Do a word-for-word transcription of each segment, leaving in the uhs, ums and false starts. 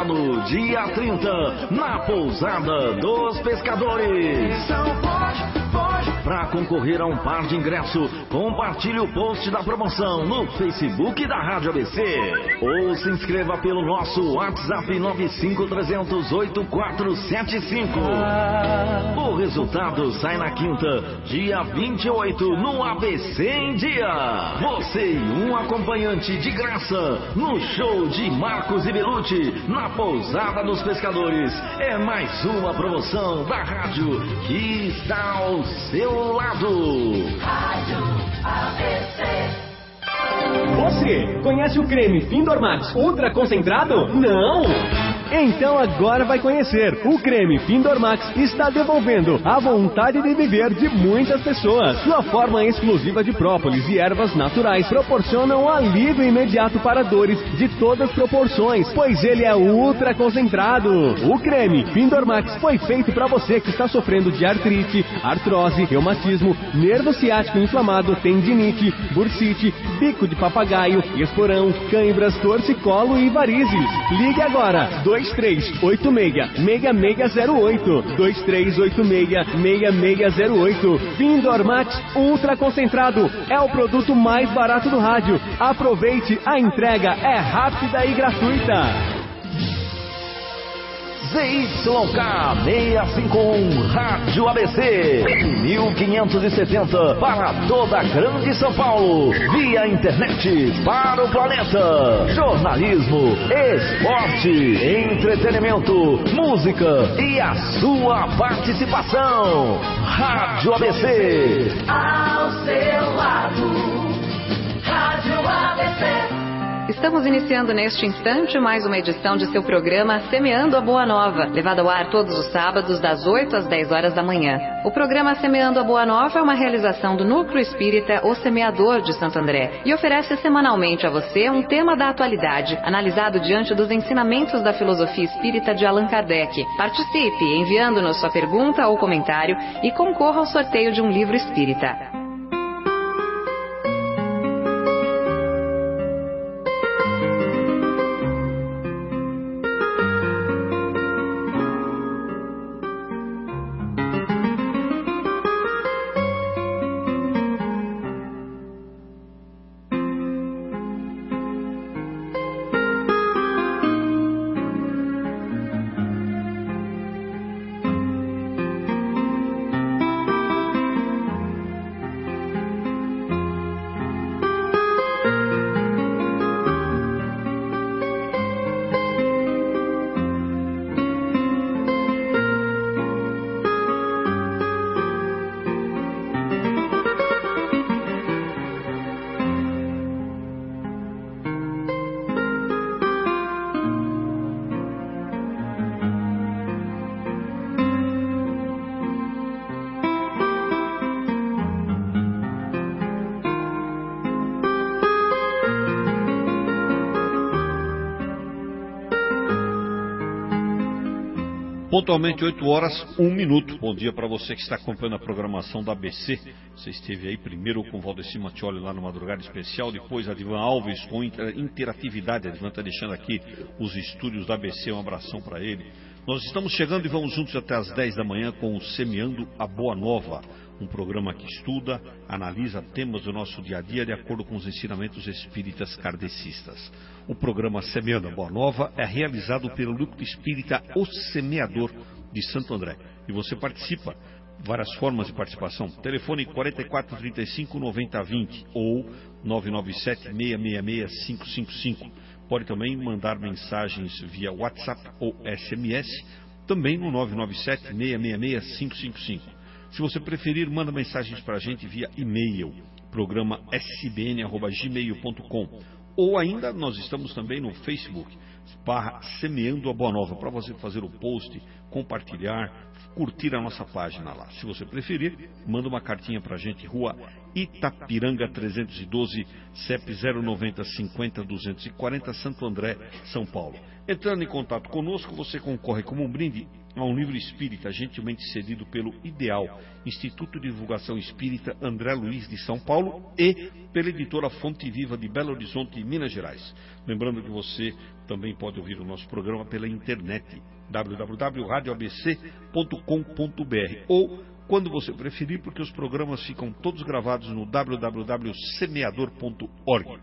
sábado, dia trinta, na Pousada dos Pescadores. Para concorrer a um par de ingresso, compartilhe o post da promoção no Facebook da Rádio A B C. Ou se inscreva pelo nosso WhatsApp nove cinco três zero zero oito quatro sete cinco. O resultado sai na quinta, dia vinte e oito, no A B C em Dia. Você e um acompanhante de graça no show de Marcos e Belucci, na Pousada dos Pescadores. É mais uma promoção da rádio que está ao seu lado. Rádio A B C. Você conhece o creme Findormax Ultra Concentrado? Não? Então agora vai conhecer. O creme Findormax está devolvendo a vontade de viver de muitas pessoas. Sua forma exclusiva de própolis e ervas naturais proporcionam alívio imediato para dores de todas as proporções, pois ele é ultra concentrado. O creme Findormax foi feito para você que está sofrendo de artrite, artrose, reumatismo, nervo ciático inflamado, tendinite, bursite, bico de papagaio, esporão, cãibras, torcicolo e varizes. Ligue agora, dois três oito seis, seis seis zero oito, dois três oito seis, seis seis zero oito. Findormax Ultra Concentrado é o produto mais barato do rádio. Aproveite, a entrega é rápida e gratuita. Z Y K seiscentos e cinquenta e um Rádio A B C, mil quinhentos e setenta para toda a grande São Paulo, via internet para o planeta. Jornalismo, esporte, entretenimento, música e a sua participação. Rádio A B C, ao seu lado. Rádio A B C. Estamos iniciando neste instante mais uma edição de seu programa Semeando a Boa Nova, levado ao ar todos os sábados das oito às dez horas da manhã. O programa Semeando a Boa Nova é uma realização do Núcleo Espírita O Semeador de Santo André e oferece semanalmente a você um tema da atualidade, analisado diante dos ensinamentos da filosofia espírita de Allan Kardec. Participe enviando-nos sua pergunta ou comentário e concorra ao sorteio de um livro espírita. Pontualmente oito horas, um minuto. Bom dia para você que está acompanhando a programação da A B C. Você esteve aí primeiro com o Valdeci Mattioli lá no Madrugada Especial, depois a Divan Alves com interatividade. A Divan está deixando aqui os estúdios da A B C, um abração para ele. Nós estamos chegando e vamos juntos até às dez da manhã com o Semeando a Boa Nova, um programa que estuda, analisa temas do nosso dia a dia de acordo com os ensinamentos espíritas kardecistas. O programa Semeando a Boa Nova é realizado pelo Núcleo Espírita O Semeador de Santo André. E você participa, várias formas de participação. Telefone quatro quatro três cinco nove zero dois zero ou nove nove sete seis seis seis cinco cinco cinco. Pode também mandar mensagens via WhatsApp ou S M S, também no nove nove sete seis seis seis cinco cinco cinco. Se você preferir, manda mensagens para a gente via e-mail, programa s b n arroba gmail ponto com. Ou ainda, nós estamos também no Facebook, barra Semeando a Boa Nova, para você fazer o post, compartilhar, curtir a nossa página lá. Se você preferir, manda uma cartinha para a gente, Rua Itapiranga trezentos e doze, C E P zero noventa cinquenta duzentos e quarenta, Santo André, São Paulo. Entrando em contato conosco, você concorre como um brinde a um livro espírita gentilmente cedido pelo IDEAL, Instituto de Divulgação Espírita André Luiz de São Paulo, e pela editora Fonte Viva de Belo Horizonte, Minas Gerais. Lembrando que você também pode ouvir o nosso programa pela internet, w w w ponto rádio a b c ponto com ponto b r, ou, quando você preferir, porque os programas ficam todos gravados no w w w ponto semeador ponto org.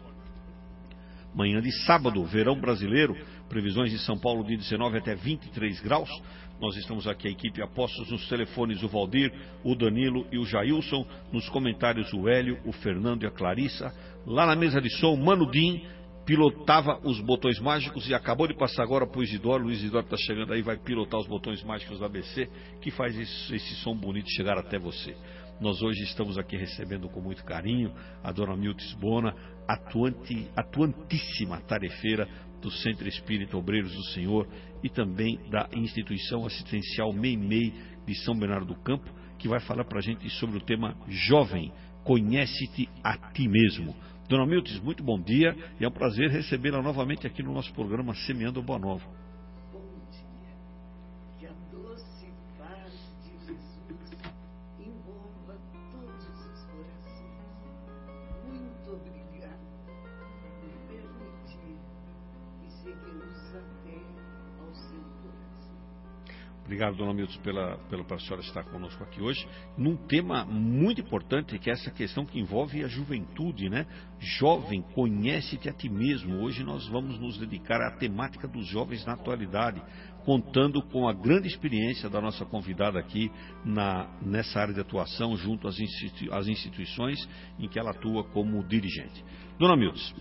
Manhã de sábado, verão brasileiro, previsões de São Paulo de dezenove até vinte e três graus. Nós estamos aqui, a equipe Apostos, nos telefones o Valdir, o Danilo e o Jailson, nos comentários o Hélio, o Fernando e a Clarissa. Lá na mesa de som, Mano Dim pilotava os botões mágicos e acabou de passar agora para o Isidoro. O Isidoro está chegando aí, vai pilotar os botões mágicos da A B C, que faz esse, esse som bonito chegar até você. Nós hoje estamos aqui recebendo com muito carinho a dona Miltz Bona, atuante, atuantíssima tarefeira do Centro Espírita Obreiros do Senhor e também da instituição assistencial Meimei de São Bernardo do Campo, que vai falar para a gente sobre o tema Jovem, conhece-te a ti mesmo. Dona Miltz, muito bom dia e é um prazer recebê-la novamente aqui no nosso programa Semeando a Boa Nova. Bom dia, que a doce paz de Jesus envolva todos os corações. Muito obrigada por permitir que cheguemos até ao seu coração. Obrigado, dona Miltz, pela, pela, pela senhora estar conosco aqui hoje, num tema muito importante, que é essa questão que envolve a juventude, né? Jovem, conhece-te a ti mesmo. Hoje nós vamos nos dedicar à temática dos jovens na atualidade, contando com a grande experiência da nossa convidada aqui na, nessa área de atuação, junto às, institui às instituições em que ela atua como dirigente. Dona Miltz,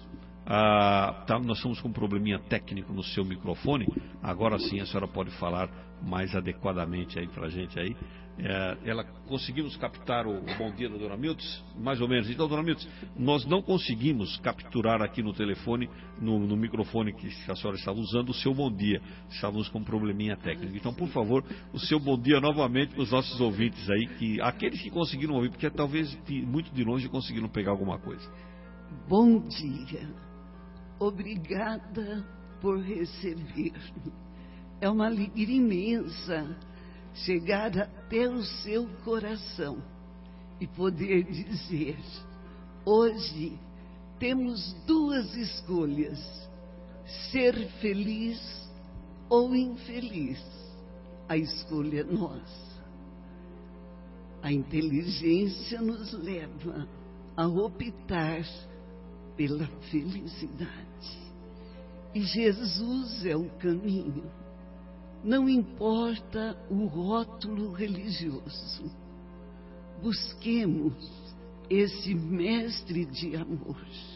ah, tá, nós estamos com um probleminha técnico no seu microfone. Agora sim a senhora pode falar mais adequadamente aí pra gente aí. É, ela conseguimos captar o, o bom dia da dona Miltz, mais ou menos. Então, dona Miltz, nós não conseguimos capturar aqui no telefone, no, no microfone que a senhora estava usando, o seu bom dia. Estávamos com um probleminha técnico. Então, por favor, o seu bom dia novamente para os nossos ouvintes aí, que, aqueles que conseguiram ouvir, porque talvez de, muito de longe conseguiram pegar alguma coisa. Bom dia. Obrigada por receber-me. É uma alegria imensa chegar até o seu coração e poder dizer: hoje temos duas escolhas, ser feliz ou infeliz. A escolha é nossa. A inteligência nos leva a optar pela felicidade. E Jesus é o caminho. Não importa o rótulo religioso. Busquemos esse mestre de amor.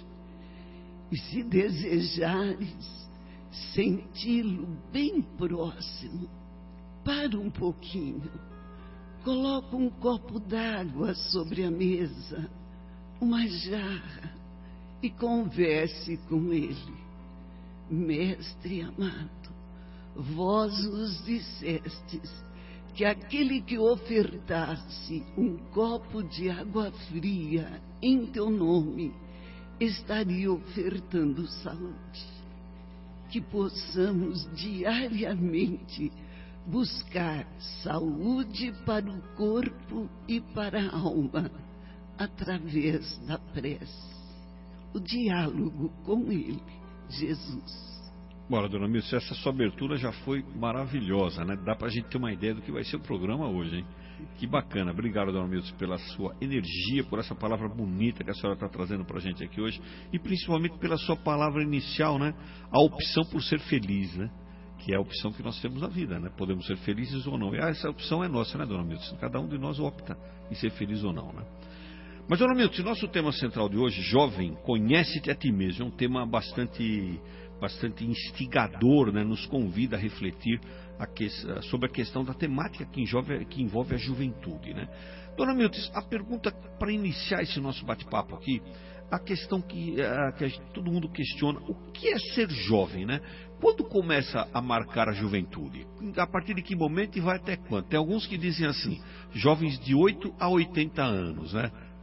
E se desejares senti-lo bem próximo, para um pouquinho. Coloca um copo d'água sobre a mesa, uma jarra, e converse com ele. Mestre amado, vós nos dissestes que aquele que ofertasse um copo de água fria em teu nome estaria ofertando saúde. Que possamos diariamente buscar saúde para o corpo e para a alma através da prece, o diálogo com ele, Jesus. Bora, dona Miltz, essa sua abertura já foi maravilhosa, né? Dá pra gente ter uma ideia do que vai ser o programa hoje, hein? Que bacana. Obrigado, dona Miltz, pela sua energia, por essa palavra bonita que a senhora está trazendo pra gente aqui hoje, e principalmente pela sua palavra inicial, né? A opção por ser feliz, né? Que é a opção que nós temos na vida, né? Podemos ser felizes ou não. E essa opção é nossa, né, dona Miltz? Cada um de nós opta em ser feliz ou não, né? Mas, dona Miltz, nosso tema central de hoje, jovem, conhece-te a ti mesmo, é um tema bastante, bastante instigador, né? Nos convida a refletir a que, sobre a questão da temática que envolve, que envolve a juventude, né? Dona Miltz, a pergunta para iniciar esse nosso bate-papo aqui, a questão que, a, que a gente, todo mundo questiona, o que é ser jovem, né? Quando começa a marcar a juventude? A partir de que momento e vai até quanto? Tem alguns que dizem assim, jovens de oito a oitenta anos, né?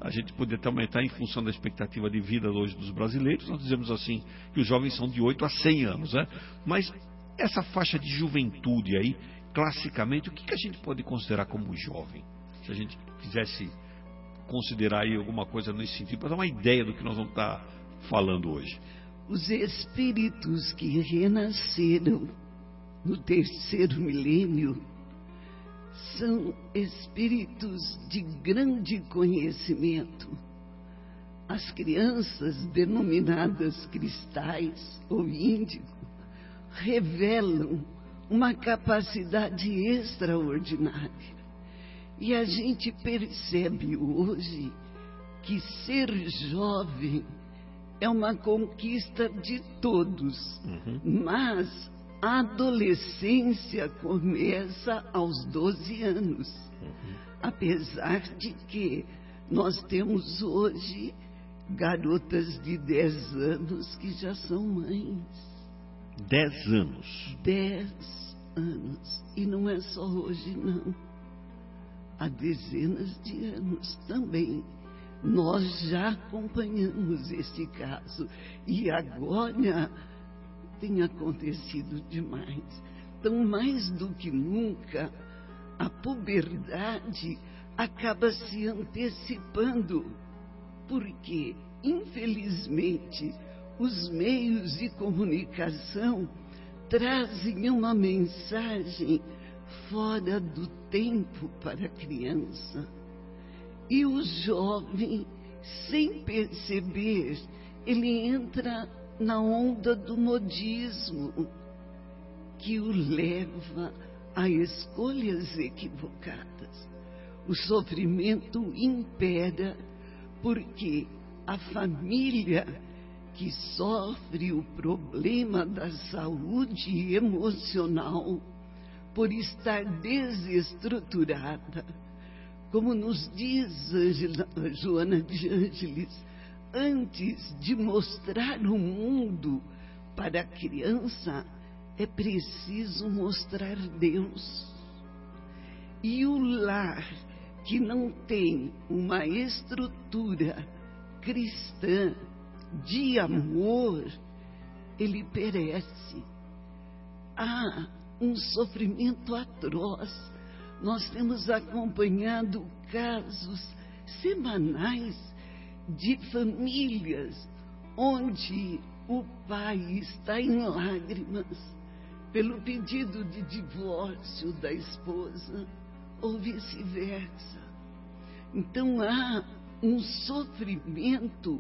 a gente poder até aumentar em função da expectativa de vida hoje dos brasileiros. Nós dizemos assim que os jovens são de oito a cem anos, né? Mas essa faixa de juventude aí, classicamente, o que, que a gente pode considerar como jovem? Se a gente quisesse considerar aí alguma coisa nesse sentido, para dar uma ideia do que nós vamos estar falando hoje. Os espíritos que renasceram no terceiro milênio são espíritos de grande conhecimento. As crianças denominadas cristais ou índigo revelam uma capacidade extraordinária. E a gente percebe hoje que ser jovem é uma conquista de todos, uhum. Mas a adolescência começa aos doze anos. Uhum. Apesar de que nós temos hoje garotas de dez anos que já são mães. dez anos? dez anos. E não é só hoje, não. Há dezenas de anos também. Nós já acompanhamos esse caso. E agora tem acontecido demais. Então, mais do que nunca, a puberdade acaba se antecipando. Porque, infelizmente, os meios de comunicação trazem uma mensagem fora do tempo para a criança. E o jovem, sem perceber, ele entra na onda do modismo, que o leva a escolhas equivocadas. O sofrimento impera porque a família que sofre o problema da saúde emocional por estar desestruturada, como nos diz Angela, Joana de Ângeles, antes de mostrar o mundo para a criança, é preciso mostrar Deus. E o lar que não tem uma estrutura cristã de amor, ele perece. Há um sofrimento atroz. Nós temos acompanhado casos semanais de famílias onde o pai está em lágrimas pelo pedido de divórcio da esposa ou vice-versa. Então há um sofrimento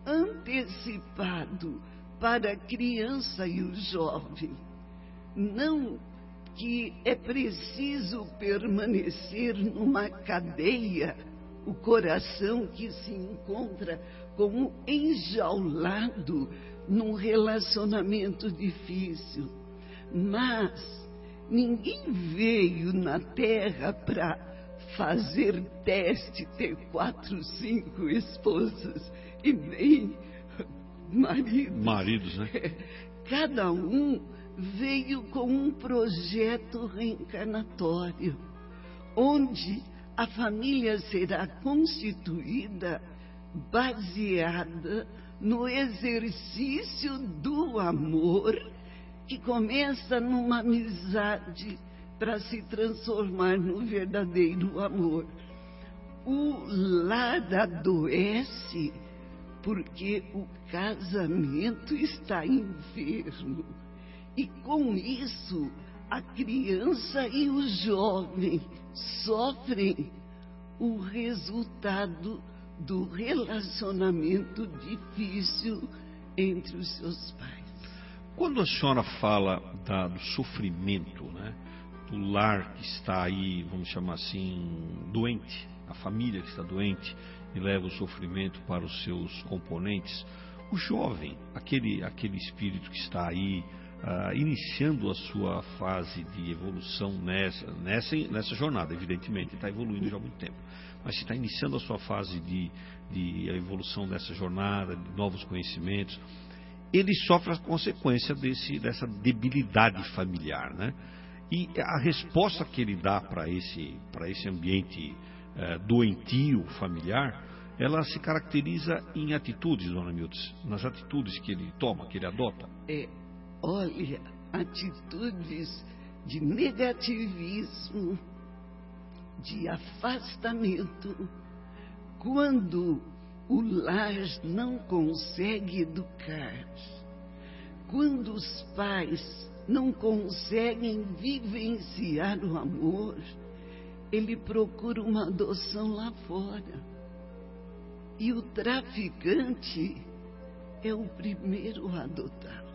antecipado para a criança e o jovem. Não que é preciso permanecer numa cadeia, o coração que se encontra como enjaulado num relacionamento difícil. Mas ninguém veio na Terra para fazer teste, ter quatro, cinco esposas e nem maridos. Maridos, né? Cada um veio com um projeto reencarnatório, onde a família será constituída baseada no exercício do amor, que começa numa amizade para se transformar no verdadeiro amor. O lar adoece porque o casamento está enfermo. E com isso, a criança e o jovem sofrem o resultado do relacionamento difícil entre os seus pais. Quando a senhora fala da, do sofrimento, né, do lar que está aí, vamos chamar assim, doente, a família que está doente e leva o sofrimento para os seus componentes, o jovem, aquele, aquele espírito que está aí, Uh, iniciando a sua fase de evolução nessa, nessa, nessa jornada, evidentemente, está evoluindo já há muito tempo, mas se está iniciando a sua fase de, de evolução dessa jornada, de novos conhecimentos, ele sofre a consequência desse, dessa debilidade familiar, né? E a resposta que ele dá para esse, para esse ambiente uh, doentio familiar ela se caracteriza em atitudes, dona Mildes, nas atitudes que ele toma, que ele adota. É, olha, atitudes de negativismo, de afastamento, quando o lar não consegue educar, quando os pais não conseguem vivenciar o amor, ele procura uma adoção lá fora. E o traficante é o primeiro a adotá-lo.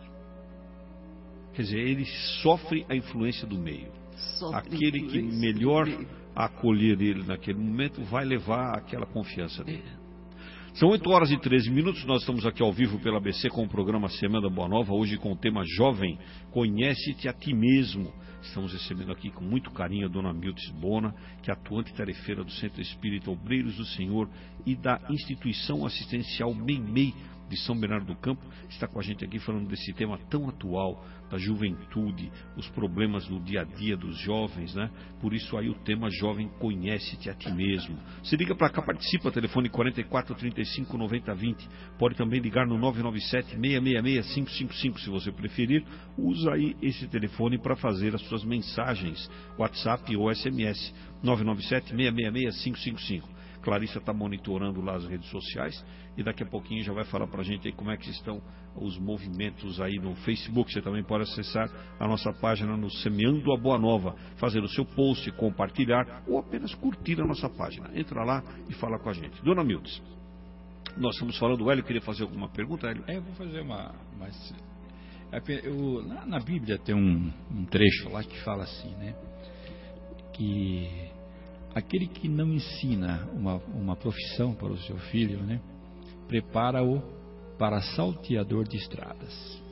Quer dizer, ele sofre a influência do meio. Sofre Aquele que melhor acolher ele naquele momento vai levar aquela confiança dele. É. São oito horas e treze minutos, nós estamos aqui ao vivo pela A B C com o programa Semana Boa Nova, hoje com o tema Jovem, Conhece-te a Ti Mesmo. Estamos recebendo aqui com muito carinho a dona Mildes Bona, que é atuante tarefeira do Centro Espírita Obreiros do Senhor e da Instituição Assistencial Meimei de São Bernardo do Campo, está com a gente aqui falando desse tema tão atual, da juventude, os problemas do dia a dia dos jovens, né? Por isso aí o tema Jovem, Conhece-te a Ti Mesmo. Se liga para cá, participa, telefone quarenta e quatro, trinta e cinco, noventa, vinte. Pode também ligar no nove nove sete, seis seis seis, cinco cinco cinco, se você preferir. Usa aí esse telefone para fazer as suas mensagens, WhatsApp ou S M S, nove nove sete, seis seis seis, cinco cinco cinco. Clarissa está monitorando lá as redes sociais e daqui a pouquinho já vai falar para a gente aí como é que estão os movimentos aí no Facebook. Você também pode acessar a nossa página no Semeando a Boa Nova, fazer o seu post, compartilhar ou apenas curtir a nossa página. Entra lá e fala com a gente. Dona Mildes, nós estamos falando, o Hélio queria fazer alguma pergunta, Hélio? É, eu vou fazer uma... Mas, eu, na, na Bíblia tem um, um trecho lá que fala assim, né? Que... aquele que não ensina uma, uma profissão para o seu filho, né, prepara-o para salteador de estradas.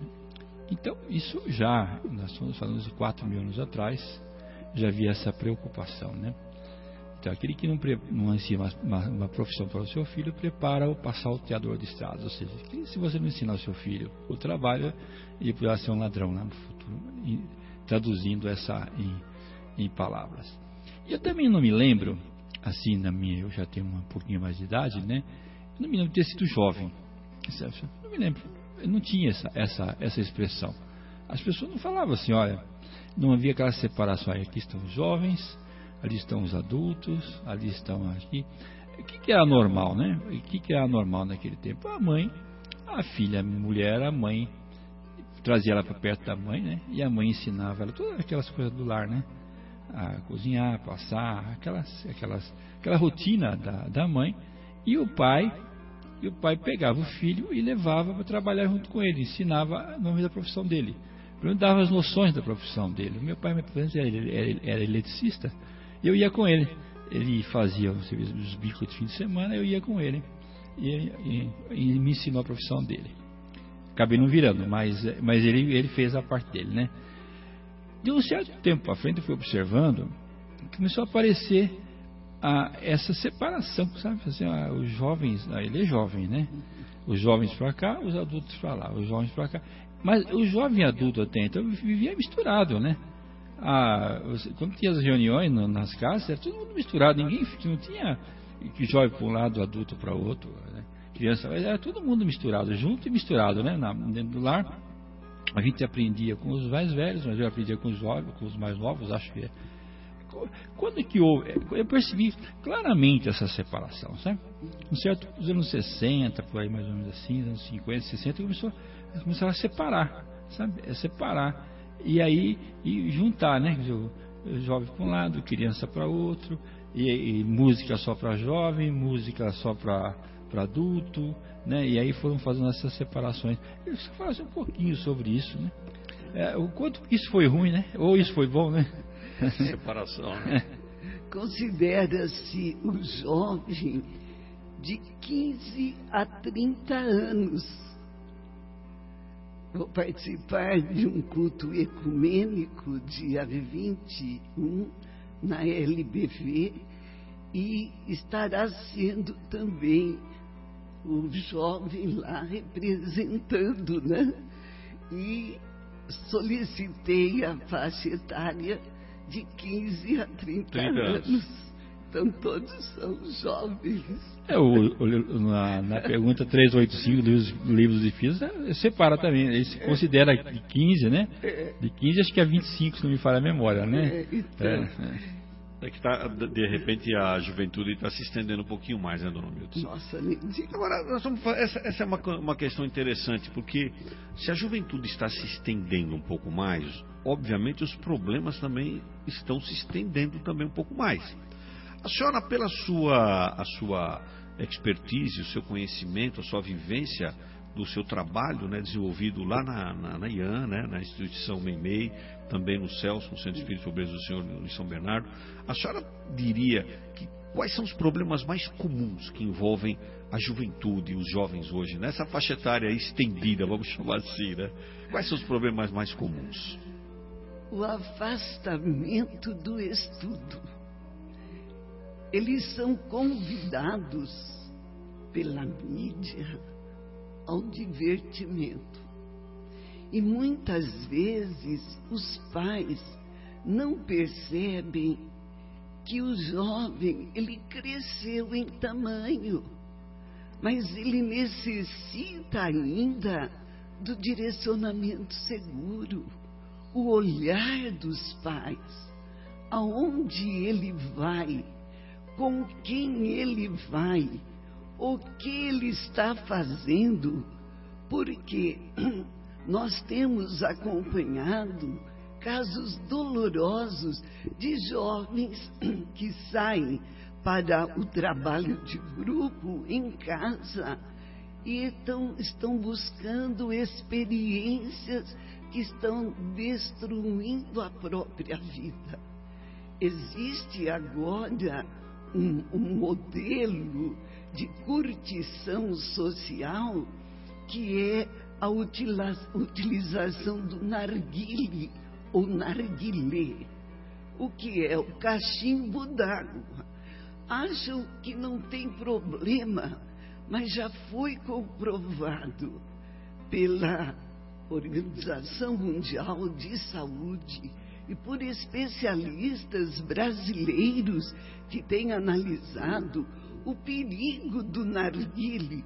Então, isso já, nós estamos falando de quatro mil anos atrás, já havia essa preocupação, né? Então, aquele que não, pre, não ensina uma, uma profissão para o seu filho, prepara-o para salteador de estradas. Ou seja, que se você não ensinar o seu filho o trabalho, ele poderá ser um ladrão lá no futuro, e, traduzindo essa em, em palavras. Eu também não me lembro, assim, na minha, eu já tenho um pouquinho mais de idade, né? Eu não me lembro de ter sido jovem. Não me lembro, eu não tinha essa, essa, essa expressão. As pessoas não falavam assim, olha, não havia aquela separação, aqui estão os jovens, ali estão os adultos, ali estão aqui. O que, que era normal, né? O que, que era normal naquele tempo? A mãe, a filha, a mulher, a mãe, trazia ela para perto da mãe, né? E a mãe ensinava ela todas aquelas coisas do lar, né? A cozinhar, passar, aquelas, aquelas, aquela rotina da, da mãe, e o pai, e o pai pegava o filho e levava para trabalhar junto com ele, ensinava o nome da profissão dele, dava as noções da profissão dele. O meu pai, ele era, era eletricista, e eu ia com ele, ele fazia os bicos de fim de semana, eu ia com ele, e, e, e me ensinou a profissão dele. Acabei não virando, mas, mas ele, ele fez a parte dele, né? De um certo tempo para frente, eu fui observando, começou a aparecer ah, essa separação, sabe? Assim, ah, os jovens, ah, ele é jovem, né? Os jovens para cá, os adultos para lá, os jovens para cá. Mas o jovem adulto até então vivia misturado, né? Ah, quando tinha as reuniões no, nas casas, era todo mundo misturado, ninguém não tinha que jovem para um lado, adulto para o outro, né? Criança, era todo mundo misturado, junto e misturado, né? Na, dentro do lar. A gente aprendia com os mais velhos, mas eu aprendia com os jovens, com os mais novos, acho que é. Quando que houve, eu percebi claramente essa separação, sabe? Um certo, nos anos sessenta, por aí mais ou menos assim, anos cinquenta, sessenta, começou, começaram a separar, sabe? A separar. E aí, e juntar, né? O jovem para um lado, criança para outro, e, e música só para jovem, música só para para adulto, né? E aí foram fazendo essas separações. Eu só falasse um pouquinho sobre isso, né? É, o quanto isso foi ruim, né? Ou isso foi bom, né? Separação, né? Considera-se o jovem de quinze a trinta anos. Vou participar de um culto ecumênico dia vinte e um na L B V e estará sendo também o jovem lá representando, né? E solicitei a faixa etária de quinze a trinta anos. Então todos são jovens. É, o, o, na, na pergunta trezentos e oitenta e cinco dos livros de Física, separa também. Ele se considera de quinze, né? De quinze, acho que é vinte e cinco, se não me falha a memória, né? É, então... é, é. É que tá, de repente a juventude está se estendendo um pouquinho mais, né, dona Milton? Nossa, nem diga. Agora, nós vamos, essa, essa é uma, uma questão interessante, porque se a juventude está se estendendo um pouco mais, obviamente os problemas também estão se estendendo também um pouco mais. A senhora, pela sua, a sua expertise, o seu conhecimento, a sua vivência do seu trabalho, né, desenvolvido lá na, na, na I A N, né, na instituição Meimei, também no CELS, no Centro Espírita Obreiro do Senhor em São Bernardo, a senhora diria que quais são os problemas mais comuns que envolvem a juventude, os jovens hoje, nessa faixa etária estendida, vamos chamar assim, né? Quais são os problemas mais comuns? O afastamento do estudo. Eles são convidados pela mídia ao divertimento. E muitas vezes os pais não percebem que o jovem, ele cresceu em tamanho, mas ele necessita ainda do direcionamento seguro, o olhar dos pais, aonde ele vai, com quem ele vai, o que ele está fazendo, porque nós temos acompanhado casos dolorosos de jovens que saem para o trabalho de grupo em casa e então estão buscando experiências que estão destruindo a própria vida. Existe agora um, um modelo de curtição social que é a utilização do narguile ou narguilé, o que é o cachimbo d'água. Acham que não tem problema, mas já foi comprovado pela Organização Mundial de Saúde e por especialistas brasileiros que têm analisado o perigo do narguile.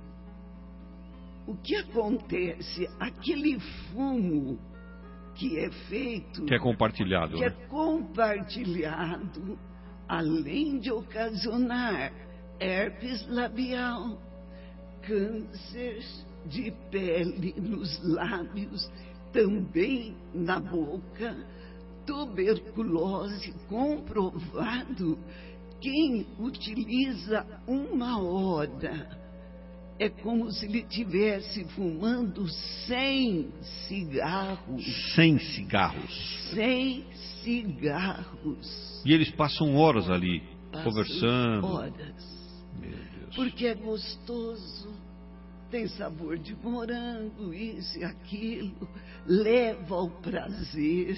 O que acontece? Aquele fumo que é feito... Que é compartilhado. Que né? é compartilhado, além de ocasionar herpes labial, câncer de pele nos lábios, também na boca, tuberculose, comprovado. Quem utiliza uma hora é como se ele estivesse fumando cem cigarros. cem cigarros. cem cigarros. E eles passam horas ali, Passam conversando. Horas. Meu Deus. Porque é gostoso, tem sabor de morango, isso e aquilo, leva ao prazer.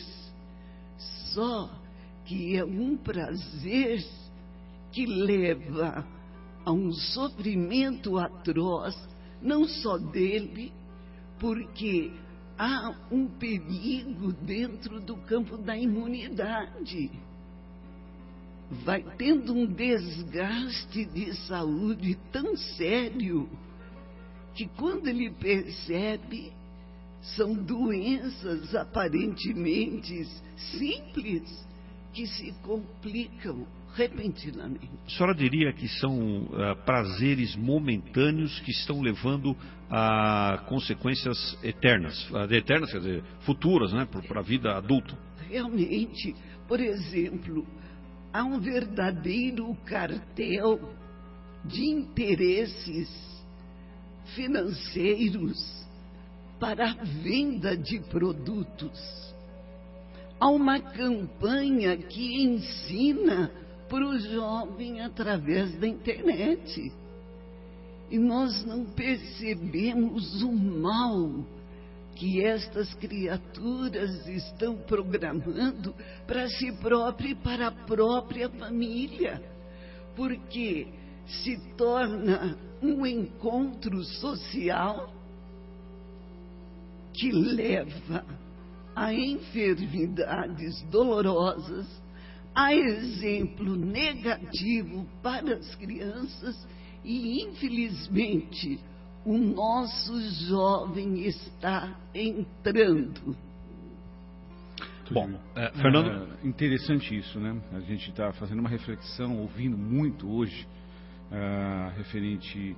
Só que é um prazer que leva a um sofrimento atroz, não só dele, porque há um perigo dentro do campo da imunidade. Vai tendo um desgaste de saúde tão sério que quando ele percebe, são doenças aparentemente simples que se complicam repentinamente. A senhora diria que são uh, prazeres momentâneos que estão levando a consequências eternas, uh, eternas, quer dizer, futuras, né, para a vida adulta? Realmente, por exemplo, há um verdadeiro cartel de interesses financeiros para a venda de produtos. Há uma campanha que ensina para o jovem através da internet. E nós não percebemos o mal que estas criaturas estão programando para si própria e para a própria família. Porque se torna um encontro social que leva a enfermidades dolorosas, há exemplo negativo para as crianças e, infelizmente, o nosso jovem está entrando. Bom, é, Fernando... É interessante isso, né? A gente está fazendo uma reflexão, ouvindo muito hoje, uh, referente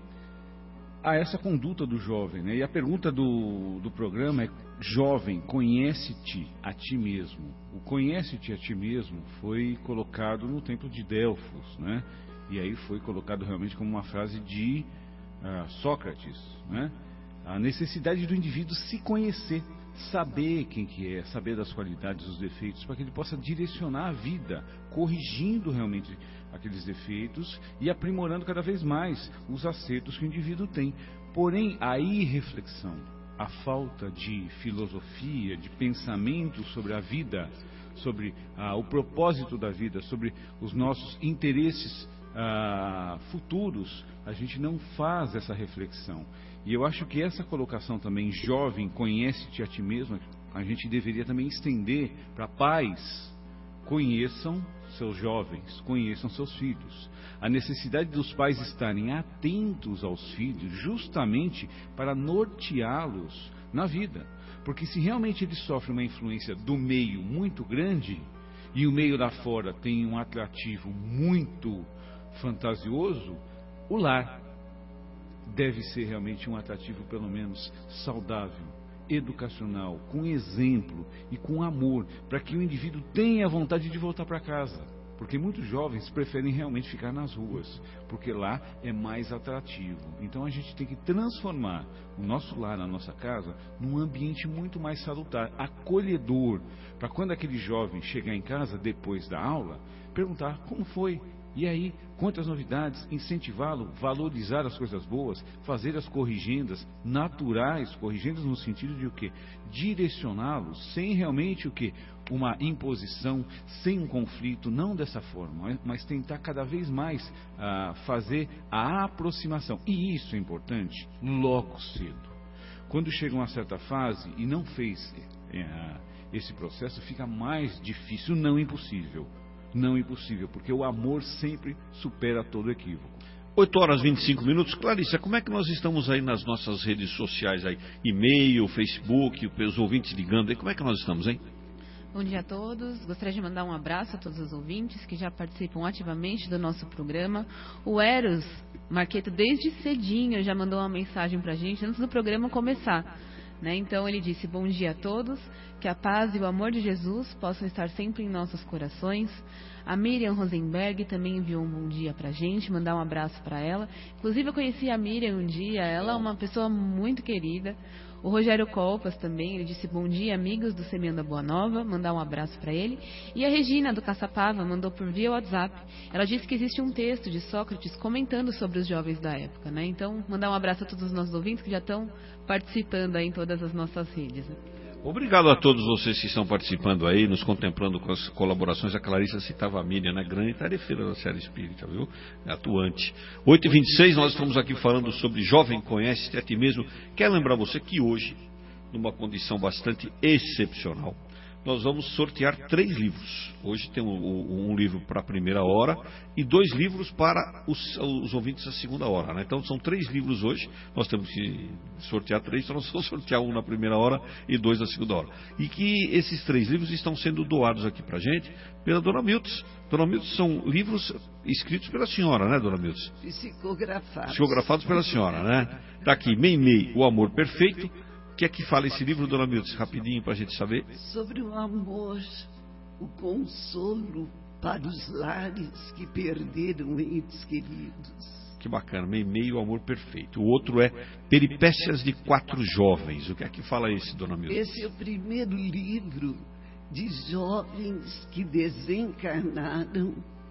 a essa conduta do jovem, né? E a pergunta do, do programa é: jovem, conhece-te a ti mesmo. O conhece-te a ti mesmo foi colocado no templo de Delfos, né? E aí foi colocado realmente como uma frase de uh, Sócrates, né? A necessidade do indivíduo se conhecer, saber quem que é, saber das qualidades, dos defeitos, para que ele possa direcionar a vida, corrigindo realmente aqueles defeitos e aprimorando cada vez mais os acertos que o indivíduo tem. Porém, a irreflexão, a falta de filosofia, de pensamento sobre a vida, sobre ah, o propósito da vida, sobre os nossos interesses ah, futuros, a gente não faz essa reflexão. E eu acho que essa colocação também, jovem, conhece-te a ti mesmo, a gente deveria também estender para pais. Conheçam seus jovens, conheçam seus filhos. A necessidade dos pais estarem atentos aos filhos justamente para norteá-los na vida. Porque se realmente eles sofrem uma influência do meio muito grande e o meio lá fora tem um atrativo muito fantasioso, o lar deve ser realmente um atrativo pelo menos saudável, educacional, com exemplo e com amor, para que o indivíduo tenha vontade de voltar para casa. Porque muitos jovens preferem realmente ficar nas ruas, porque lá é mais atrativo. Então a gente tem que transformar o nosso lar, a nossa casa, num ambiente muito mais salutar, acolhedor, para quando aquele jovem chegar em casa depois da aula, perguntar como foi. E aí, quantas novidades, incentivá-lo, valorizar as coisas boas, fazer as corrigendas naturais, corrigendas no sentido de o quê? Direcioná-lo sem realmente o quê? Uma imposição, sem um conflito, não dessa forma, mas tentar cada vez mais ah, fazer a aproximação. E isso é importante logo cedo. Quando chega uma certa fase e não fez eh, esse processo, fica mais difícil, não impossível. Não impossível, porque o amor sempre supera todo equívoco. oito horas e vinte e cinco minutos. Clarissa, como é que nós estamos aí nas nossas redes sociais aí? E-mail, Facebook, os ouvintes ligando aí, como é que nós estamos, hein? Bom dia a todos. Gostaria de mandar um abraço a todos os ouvintes que já participam ativamente do nosso programa. O Eros Marqueto, desde cedinho, já mandou uma mensagem pra gente antes do programa começar. Né? Então ele disse: bom dia a todos, que a paz e o amor de Jesus possam estar sempre em nossos corações. A Miriam Rosenberg também enviou um bom dia pra gente, mandar um abraço para ela. Inclusive eu conheci a Miriam um dia, ela é uma pessoa muito querida. O Rogério Colpas também, ele disse: bom dia, amigos do Semeando a Boa Nova, mandar um abraço para ele. E a Regina do Caçapava mandou por via WhatsApp. Ela disse que existe um texto de Sócrates comentando sobre os jovens da época, né? Então, mandar um abraço a todos os nossos ouvintes que já estão participando aí em todas as nossas redes, né? Obrigado a todos vocês que estão participando aí, nos contemplando com as colaborações. A Clarissa citava a Miriam, né? Grande tarefeira da série espírita, viu? Atuante. oito e vinte e seis, nós estamos aqui falando sobre Jovem, conhece-te a ti mesmo. Quero lembrar você que hoje, numa condição bastante excepcional, nós vamos sortear três livros. Hoje tem um, um livro para a primeira hora e dois livros para os, os ouvintes da segunda hora, né? Então são três livros hoje, nós temos que sortear três, então nós vamos sortear um na primeira hora e dois na segunda hora. E que esses três livros estão sendo doados aqui para a gente pela Dona Miltz. Dona Miltz, são livros escritos pela senhora, né, Dona Miltz? Psicografados. Psicografados pela senhora, né? Está aqui, Meimei, o Amor Perfeito. O que é que fala esse livro, Dona Miltz? Rapidinho para a gente saber. Sobre o amor, o consolo para os lares que perderam entes queridos. Que bacana, Meimei, o Amor Perfeito. O outro é Peripécias de Quatro Jovens. O que é que fala esse, Dona Miltz? Esse é o primeiro livro de jovens que desencarnaram,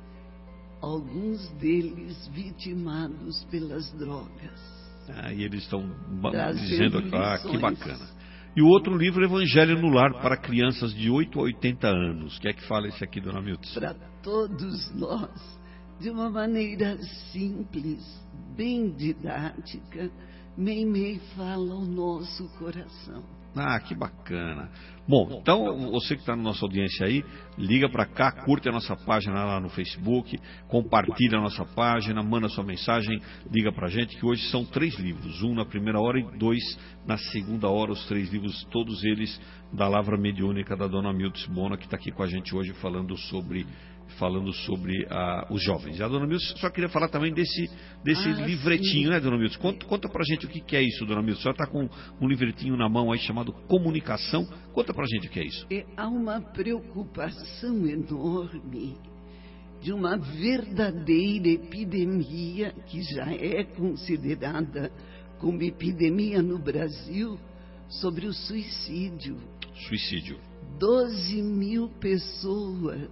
alguns deles vitimados pelas drogas. Ah, e eles estão dizendo aqui, ah, que bacana. E o outro livro, Evangelho no Lar, para crianças de oito a oitenta anos. O que é que fala esse aqui, Dona Miltz? Para todos nós, de uma maneira simples, bem didática, Meimei fala ao nosso coração. Ah, que bacana. Bom, então você que está na nossa audiência aí, liga para cá, curte a nossa página lá no Facebook, compartilha a nossa página, manda sua mensagem, liga para a gente, que hoje são três livros, um na primeira hora e dois na segunda hora, os três livros, todos eles da Lavra Mediúnica da Dona Mildes Bona, que está aqui com a gente hoje falando sobre... falando sobre uh, os jovens. E a Dona Mildes só queria falar também desse, desse ah, livretinho, sim. né, Dona Mildes? Conta, conta pra gente o que, que é isso, Dona Mildes. A senhora está com um livretinho na mão aí chamado Comunicação. Conta pra gente o que é isso. É, há uma preocupação enorme de uma verdadeira epidemia que já é considerada como epidemia no Brasil sobre o suicídio. Suicídio. doze mil pessoas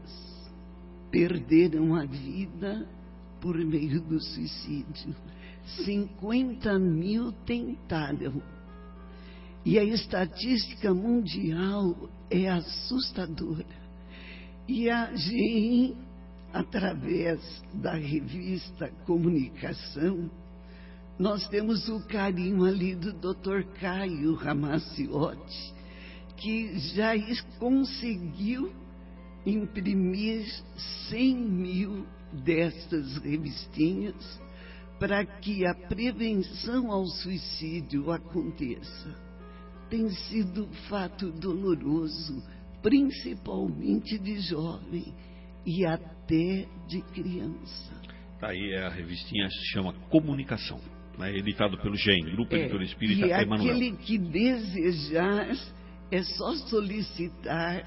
perderam a vida por meio do suicídio. cinquenta mil tentaram. E a estatística mundial é assustadora. E a G E M, através da revista Comunicação, nós temos o carinho ali do doutor Caio Ramaciotti, que já conseguiu imprimir cem mil destas revistinhas para que a prevenção ao suicídio aconteça. Tem sido um fato doloroso, principalmente de jovem e até de criança. Tá aí, a revistinha se chama Comunicação, né, editado pelo G E M, Grupo é, Editor Espírita e Emanuel. Aquele que desejar é só solicitar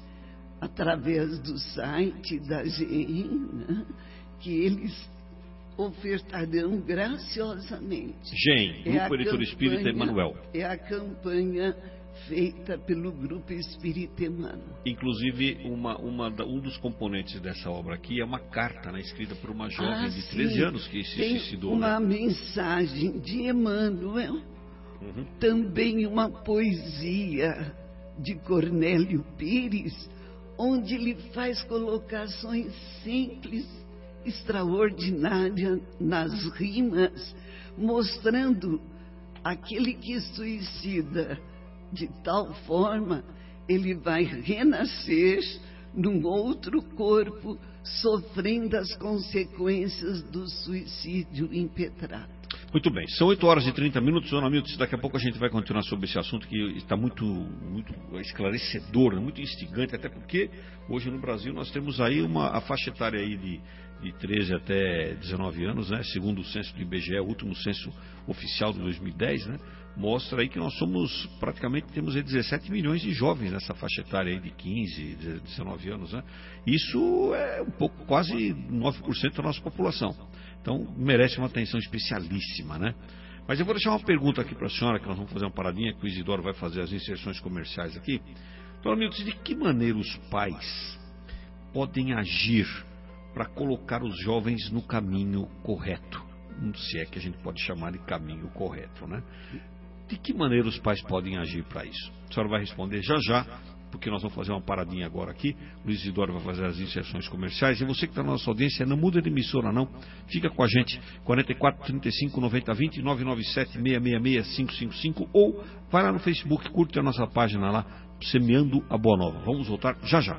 através do site da G E M, né, que eles ofertarão graciosamente. G E M, Grupo é Editor Espírita Emanuel. É a campanha feita pelo Grupo Espírita Emanuel. Inclusive, uma, uma, um dos componentes dessa obra aqui é uma carta, né, escrita por uma jovem ah, de sim. treze anos que se Tem suicidou. Uma né? mensagem de Emmanuel, uhum. Também uma poesia de Cornélio Pires, onde ele faz colocações simples, extraordinárias nas rimas, mostrando aquele que suicida de tal forma, ele vai renascer num outro corpo, sofrendo as consequências do suicídio impetrado. Muito bem, são oito horas e trinta minutos, Dona Mildes, daqui a pouco a gente vai continuar sobre esse assunto que está muito, muito esclarecedor, muito instigante, até porque hoje no Brasil nós temos aí uma, a faixa etária aí de, de treze até dezenove anos, né, segundo o censo do I B G E, o último censo oficial de dois mil e dez, né, mostra aí que nós somos, praticamente temos aí dezessete milhões de jovens nessa faixa etária aí de quinze, dezenove anos, né, isso é um pouco, quase nove por cento da nossa população. Então, merece uma atenção especialíssima, né? Mas eu vou deixar uma pergunta aqui para a senhora, que nós vamos fazer uma paradinha, que o Isidoro vai fazer as inserções comerciais aqui. Dona Mildes, de que maneira os pais podem agir para colocar os jovens no caminho correto? Se é que a gente pode chamar de caminho correto, né? De que maneira os pais podem agir para isso? A senhora vai responder já já, porque nós vamos fazer uma paradinha agora aqui. O Luiz Isidoro vai fazer as inserções comerciais. E você que está na nossa audiência, não muda de emissora não. Fica com a gente. quarenta e quatro, trinta e cinco, noventa, vinte, nove nove sete, seis seis seis, cinco cinco cinco. Ou vai lá no Facebook, curte a nossa página lá, Semeando a Boa Nova. Vamos voltar já já.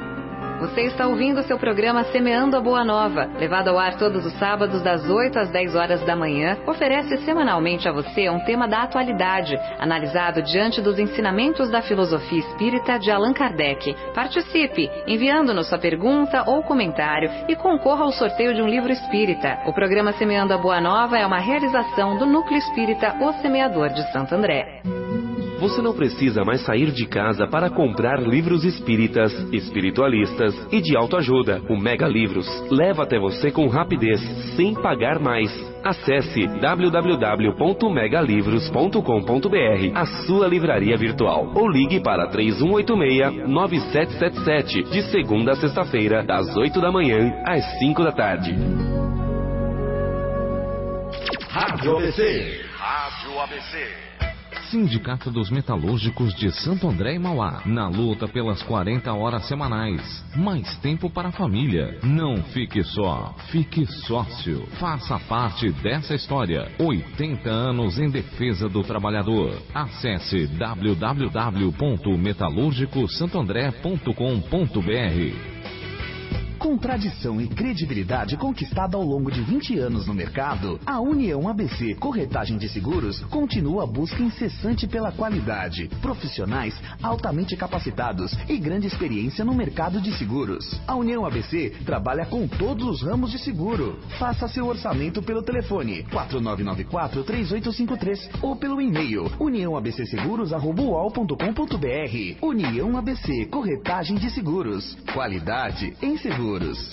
Você está ouvindo o seu programa Semeando a Boa Nova, levado ao ar todos os sábados das oito às dez horas da manhã, oferece semanalmente a você um tema da atualidade, analisado diante dos ensinamentos da filosofia espírita de Allan Kardec. Participe, enviando-nos sua pergunta ou comentário e concorra ao sorteio de um livro espírita. O programa Semeando a Boa Nova é uma realização do Núcleo Espírita O Semeador de Santo André. Você não precisa mais sair de casa para comprar livros espíritas, espiritualistas e de autoajuda. O Mega Livros leva até você com rapidez, sem pagar mais. Acesse w w w ponto mega livros ponto com ponto b r, a sua livraria virtual. Ou ligue para três um oito seis, nove sete sete sete, de segunda a sexta-feira, das oito da manhã às cinco da tarde. Rádio A B C. Rádio A B C. Sindicato dos Metalúrgicos de Santo André e Mauá, na luta pelas quarenta horas semanais. Mais tempo para a família. Não fique só, fique sócio. Faça parte dessa história. oitenta anos em defesa do trabalhador. Acesse w w w ponto metalúrgico santo andré ponto com ponto b r. Com tradição e credibilidade conquistada ao longo de vinte anos no mercado, a União A B C Corretagem de Seguros continua a busca incessante pela qualidade, profissionais altamente capacitados e grande experiência no mercado de seguros. A União A B C trabalha com todos os ramos de seguro. Faça seu orçamento pelo telefone quatro nove nove quatro, três oito cinco três ou pelo e-mail união a b c seguros arroba u o l ponto com ponto b r. União A B C Corretagem de Seguros. Qualidade em seguros.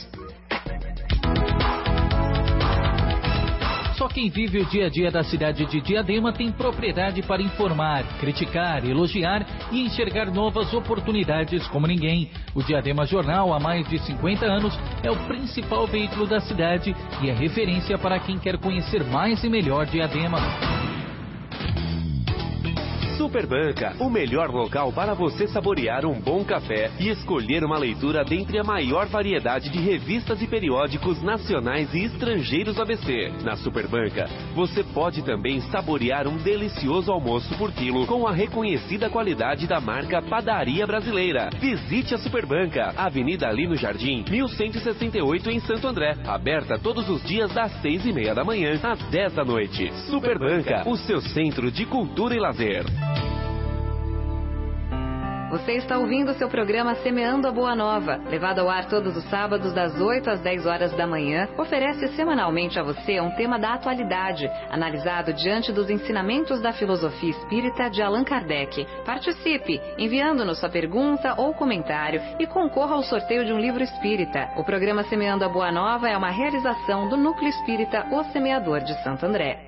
Só quem vive o dia a dia da cidade de Diadema tem propriedade para informar, criticar, elogiar e enxergar novas oportunidades como ninguém. O Diadema Jornal, há mais de cinquenta anos, é o principal veículo da cidade e é referência para quem quer conhecer mais e melhor Diadema. Superbanca, o melhor local para você saborear um bom café e escolher uma leitura dentre a maior variedade de revistas e periódicos nacionais e estrangeiros A B C. Na Superbanca, você pode também saborear um delicioso almoço por quilo com a reconhecida qualidade da marca Padaria Brasileira. Visite a Superbanca, Avenida Lino Jardim, mil cento e sessenta e oito em Santo André, aberta todos os dias das seis e meia da manhã às dez da noite. Superbanca, o seu centro de cultura e lazer. Você está ouvindo o seu programa Semeando a Boa Nova, levado ao ar todos os sábados das oito às dez horas da manhã, oferece semanalmente a você um tema da atualidade, analisado diante dos ensinamentos da filosofia espírita de Allan Kardec. Participe, enviando-nos sua pergunta ou comentário e concorra ao sorteio de um livro espírita. O programa Semeando a Boa Nova é uma realização do Núcleo Espírita O Semeador de Santo André.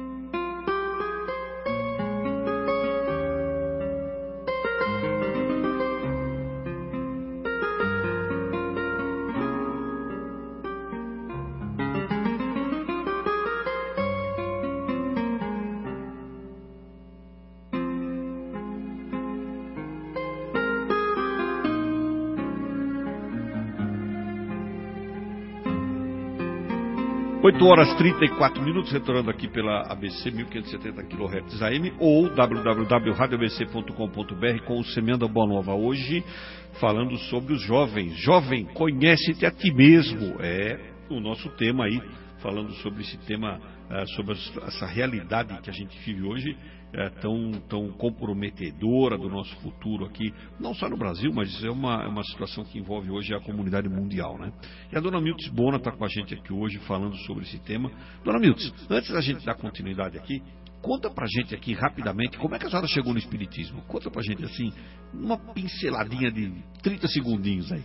oito horas e trinta e quatro minutos, retornando aqui pela A B C mil quinhentos e setenta quilohertz A M ou w w w ponto rádio a b c ponto com ponto b r com o Semeando a Boa Nova. Hoje, falando sobre os jovens. Jovem, conhece-te a ti mesmo. É o nosso tema aí, falando sobre esse tema, uh, sobre essa realidade que a gente vive hoje, uh, tão, tão comprometedora do nosso futuro aqui, não só no Brasil, mas é uma, é uma situação que envolve hoje a comunidade mundial, né? E a dona Miltz Bona está com a gente aqui hoje falando sobre esse tema. Dona Miltz, antes da gente dar continuidade aqui, conta pra gente aqui rapidamente como é que a senhora chegou no Espiritismo. Conta pra gente assim, uma pinceladinha de trinta segundinhos aí.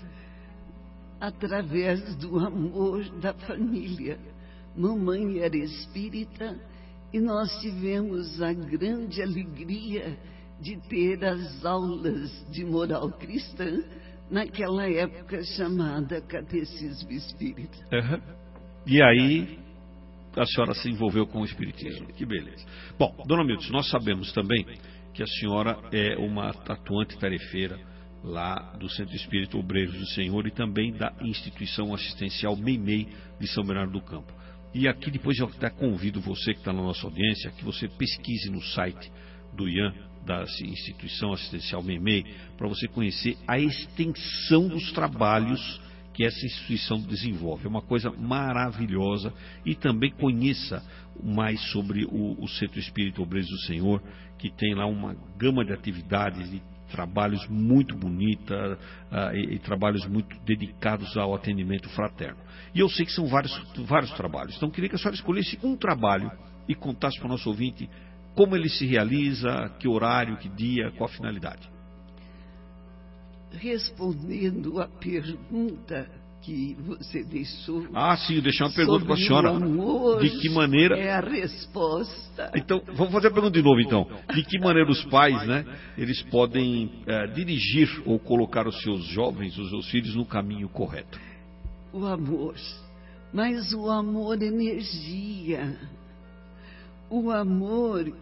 Através do amor da família. Mamãe era espírita e nós tivemos a grande alegria de ter as aulas de moral cristã naquela época chamada Catecismo Espírita. Uhum. E aí a senhora se envolveu com o Espiritismo. Que beleza. Bom, dona Miltz, nós sabemos também que a senhora é uma atuante tarefeira lá do Centro Espírita Obreiros do Senhor e também da instituição assistencial Meimei de São Bernardo do Campo. E aqui depois eu até convido você que está na nossa audiência que você pesquise no site do I A M, da instituição assistencial Meimei, para você conhecer a extensão dos trabalhos que essa instituição desenvolve. É uma coisa maravilhosa. E também conheça mais sobre o, o Centro Espírita Obreiros do Senhor, que tem lá uma gama de atividades e trabalhos muito bonitas uh, e, e trabalhos muito dedicados ao atendimento fraterno. E eu sei que são vários, vários trabalhos. Então, eu queria que a senhora escolhesse um trabalho e contasse para o nosso ouvinte como ele se realiza, que horário, que dia, qual a finalidade. Respondendo à pergunta que você deixou. Ah, sim, eu deixei uma pergunta para a senhora. Amor, de que maneira. É a resposta. Então, vamos fazer a pergunta de novo, então. De que maneira os pais, né, eles podem é, dirigir ou colocar os seus jovens, os seus filhos, no caminho correto? O amor. Mas o amor é energia. O amor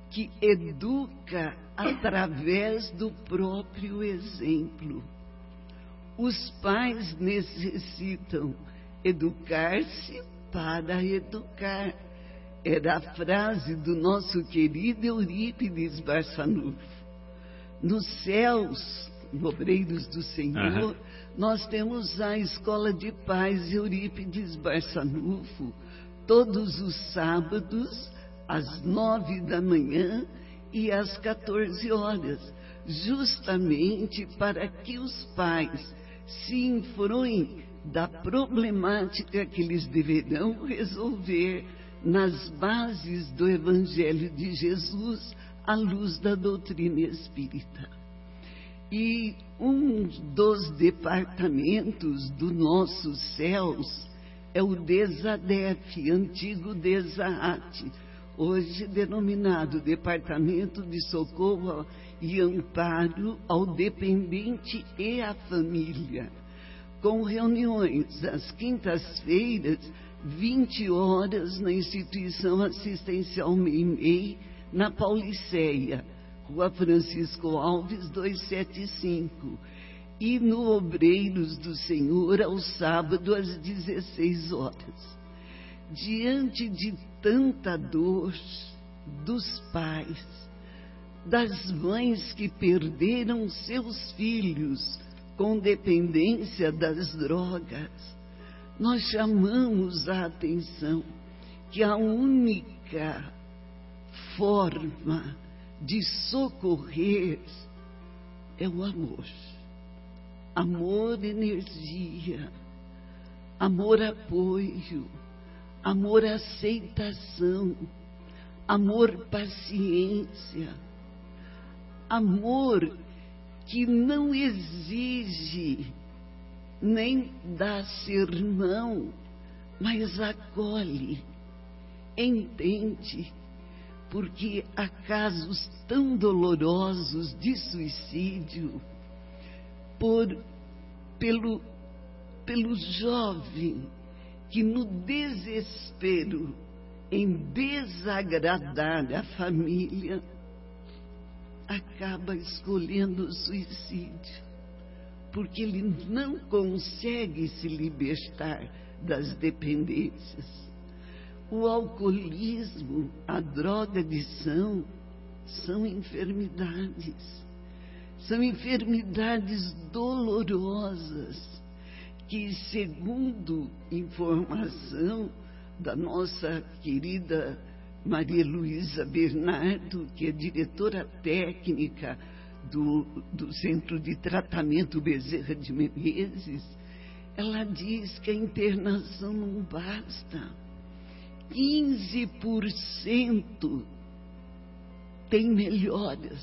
que educa através do próprio exemplo. Os pais necessitam educar-se para educar. Era a frase do nosso querido Eurípides Barçanufo. Nos céus, obreiros do Senhor, uhum. nós temos a Escola de Pais Eurípides Barçanufo, todos os sábados, às nove da manhã e às quatorze horas, justamente para que os pais se infruem da problemática que eles deverão resolver nas bases do Evangelho de Jesus, à luz da doutrina espírita. E um dos departamentos do nossos céus é o DESADEF, antigo DESAAT, hoje denominado Departamento de Socorro e Amparo ao Dependente e à Família, com reuniões às quintas-feiras, vinte horas, na Instituição Assistencial Meimei, na Pauliceia, Rua Francisco Alves, duzentos e setenta e cinco, e no Obreiros do Senhor, ao sábado, às dezesseis horas. Diante de tanta dor dos pais, das mães que perderam seus filhos com dependência das drogas, nós chamamos a atenção que a única forma de socorrer é o amor. Amor, energia, amor, apoio, amor, aceitação, amor, paciência, amor que não exige nem dá sermão, mas acolhe, entende, porque há casos tão dolorosos de suicídio por, pelo, pelo jovem que no desespero, em desagradar a família, acaba escolhendo o suicídio, porque ele não consegue se libertar das dependências. O alcoolismo, a drogadição, são enfermidades, são enfermidades dolorosas, que, segundo informação da nossa querida Maria Luísa Bernardo, que é diretora técnica do, do Centro de Tratamento Bezerra de Menezes, ela diz que a internação não basta. quinze por cento tem melhoras.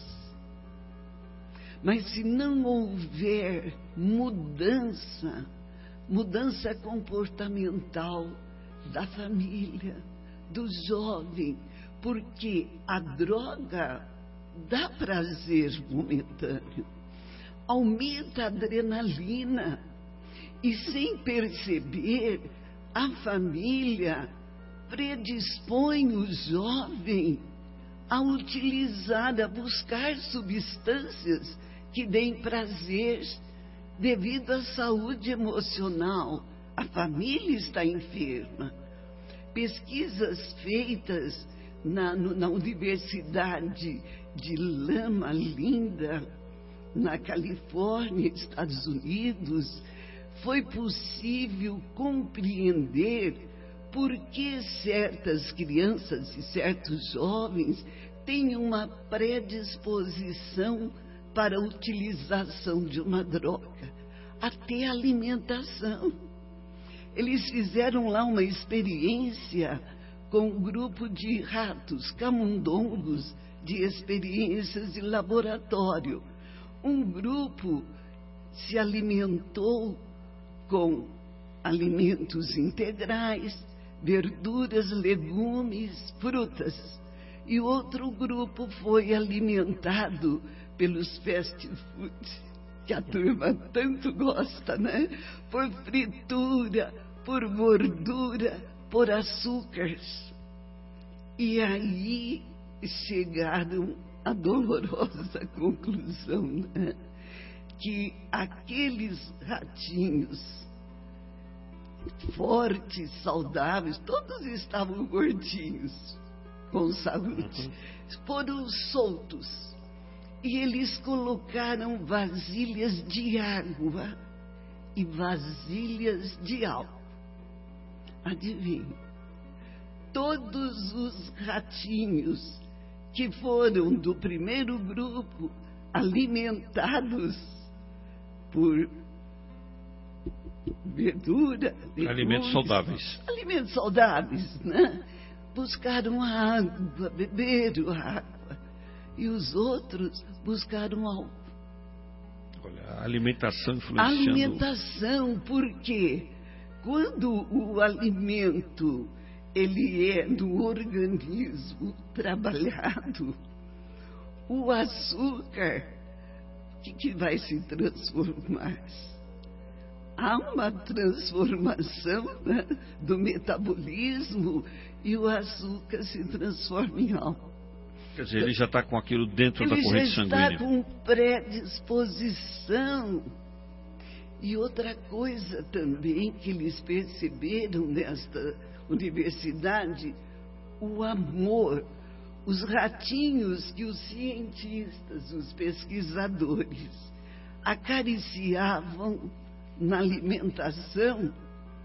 Mas se não houver mudança, mudança comportamental da família, do jovem, porque a droga dá prazer momentâneo, aumenta a adrenalina, e sem perceber, a família predispõe o jovem a utilizar, a buscar substâncias que deem prazer devido à saúde emocional. A família está enferma. Pesquisas feitas na, na Universidade de Loma Linda, na Califórnia, Estados Unidos, foi possível compreender por que certas crianças e certos jovens têm uma predisposição para a utilização de uma droga, até alimentação. Eles fizeram lá uma experiência com um grupo de ratos, camundongos, de experiências de laboratório. Um grupo se alimentou com alimentos integrais, verduras, legumes, frutas. E outro grupo foi alimentado pelos fast food, que a turma tanto gosta, né? Por fritura, por gordura, por açúcares. E aí chegaram à dolorosa conclusão, né, que aqueles ratinhos fortes, saudáveis, todos estavam gordinhos, com saúde, foram soltos e eles colocaram vasilhas de água e vasilhas de álcool. Adivinhe, todos os ratinhos que foram do primeiro grupo alimentados por verdura, legumes, alimentos saudáveis. Alimentos saudáveis, né? Buscaram água, beberam água. E os outros buscaram álcool. Olha, a alimentação influenciando. Alimentação, porque quando o alimento ele é no organismo trabalhado, o açúcar, o que, que vai se transformar? Há uma transformação, né, do metabolismo e o açúcar se transforma em álcool. Quer dizer, ele já está com aquilo dentro ele da corrente sanguínea. Ele já está com predisposição. E outra coisa também que eles perceberam nesta universidade, o amor. Os ratinhos que os cientistas, os pesquisadores acariciavam na alimentação,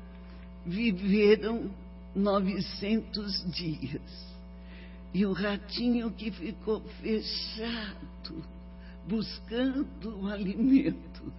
viveram novecentos dias. E o ratinho que ficou fechado, buscando o alimento,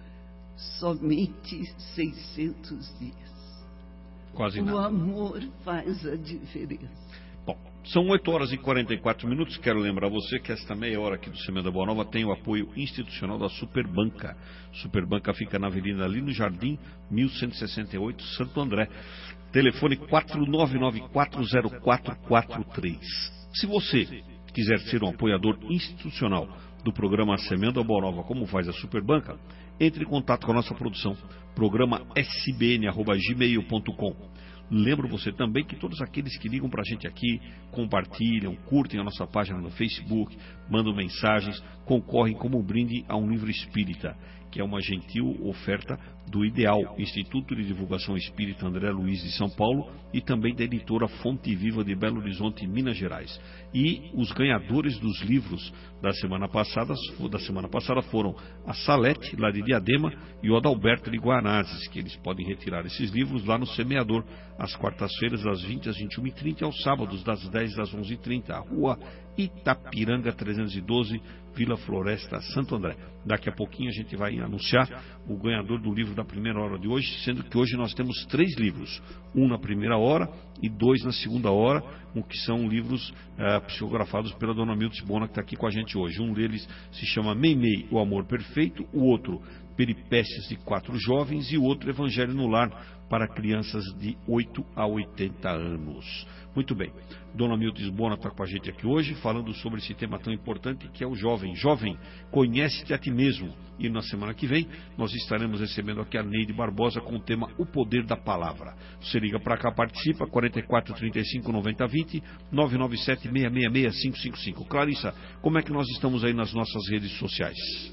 somente seiscentos dias. Quase o nada. O amor faz a diferença. Bom, são oito horas e quarenta e quatro minutos. Quero lembrar você que esta meia hora aqui do Semeando a Boa Nova tem o apoio institucional da Superbanca. Superbanca fica na Avenida Lino Jardim, mil cento e sessenta e oito, Santo André. Telefone quatro nove nove quatro zero quatro quatro três. Se você quiser ser um apoiador institucional do programa Semeando a Boa Nova, como faz a Superbanca, entre em contato com a nossa produção, programa s b n arroba gmail ponto com. Lembro você também que todos aqueles que ligam para a gente aqui, compartilham, curtem a nossa página no Facebook, mandam mensagens, concorrem como brinde a um livro espírita, que é uma gentil oferta do IDEAL, Instituto de Divulgação Espírita André Luiz de São Paulo, e também da editora Fonte Viva de Belo Horizonte, Minas Gerais. E os ganhadores dos livros da semana passada, da semana passada foram a Salete, lá de Diadema, e o Adalberto de Guanazes, que eles podem retirar esses livros lá no Semeador, às quartas-feiras, das vinte às vinte e uma e trinta, e aos sábados, das dez às onze e trinta, a rua Itapiranga trezentos e doze, Vila Floresta, Santo André. Daqui a pouquinho a gente vai anunciar o ganhador do livro da primeira hora de hoje, sendo que hoje nós temos três livros, um na primeira hora e dois na segunda hora, um que são livros uh, psicografados pela dona Mildes Bona, que está aqui com a gente hoje. Um deles se chama Meimei, o Amor Perfeito, o outro Peripécias de Quatro Jovens e o outro Evangelho no Lar para crianças de oito a oitenta anos. Muito bem, dona Mildes Bona está com a gente aqui hoje, falando sobre esse tema tão importante que é o jovem. Jovem, conhece-te a ti mesmo. E na semana que vem nós estaremos recebendo aqui a Neide Barbosa com o tema O Poder da Palavra. Você liga para cá, participa, quarenta e quatro, trinta e cinco, noventa, vinte, nove nove sete, seis seis seis, cinco cinco cinco. Clarissa, como é que nós estamos aí nas nossas redes sociais?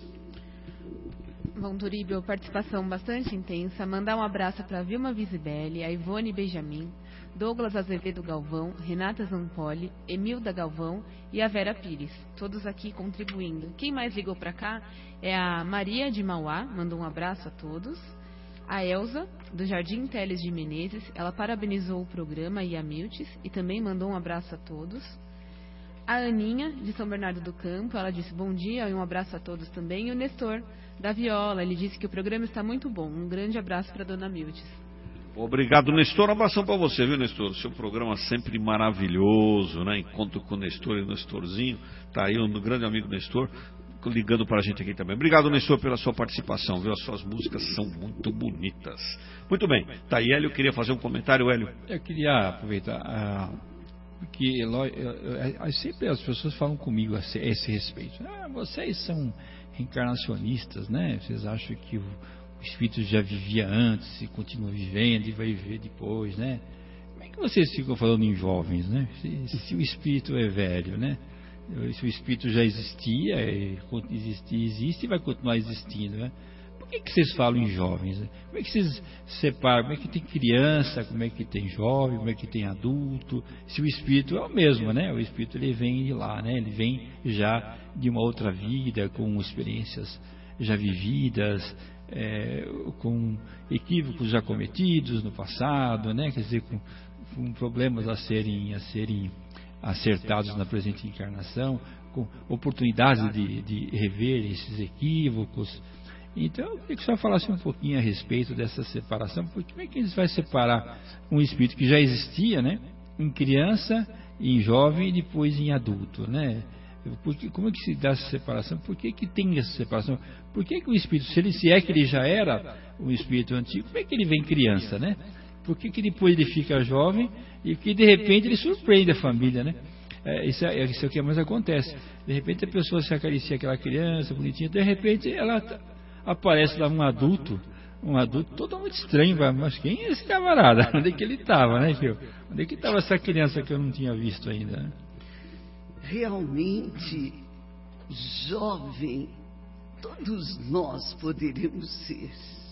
Bom, Turíbio, participação bastante intensa. Mandar um abraço para a Vilma Visibelli, a Ivone Benjamin, Douglas Azevedo Galvão, Renata Zampoli, Emilda Galvão e a Vera Pires. Todos aqui contribuindo. Quem mais ligou para cá é a Maria de Mauá, mandou um abraço a todos. A Elza, do Jardim Teles de Menezes, ela parabenizou o programa e a Miltes e também mandou um abraço a todos. A Aninha, de São Bernardo do Campo, ela disse bom dia e um abraço a todos também. E o Nestor, da Viola, ele disse que o programa está muito bom. Um grande abraço para a dona Miltes. Obrigado, Nestor. Um abração para você, viu, Nestor? Seu programa sempre maravilhoso, né? Encontro com o Nestor e o Nestorzinho. Tá aí um grande amigo Nestor ligando para a gente aqui também. Obrigado, Nestor, pela sua participação, viu? As suas músicas são muito bonitas. Muito bem. Tá aí, Hélio, queria fazer um comentário, Hélio? Eu queria aproveitar... Uh... Porque eu, eu, eu, sempre as pessoas falam comigo a esse, a esse respeito. Ah, vocês são reencarnacionistas, né? Vocês acham que o, o espírito já vivia antes e continua vivendo e vai viver depois, né? Como é que vocês ficam falando em jovens, né? Se, se o espírito é velho, né? Se o espírito já existia, existe, existe e vai continuar existindo, né? Por que, que vocês falam em jovens? Né? Como é que vocês separam? Como é que tem criança? Como é que tem jovem? Como é que tem adulto? Se o espírito é o mesmo, né? O espírito ele vem de lá, né? Ele vem já de uma outra vida, com experiências já vividas, é, com equívocos já cometidos no passado, né? Quer dizer, com, com problemas a serem, a serem acertados na presente encarnação, com oportunidades de, de rever esses equívocos. Então, eu queria que o senhor falasse um pouquinho a respeito dessa separação, porque como é que eles vai separar um espírito que já existia, né, em criança, em jovem e depois em adulto, né? Porque, como é que se dá essa separação? Por que que tem essa separação? Por que que o espírito, se, ele, se é que ele já era um espírito antigo, como é que ele vem criança, né? Por que que depois ele fica jovem e que de repente ele surpreende a família, né? É, isso, é, isso é o que mais acontece. De repente a pessoa se acaricia aquela criança bonitinha, de repente ela aparece lá um adulto, um adulto totalmente estranho, mas quem é esse camarada? Onde é que ele estava, né, Gil? Onde é que estava essa criança que eu não tinha visto ainda, né? Realmente, jovem, todos nós poderíamos ser.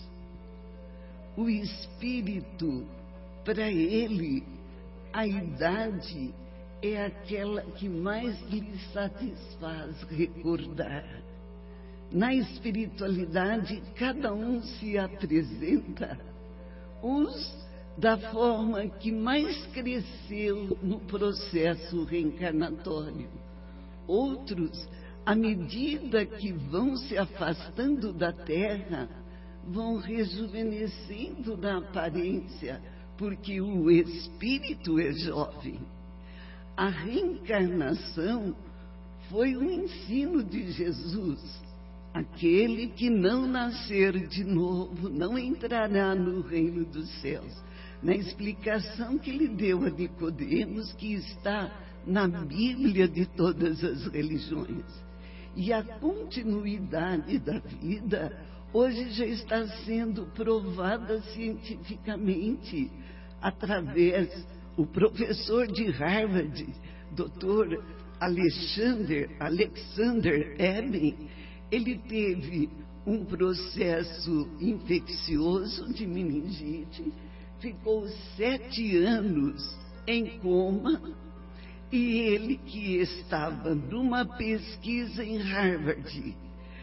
O espírito, para ele, a idade é aquela que mais lhe satisfaz recordar. Na espiritualidade, cada um se apresenta, uns da forma que mais cresceu no processo reencarnatório, outros, à medida que vão se afastando da Terra, vão rejuvenescendo na aparência, porque o espírito é jovem. A reencarnação foi um ensino de Jesus. Aquele que não nascer de novo não entrará no reino dos céus. Na explicação que ele deu a Nicodemos, que está na Bíblia de todas as religiões. E a continuidade da vida hoje já está sendo provada cientificamente através do professor de Harvard, doutor Alexander, Alexander Eben. Ele teve um processo infeccioso de meningite, ficou sete anos em coma, e ele que estava numa pesquisa em Harvard,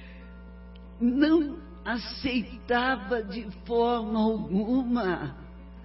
não aceitava de forma alguma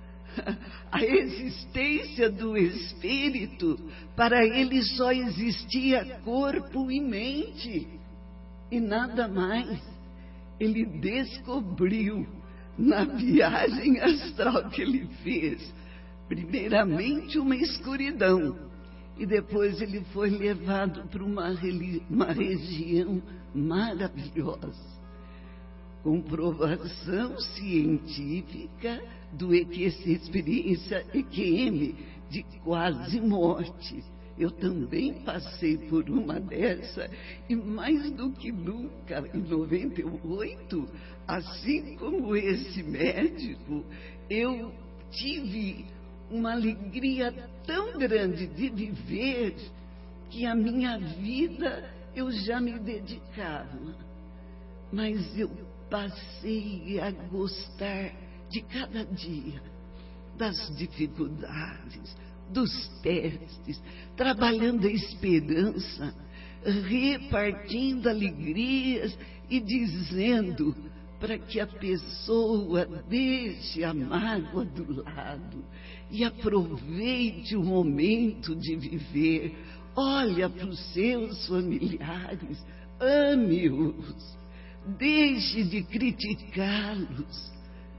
a existência do espírito. Para ele só existia corpo e mente e nada mais. Ele descobriu na viagem astral que ele fez, primeiramente uma escuridão, e depois ele foi levado para uma, uma região maravilhosa. Comprovação científica do que essa experiência E Q M de quase morte. Eu também passei por uma dessa, e mais do que nunca, em noventa e oito, assim como esse médico, eu tive uma alegria tão grande de viver, que a minha vida eu já me dedicava. Mas eu passei a gostar de cada dia, das dificuldades, dos testes, trabalhando a esperança, repartindo alegrias e dizendo para que a pessoa deixe a mágoa do lado e aproveite o momento de viver. Olha para os seus familiares, ame-os, deixe de criticá-los,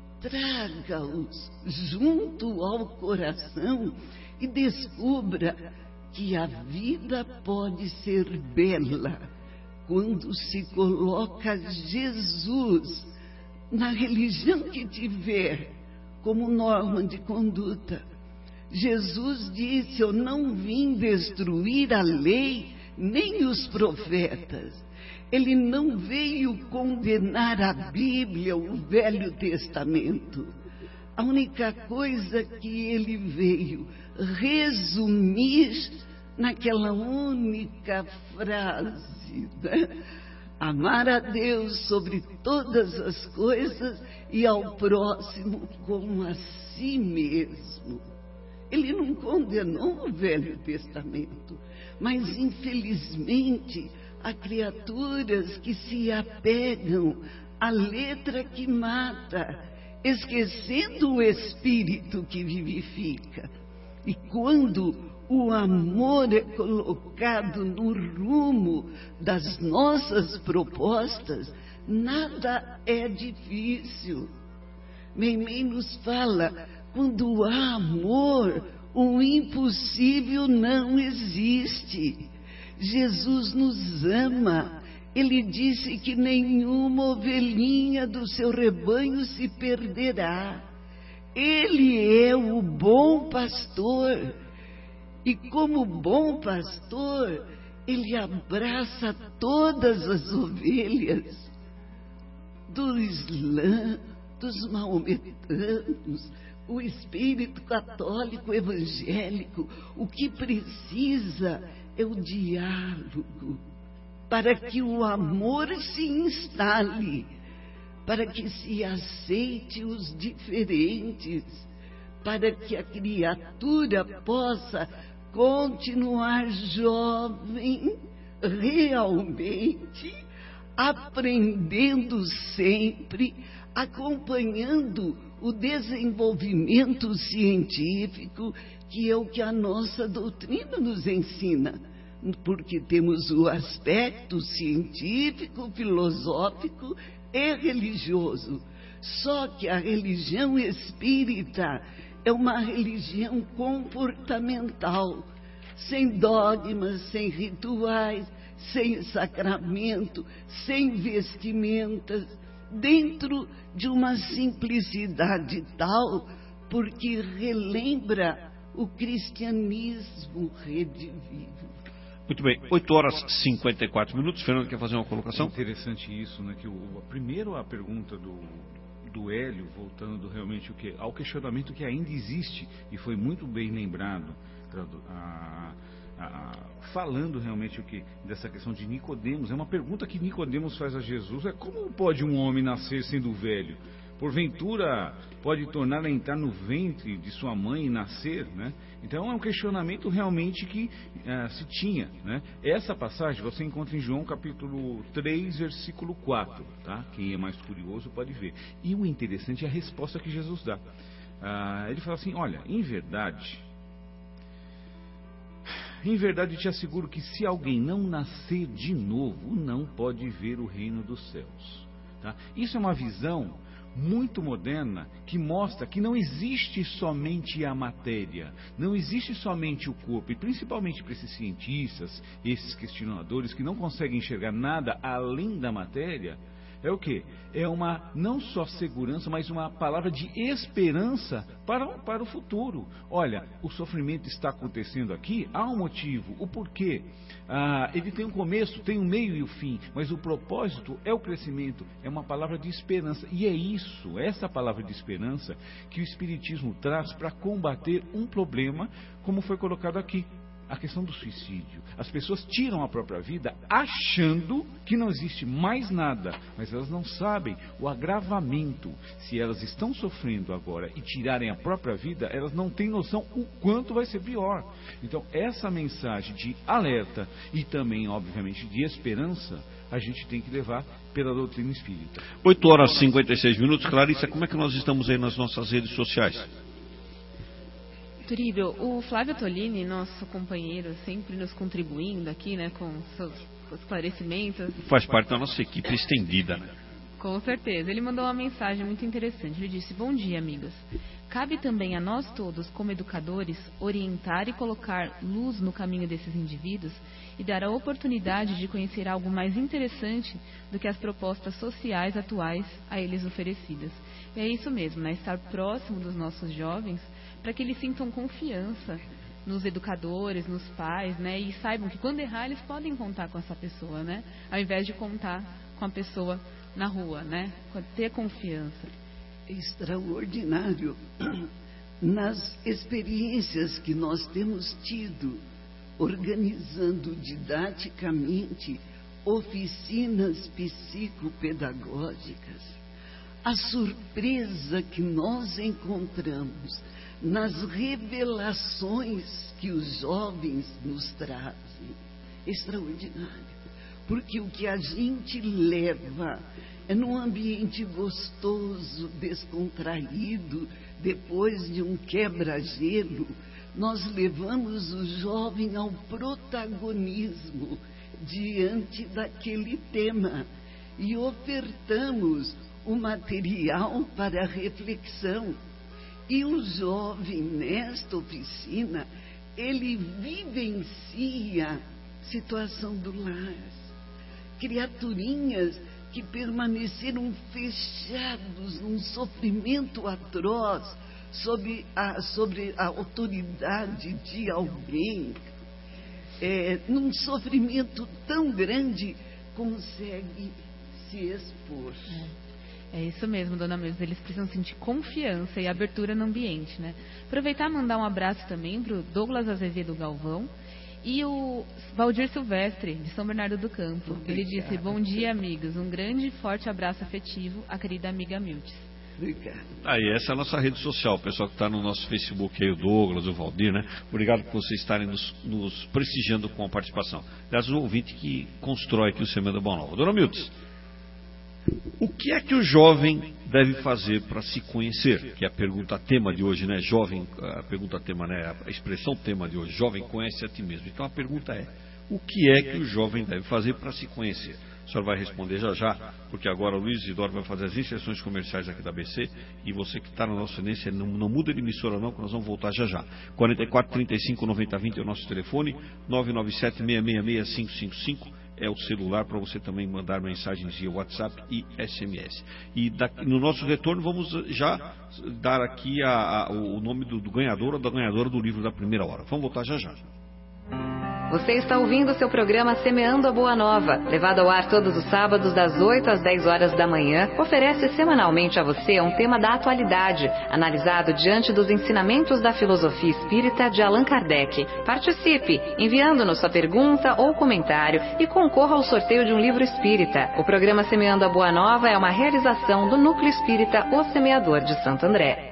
traga-os junto ao coração e descubra que a vida pode ser bela quando se coloca Jesus, na religião que tiver, como norma de conduta. Jesus disse: eu não vim destruir a lei nem os profetas. Ele não veio condenar a Bíblia, o Velho Testamento. A única coisa que ele veio resumir naquela única frase, né? Amar a Deus sobre todas as coisas e ao próximo como a si mesmo. Ele não condenou o Velho Testamento, mas infelizmente há criaturas que se apegam à letra que mata, esquecendo o espírito que vivifica. E quando o amor é colocado no rumo das nossas propostas, nada é difícil. Meimei nos fala, quando há amor, o impossível não existe. Jesus nos ama. Ele disse que nenhuma ovelhinha do seu rebanho se perderá. Ele é o bom pastor. E como bom pastor, ele abraça todas as ovelhas do Islã, dos maometanos, o espírito católico evangélico. O que precisa é o diálogo, para que o amor se instale, para que se aceite os diferentes, para que a criatura possa continuar jovem, realmente, aprendendo sempre, acompanhando o desenvolvimento científico, que é o que a nossa doutrina nos ensina, porque temos o aspecto científico, filosófico e religioso. Só que a religião espírita é uma religião comportamental, sem dogmas, sem rituais, sem sacramento, sem vestimentas, dentro de uma simplicidade tal, porque relembra o cristianismo redivivo. Muito bem, oito horas e cinquenta e quatro minutos. Fernando, quer fazer uma colocação? É interessante isso, né? Que o, primeiro a pergunta do, do Hélio, voltando realmente o que, ao questionamento que ainda existe, e foi muito bem lembrado, a, a, a, falando realmente o que, dessa questão de Nicodemos. É uma pergunta que Nicodemos faz a Jesus: é como pode um homem nascer sendo velho? Porventura pode tornar a entrar no ventre de sua mãe e nascer, né? Então é um questionamento realmente que uh, se tinha, né? Essa passagem você encontra em João capítulo três, versículo quatro, tá? Quem é mais curioso pode ver. E o interessante é a resposta que Jesus dá. Uh, ele fala assim: olha, em verdade, em verdade te asseguro que se alguém não nascer de novo, não pode ver o reino dos céus. Tá? Isso é uma visão muito moderna, que mostra que não existe somente a matéria, não existe somente o corpo, e principalmente para esses cientistas, esses questionadores que não conseguem enxergar nada além da matéria, é o que? É uma, não só segurança, mas uma palavra de esperança para, para o futuro. Olha, o sofrimento está acontecendo aqui, há um motivo, o porquê. Ah, ele tem um começo, tem um meio e o fim, mas o propósito é o crescimento, é uma palavra de esperança. E é isso, essa palavra de esperança, que o Espiritismo traz para combater um problema, como foi colocado aqui. A questão do suicídio. As pessoas tiram a própria vida achando que não existe mais nada, mas elas não sabem o agravamento. Se elas estão sofrendo agora e tirarem a própria vida, elas não têm noção o quanto vai ser pior. Então, essa mensagem de alerta e também, obviamente, de esperança, a gente tem que levar pela doutrina espírita. oito horas e cinquenta e seis minutos. Clarissa, como é que nós estamos aí nas nossas redes sociais? Turíbio, o Flávio Tolini, nosso companheiro, sempre nos contribuindo aqui, né, com seus esclarecimentos. Faz parte da nossa equipe estendida, né? Com certeza. Ele mandou uma mensagem muito interessante. Ele disse: bom dia, amigos. Cabe também a nós todos, como educadores, orientar e colocar luz no caminho desses indivíduos e dar a oportunidade de conhecer algo mais interessante do que as propostas sociais atuais a eles oferecidas. E é isso mesmo, né? Estar próximo dos nossos jovens, para que eles sintam confiança nos educadores, nos pais, né? E saibam que quando errar, eles podem contar com essa pessoa, né? Ao invés de contar com a pessoa na rua, né? Ter confiança. Extraordinário. Nas experiências que nós temos tido organizando didaticamente oficinas psicopedagógicas. A surpresa que nós encontramos nas revelações que os jovens nos trazem é extraordinário, porque o que a gente leva é num ambiente gostoso, descontraído, depois de um quebra-gelo, nós levamos o jovem ao protagonismo diante daquele tema e ofertamos o material para reflexão. E o jovem, nesta oficina, ele vivencia a situação do lar. Criaturinhas que permaneceram fechados num sofrimento atroz sobre a, sobre a autoridade de alguém, é, num sofrimento tão grande, consegue se expor. É. É isso mesmo, dona Mildes, eles precisam sentir confiança e abertura no ambiente, né? Aproveitar e mandar um abraço também para o Douglas Azevedo Galvão e o Valdir Silvestre, de São Bernardo do Campo. Obrigada. Ele disse: bom dia, amigos, um grande e forte abraço afetivo à querida amiga Mildes. Obrigado. Aí, essa é a nossa rede social, o pessoal que está no nosso Facebook aí, o Douglas, o Valdir, né? Obrigado por vocês estarem nos, nos prestigiando com a participação. Aliás, o ouvinte que constrói aqui o Semeando a Boa Nova. Dona Mildes, o que é que o jovem deve fazer para se conhecer? Que é a pergunta tema de hoje, né? Jovem, a pergunta tema, né? A expressão tema de hoje, jovem, conhece a ti mesmo. Então a pergunta é, o que é que o jovem deve fazer para se conhecer? O senhor vai responder já já, porque agora o Luiz Isidoro vai fazer as inserções comerciais aqui da A B C, e você que está na nossa audiência, não, não muda de emissora não, que nós vamos voltar já já. quarenta e quatro, trinta e cinco, noventa, vinte é o nosso telefone, nove nove sete, seis seis seis, cinco cinco cinco é o celular para você também mandar mensagens via WhatsApp e S M S. E daqui, no nosso retorno vamos já dar aqui a, a, o nome do, do ganhador ou da ganhadora do livro da primeira hora. Vamos voltar já já. Você está ouvindo o seu programa Semeando a Boa Nova, levado ao ar todos os sábados das oito às dez horas da manhã, oferece semanalmente a você um tema da atualidade, analisado diante dos ensinamentos da filosofia espírita de Allan Kardec. Participe, enviando-nos sua pergunta ou comentário e concorra ao sorteio de um livro espírita. O programa Semeando a Boa Nova é uma realização do Núcleo Espírita O Semeador de Santo André.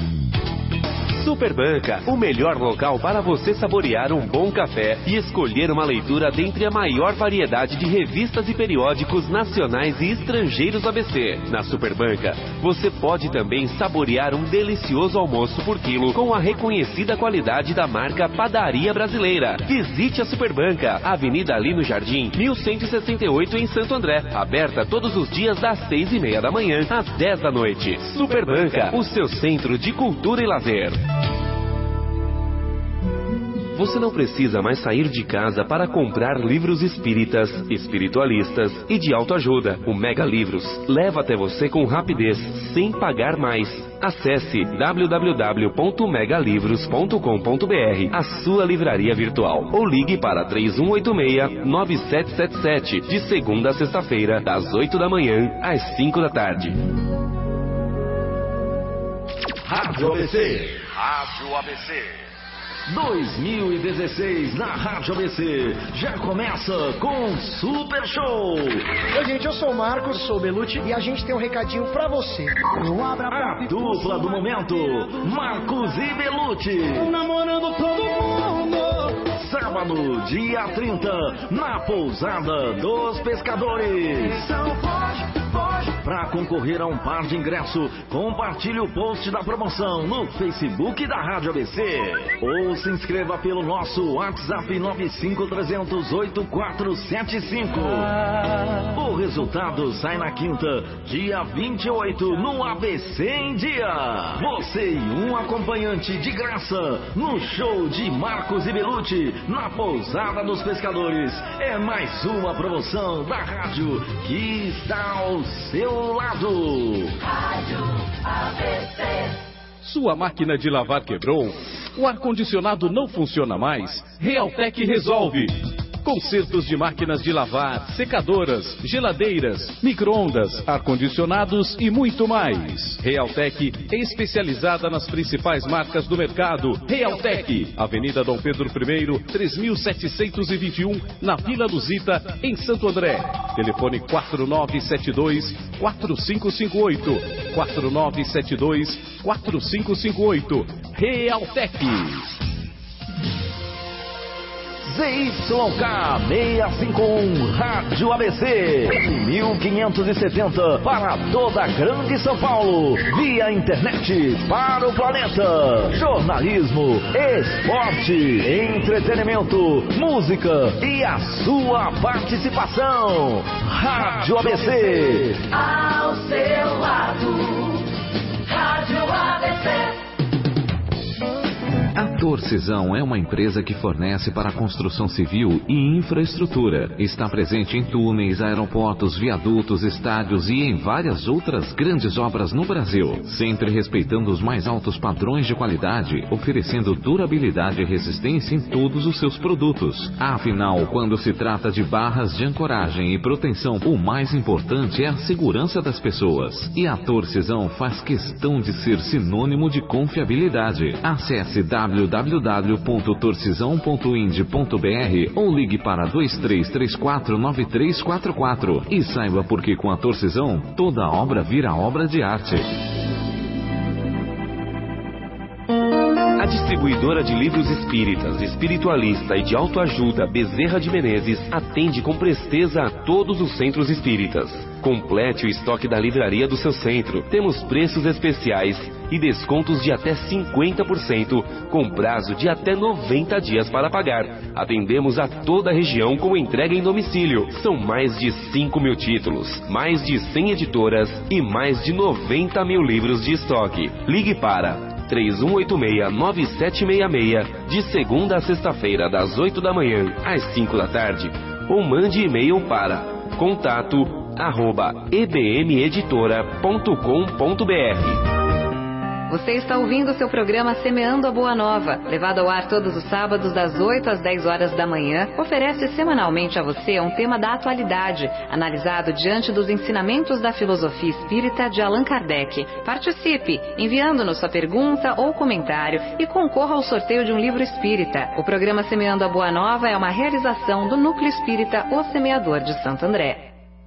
Superbanca, o melhor local para você saborear um bom café e escolher uma leitura dentre a maior variedade de revistas e periódicos nacionais e estrangeiros do A B C. Na Superbanca, você pode também saborear um delicioso almoço por quilo com a reconhecida qualidade da marca Padaria Brasileira. Visite a Superbanca, Avenida Lino Jardim, mil cento e sessenta e oito em Santo André, aberta todos os dias das seis e meia da manhã às dez da noite. Superbanca, o seu centro de cultura e lazer. Você não precisa mais sair de casa para comprar livros espíritas, espiritualistas e de autoajuda. O Mega Livros leva até você com rapidez, sem pagar mais. Acesse w w w ponto mega livros ponto com ponto b r, a sua livraria virtual, ou ligue para três um oito seis, nove sete sete sete, de segunda a sexta-feira, das oito da manhã às cinco da tarde. Rádio A B C. Rádio A B C. dois mil e dezesseis na Rádio A B C já começa com Super Show. Oi, gente, eu sou o Marcos, sou o Belucci e a gente tem um recadinho pra você. A dupla do momento, Marcos e Belucci. Namorando todo mundo. Sábado, dia trinta, na Pousada dos Pescadores. Para concorrer a um par de ingresso, compartilhe o post da promoção no Facebook da Rádio A B C. Ou se inscreva pelo nosso WhatsApp nove cinco três zero zero oito quatro sete cinco. O resultado sai na quinta, dia vinte e oito, no A B C em Dia. Você e um acompanhante de graça no show de Marcos e Belucci na Pousada dos Pescadores. É mais uma promoção da rádio que está ao seu lado. Rádio A B C. Sua máquina de lavar quebrou? O ar-condicionado não funciona mais? Realtec resolve. consertos de máquinas de lavar, secadoras, geladeiras, micro-ondas, ar-condicionados e muito mais. Realtec é especializada nas principais marcas do mercado. Realtec, Avenida Dom Pedro I, três mil setecentos e vinte e um, na Vila Luzita, em Santo André. Telefone quatro nove sete dois, quatro cinco cinco oito, quatro nove sete dois, quatro cinco cinco oito. Realtec. Z Y K seiscentos e cinquenta e um Rádio A B C, mil quinhentos e setenta para toda a Grande São Paulo, via internet para o planeta. Jornalismo, esporte, entretenimento, música e a sua participação. Rádio A B C. Ao seu lado, Rádio A B C. A Torcisão é uma empresa que fornece para a construção civil e infraestrutura. Está presente em túneis, aeroportos, viadutos, estádios e em várias outras grandes obras no Brasil. Sempre respeitando os mais altos padrões de qualidade, oferecendo durabilidade e resistência em todos os seus produtos. Afinal, quando se trata de barras de ancoragem e proteção, o mais importante é a segurança das pessoas. E a Torcisão faz questão de ser sinônimo de confiabilidade. Acesse w w w ponto torcisão ponto ind ponto b r ou ligue para dois três três quatro nove três quatro quatro e saiba por que com a Torcisão toda obra vira obra de arte. A distribuidora de livros espíritas, espiritualista e de autoajuda Bezerra de Menezes atende com presteza a todos os centros espíritas. Complete o estoque da livraria do seu centro. Temos preços especiais e descontos de até cinquenta por cento, com prazo de até noventa dias para pagar. Atendemos a toda a região com entrega em domicílio. São mais de cinco mil títulos, mais de cem editoras e mais de noventa mil livros de estoque. Ligue para três um oito seis, nove sete seis seis, de segunda a sexta-feira, das oito da manhã às cinco da tarde, ou mande e-mail para contato arroba e b m editora ponto com ponto b r. Você está ouvindo seu programa Semeando a Boa Nova, levado ao ar todos os sábados das oito às dez horas da manhã. Oferece semanalmente a você um tema da atualidade, analisado diante dos ensinamentos da filosofia espírita de Allan Kardec. Participe, enviando-nos sua pergunta ou comentário e concorra ao sorteio de um livro espírita. O programa Semeando a Boa Nova é uma realização do Núcleo Espírita O Semeador de Santo André.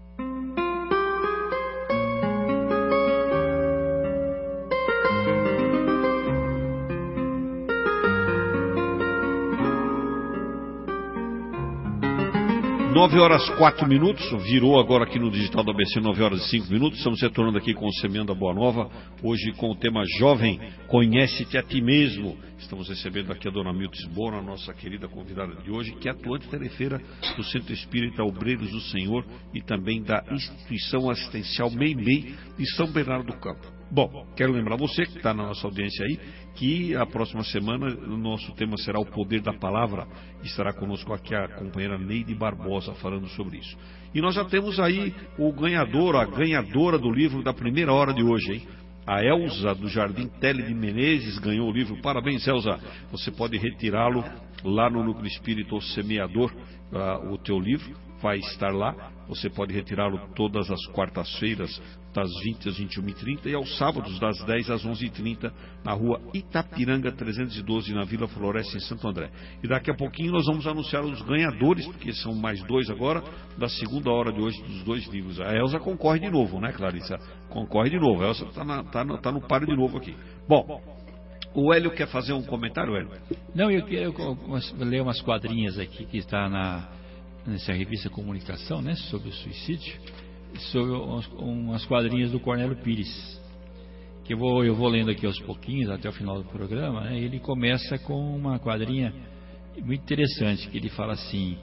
nove horas quatro minutos, virou agora aqui no digital da A B C nove horas e cinco minutos. Estamos retornando aqui com o Semeando a Boa Nova, hoje com o tema Jovem, conhece-te a ti mesmo. Estamos recebendo aqui a dona Milton Sbona, nossa querida convidada de hoje, que é atuante tarefeira do Centro Espírita Obreiros do Senhor e também da Instituição Assistencial Meimei de São Bernardo do Campo. Bom, quero lembrar você que está na nossa audiência aí, que a próxima semana o nosso tema será o poder da palavra. Estará conosco aqui a companheira Neide Barbosa falando sobre isso. E nós já temos aí o ganhador, a ganhadora do livro da primeira hora de hoje, hein? A Elza do Jardim Tele de Menezes ganhou o livro. Parabéns, Elza. Você pode retirá-lo lá no Núcleo Espírita O Semeador, uh, o teu livro vai estar lá. Você pode retirá-lo todas as quartas-feiras, das vinte às vinte e uma e trinta, e aos sábados, das dez às onze e trinta, na rua Itapiranga trezentos e doze, na Vila Floresta, em Santo André. E daqui a pouquinho nós vamos anunciar os ganhadores, porque são mais dois agora, da segunda hora de hoje, dos dois livros. A Elza concorre de novo, né, Clarissa? Concorre de novo. A Elza está tá tá no páreo de novo aqui. Bom, o Hélio quer fazer um comentário, Hélio? Não, eu quero ler umas quadrinhas aqui que está na... nessa revista Comunicação, né, sobre o suicídio, sobre umas, umas quadrinhas do Cornélio Pires, que eu vou, eu vou lendo aqui aos pouquinhos, até o final do programa, né. Ele começa com uma quadrinha muito interessante, que ele fala assim,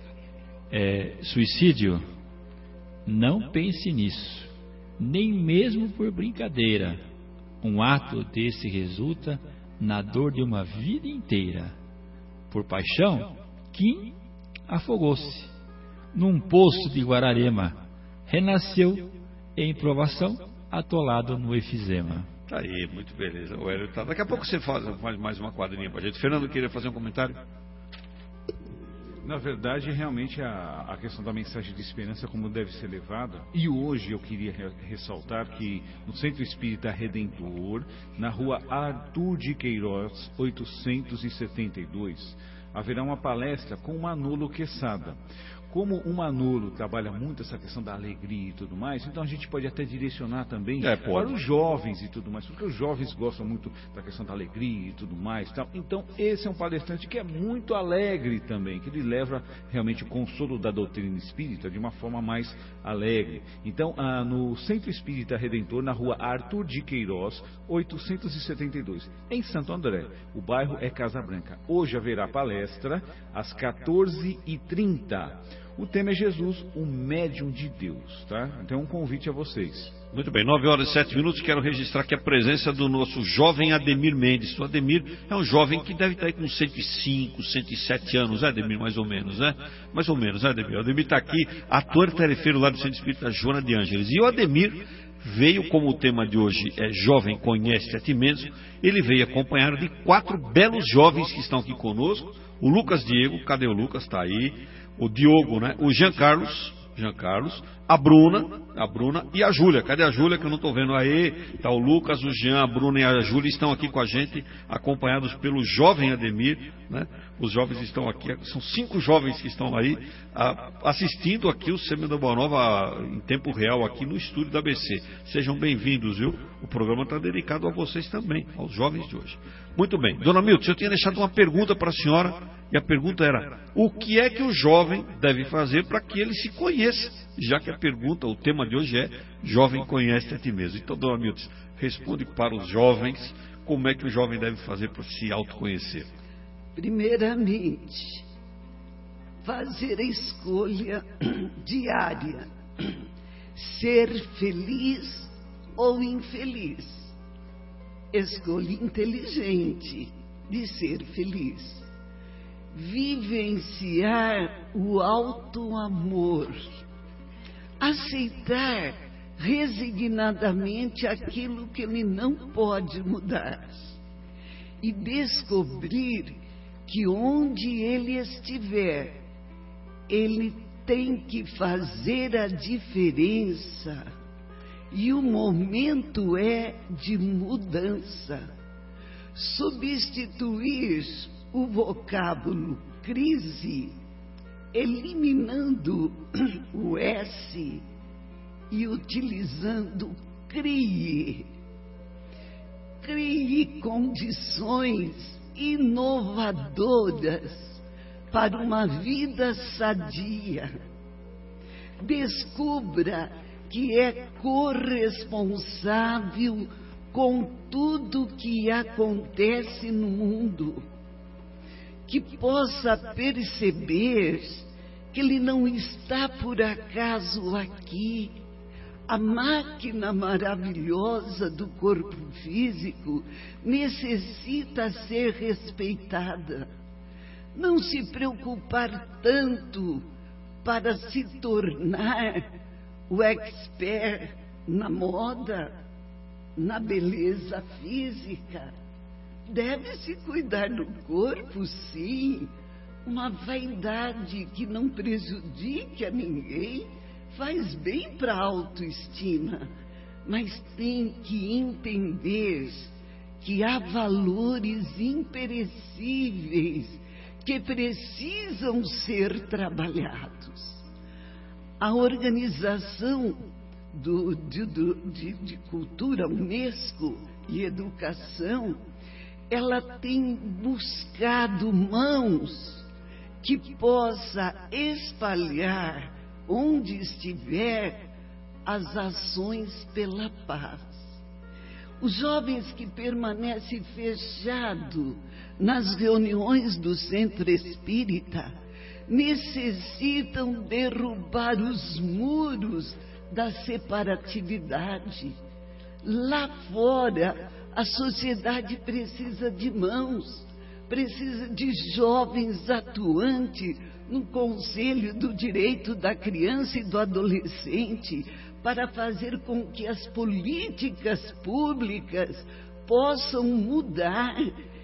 é, suicídio, não pense nisso, nem mesmo por brincadeira, um ato desse resulta na dor de uma vida inteira, por paixão, Kim afogou-se num poço de Guararema, renasceu em provação, atolado no efizema. Tá aí, muito beleza. O Hélio tá... Daqui a pouco você faz, faz mais uma quadrinha pra gente. Fernando, queria fazer um comentário? Na verdade, realmente a, a questão da mensagem de esperança, como deve ser levada, e hoje eu queria re, ressaltar que no Centro Espírita Redentor, na rua Arthur de Queiroz, oitocentos e setenta e dois, haverá uma palestra com Manolo Quesada. Como o Manolo trabalha muito essa questão da alegria e tudo mais, então a gente pode até direcionar também é, para os jovens e tudo mais, porque os jovens gostam muito da questão da alegria e tudo mais. Tal. Então esse é um palestrante que é muito alegre também, que ele leva realmente o consolo da doutrina espírita de uma forma mais alegre. Então ah, no Centro Espírita Redentor, na rua Arthur de Queiroz, oitocentos e setenta e dois, em Santo André. O bairro é Casa Branca. Hoje haverá palestra às quatorze e trinta. O tema é Jesus, o médium de Deus, tá? Então um convite a vocês. Muito bem, nove horas e sete minutos, quero registrar aqui a presença do nosso jovem Ademir Mendes. O Ademir é um jovem que deve estar aí com cento e cinco, cento e sete anos, é Ademir, mais ou menos, né? Mais ou menos, né Ademir? O Ademir está aqui, ator tarefeiro lá do Centro Espírita Joana de Ângeles. E o Ademir veio, como o tema de hoje é Jovem Conhece a Ti Mesmo, ele veio acompanhado de quatro belos jovens que estão aqui conosco. O Lucas Diego, cadê o Lucas? Está aí. O Diogo, né? O Jean Carlos, Jean Carlos, a Bruna, a Bruna e a Júlia. Cadê a Júlia que eu não estou vendo? Aí, tá o Lucas, o Jean, a Bruna e a Júlia estão aqui com a gente, acompanhados pelo jovem Ademir, né? Os jovens estão aqui, são cinco jovens que estão aí a, assistindo aqui o Semeando da Boa Nova em tempo real aqui no estúdio da A B C. Sejam bem-vindos, viu? O programa está dedicado a vocês também, aos jovens de hoje. Muito bem. Dona Milton, eu tinha deixado uma pergunta para a senhora, e a pergunta era: o que é que o jovem deve fazer para que ele se conheça? Já que a pergunta, o tema de hoje é Jovem Conhece a Ti Mesmo. Então, Dona Milton, responde para os jovens como é que o jovem deve fazer para se autoconhecer. Primeiramente, fazer a escolha diária, ser feliz ou infeliz. Escolha inteligente de ser feliz. Vivenciar o auto-amor. Aceitar resignadamente aquilo que ele não pode mudar. E descobrir que onde ele estiver, ele tem que fazer a diferença. E o momento é de mudança. Substituir o vocábulo crise, eliminando o S e utilizando crie. Crie condições inovadoras para uma vida sadia. Descubra que é corresponsável com tudo que acontece no mundo, que possa perceber que ele não está por acaso aqui. A máquina maravilhosa do corpo físico necessita ser respeitada. Não se preocupar tanto para se tornar o expert na moda, na beleza física. Deve-se cuidar do corpo, sim. Uma vaidade que não prejudique a ninguém faz bem para a autoestima, mas tem que entender que há valores imperecíveis que precisam ser trabalhados. A Organização do, de, do, de, de Cultura, Unesco e Educação, ela tem buscado mãos que possa espalhar onde estiver as ações pela paz. Os jovens que permanecem fechados nas reuniões do Centro Espírita necessitam derrubar os muros da separatividade. Lá fora, a sociedade precisa de mãos, precisa de jovens atuantes no Conselho do Direito da Criança e do Adolescente, para fazer com que as políticas públicas possam mudar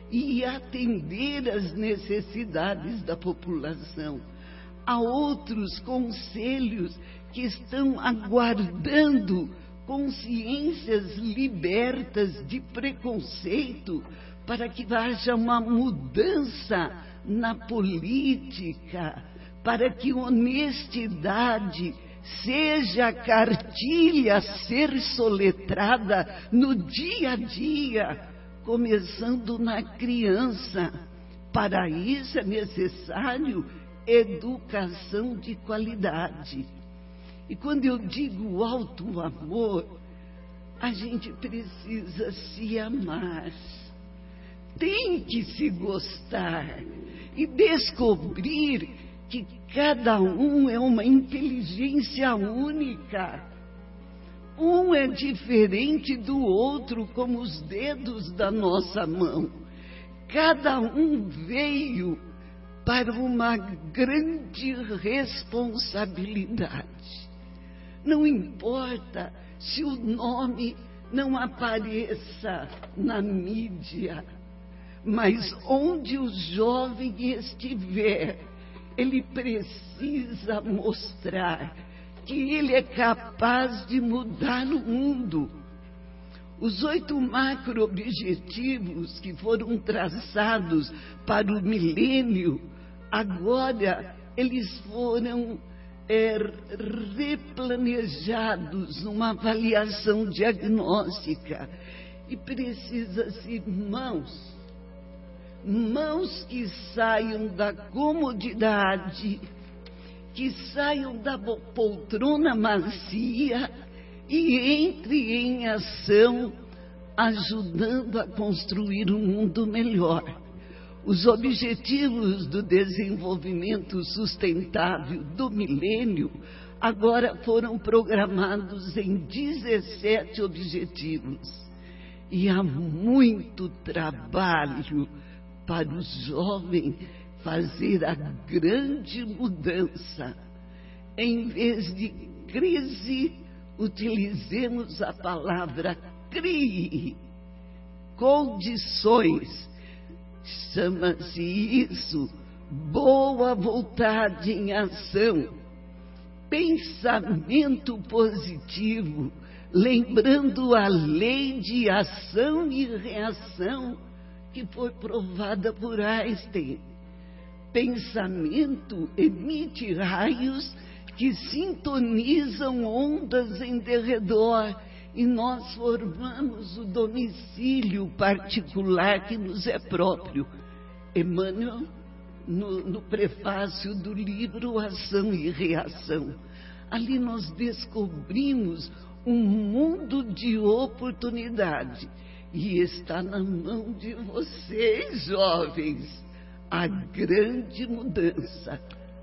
e atender às necessidades da população. Há outros conselhos que estão aguardando consciências libertas de preconceito para que haja uma mudança na política, para que honestidade seja a cartilha a ser soletrada no dia a dia, começando na criança. Para isso é necessário educação de qualidade. E quando eu digo alto amor, a gente precisa se amar. Tem que se gostar e descobrir que cada um é uma inteligência única. Um é diferente do outro, como os dedos da nossa mão. Cada um veio para uma grande responsabilidade. Não importa se o nome não apareça na mídia, mas onde o jovem estiver, ele precisa mostrar que ele é capaz de mudar o mundo. Os oito macro-objetivos que foram traçados para o milênio, agora eles foram é, replanejados numa avaliação diagnóstica. E precisa-se mãos, mãos que saiam da comodidade, que saiam da poltrona macia e entre em ação, ajudando a construir um mundo melhor. Os objetivos do desenvolvimento sustentável do milênio agora foram programados em dezessete objetivos. E há muito trabalho para o jovem fazer a grande mudança. Em vez de crise, utilizemos a palavra crie condições. Chama-se isso boa vontade em ação, pensamento positivo, lembrando a lei de ação e reação que foi provada por Einstein. Pensamento emite raios que sintonizam ondas em derredor e nós formamos o domicílio particular que nos é próprio. Emmanuel, no, no prefácio do livro Ação e Reação, ali nós descobrimos um mundo de oportunidade e está na mão de vocês, jovens, a grande mudança.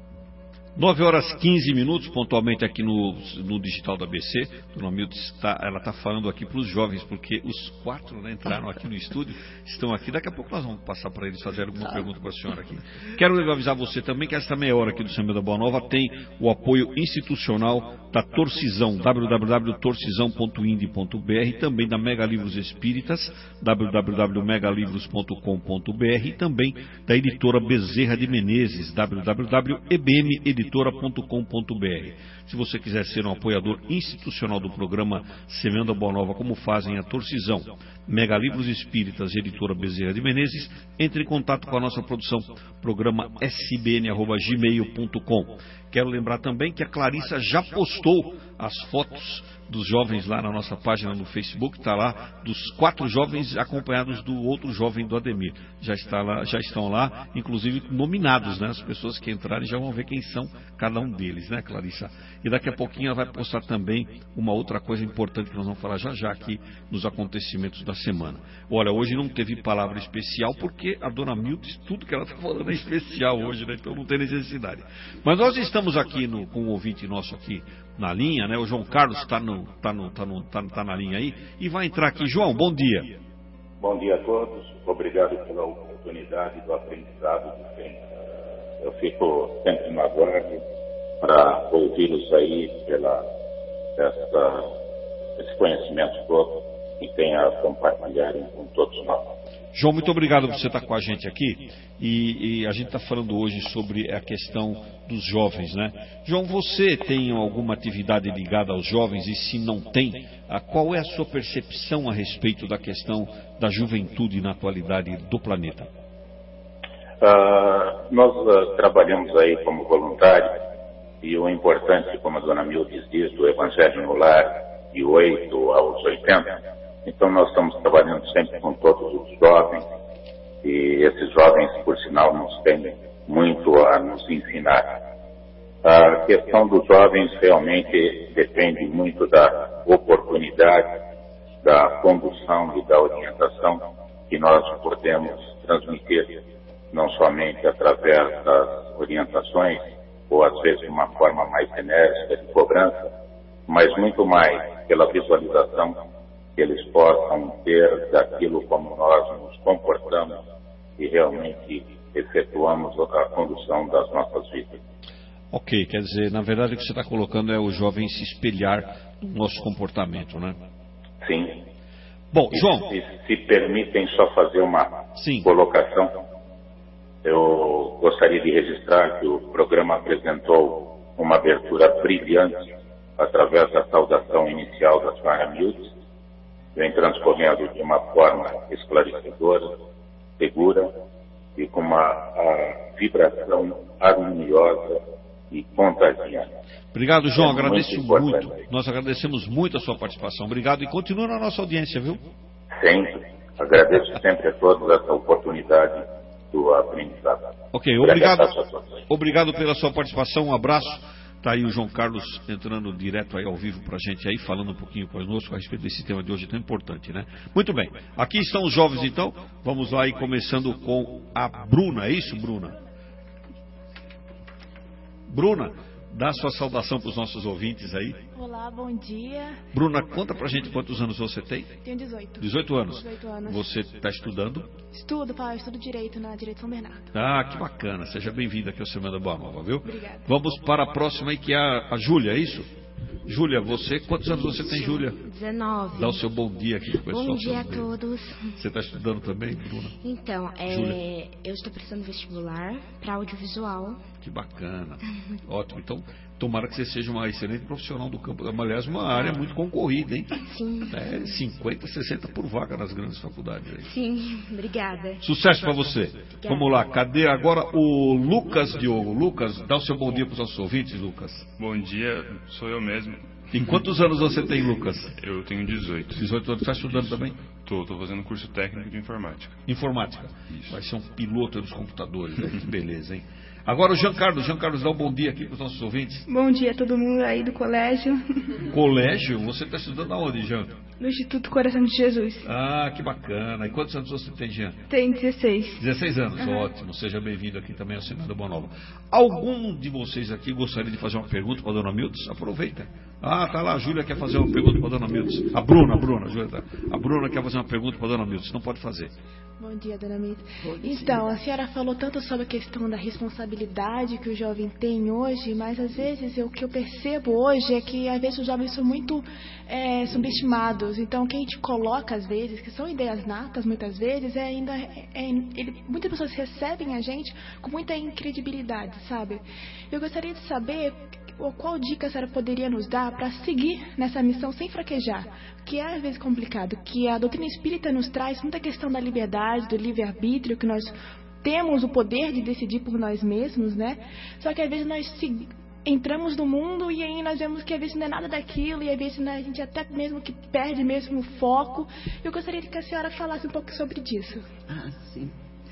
nove horas e quinze minutos, pontualmente aqui no, no digital da A B C. Dona Milton está, ela está falando aqui para os jovens, porque os quatro, né, entraram aqui no estúdio, estão aqui. Daqui a pouco nós vamos passar para eles fazer alguma pergunta para a senhora aqui. Quero avisar você também que esta meia hora aqui do Semeando a Boa Nova tem o apoio institucional da Torcisão, w w w ponto torcisão ponto ind ponto b r, também da Mega Livros Espíritas, w w w ponto mega livros ponto com ponto b r, e também da editora Bezerra de Menezes, w w w ponto e b m editora ponto com ponto b r. Se você quiser ser um apoiador institucional do programa Semeando a Boa Nova, como fazem a Torcisão, Mega Livros Espíritas e editora Bezerra de Menezes, entre em contato com a nossa produção, programa s b n arroba gmail ponto com. Quero lembrar também que a Clarissa já postou as fotos dos jovens lá na nossa página no Facebook, está lá, dos quatro jovens acompanhados do outro jovem do Ademir. Já, está lá, já estão lá, inclusive nominados, né? As pessoas que entrarem já vão ver quem são cada um deles, né, Clarissa? E daqui a pouquinho ela vai postar também uma outra coisa importante que nós vamos falar já já aqui nos acontecimentos da semana. Olha, hoje não teve palavra especial porque a Dona Milton, tudo que ela está falando é especial hoje, né? Então não tem necessidade. Mas nós estamos aqui no, com um ouvinte nosso aqui na linha, né? O João Carlos está no, tá no, tá no, tá, tá na linha aí e vai entrar aqui. João, bom dia. Bom dia a todos. Obrigado pela oportunidade do aprendizado de sempre. Eu fico sempre no aguardo para ouvi-los aí pela essa, esse conhecimento todo e tem a compartilharem com todos nós. João, muito obrigado por você estar com a gente aqui. E, e a gente está falando hoje sobre a questão dos jovens, né? João, você tem alguma atividade ligada aos jovens? E se não tem, qual é a sua percepção a respeito da questão da juventude na atualidade do planeta? Uh, nós uh, trabalhamos aí como voluntários, e o importante, como a dona Mildes diz, do Evangelho no Lar, de oito aos oitenta. Então nós estamos trabalhando sempre com todos os jovens, e esses jovens, por sinal, nos têm muito a nos ensinar. A questão dos jovens realmente depende muito da oportunidade, da condução e da orientação que nós podemos transmitir, não somente através das orientações, ou às vezes de uma forma mais enérgica de cobrança, mas muito mais pela visualização que eles possam ter daquilo como nós nos comportamos e realmente efetuamos a condução das nossas vidas. Ok, quer dizer, na verdade o que você está colocando é o jovem se espelhar no nosso comportamento, né? Sim. Bom, e, João... Se, se permitem só fazer uma Sim. colocação, eu gostaria de registrar que o programa apresentou uma abertura brilhante através da saudação inicial da senhora Mildes, vem transcorrendo de uma forma esclarecedora, segura e com uma a vibração harmoniosa e contagiante. Obrigado, João, é agradeço muito, muito. Nós agradecemos muito a sua participação. Obrigado e continua na nossa audiência, viu? Sempre. Agradeço sempre a todos essa oportunidade do aprendizado. Ok, obrigado. Obrigado pela sua participação, um abraço. Está aí o João Carlos entrando direto aí ao vivo para a gente aí, falando um pouquinho conosco a respeito desse tema de hoje tão importante, né? Muito bem, aqui estão os jovens então, vamos lá e começando com a Bruna, é isso, Bruna? Bruna, dá sua saudação para os nossos ouvintes aí. Olá, bom dia. Bruna, conta pra gente quantos anos você tem? Tenho dezoito. dezoito anos. dezoito anos. Você está estudando? Estudo, pai, estudo Direito na Direito São Bernardo. Ah, que bacana. Seja bem-vinda aqui ao Semana Boa Nova, viu? Obrigada. Vamos para a próxima aí, que é a, a Júlia, é isso? Júlia, você, quantos anos você tem, Júlia? dezenove. Dá o seu bom dia aqui pro pessoal. Bom dia a todos. Você está estudando também, Bruna? Então, é, eu estou prestando vestibular para audiovisual. Que bacana. Ótimo. Então, tomara que você seja uma excelente profissional do campo. Aliás, uma área muito concorrida, hein? Sim. É cinquenta, sessenta por vaga nas grandes faculdades aí. Sim, obrigada. Sucesso para você. Obrigada. Vamos lá, cadê agora o Lucas Diogo? Lucas, dá o seu bom dia para os nossos ouvintes, Lucas. Bom dia, sou eu mesmo. E quantos anos você tem, Lucas? Eu tenho dezoito. dezoito anos, está estudando Isso. também? Estou, estou fazendo curso técnico de informática. Informática. Isso. Vai ser um piloto dos computadores, né? Que beleza, hein? Agora o Jean Carlos. Jean Carlos, dá um bom dia aqui para os nossos ouvintes. Bom dia a todo mundo aí do colégio. Colégio? Você está estudando aonde, Jean? No Instituto Coração de Jesus. Ah, que bacana. E quantos anos você tem, Jean? Tem dezesseis. dezesseis anos, uhum. Ótimo. Seja bem-vindo aqui também ao Semana Boa Nova. Algum de vocês aqui gostaria de fazer uma pergunta para a dona Mildes? Aproveita. Ah, tá lá, a Júlia quer fazer uma pergunta para a dona Mildes. A Bruna, a Bruna, a Júlia tá. A Bruna quer fazer uma pergunta para a dona Mildes. Não pode fazer. Bom dia, dona Mildes. Então, a senhora falou tanto sobre a questão da responsabilidade que o jovem tem hoje, mas às vezes eu, o que eu percebo hoje é que às vezes os jovens são muito é, subestimados. Então, o que a gente coloca às vezes, que são ideias natas muitas vezes, é ainda é, é, ele, muitas pessoas recebem a gente com muita incredibilidade, sabe? Eu gostaria de saber qual dica a senhora poderia nos dar para seguir nessa missão sem fraquejar, que é às vezes complicado, que a doutrina espírita nos traz muita questão da liberdade, do livre-arbítrio, que nós temos o poder de decidir por nós mesmos, né? Só que às vezes nós se, entramos no mundo e aí nós vemos que às vezes não é nada daquilo e às vezes né, a gente até mesmo que perde mesmo o foco. Eu gostaria que a senhora falasse um pouco sobre isso. Ah, sim.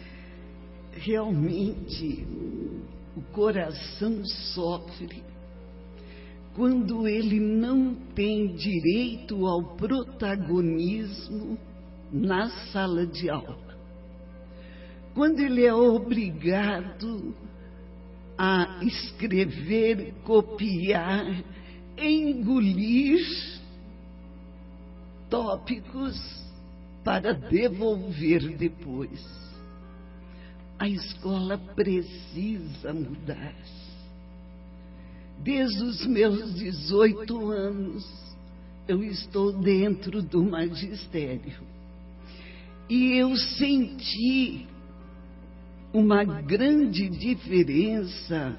Realmente, o coração sofre quando ele não tem direito ao protagonismo na sala de aula. Quando ele é obrigado a escrever, copiar, engolir tópicos para devolver depois. A escola precisa mudar. Desde os meus dezoito anos, eu estou dentro do magistério. E eu senti uma grande diferença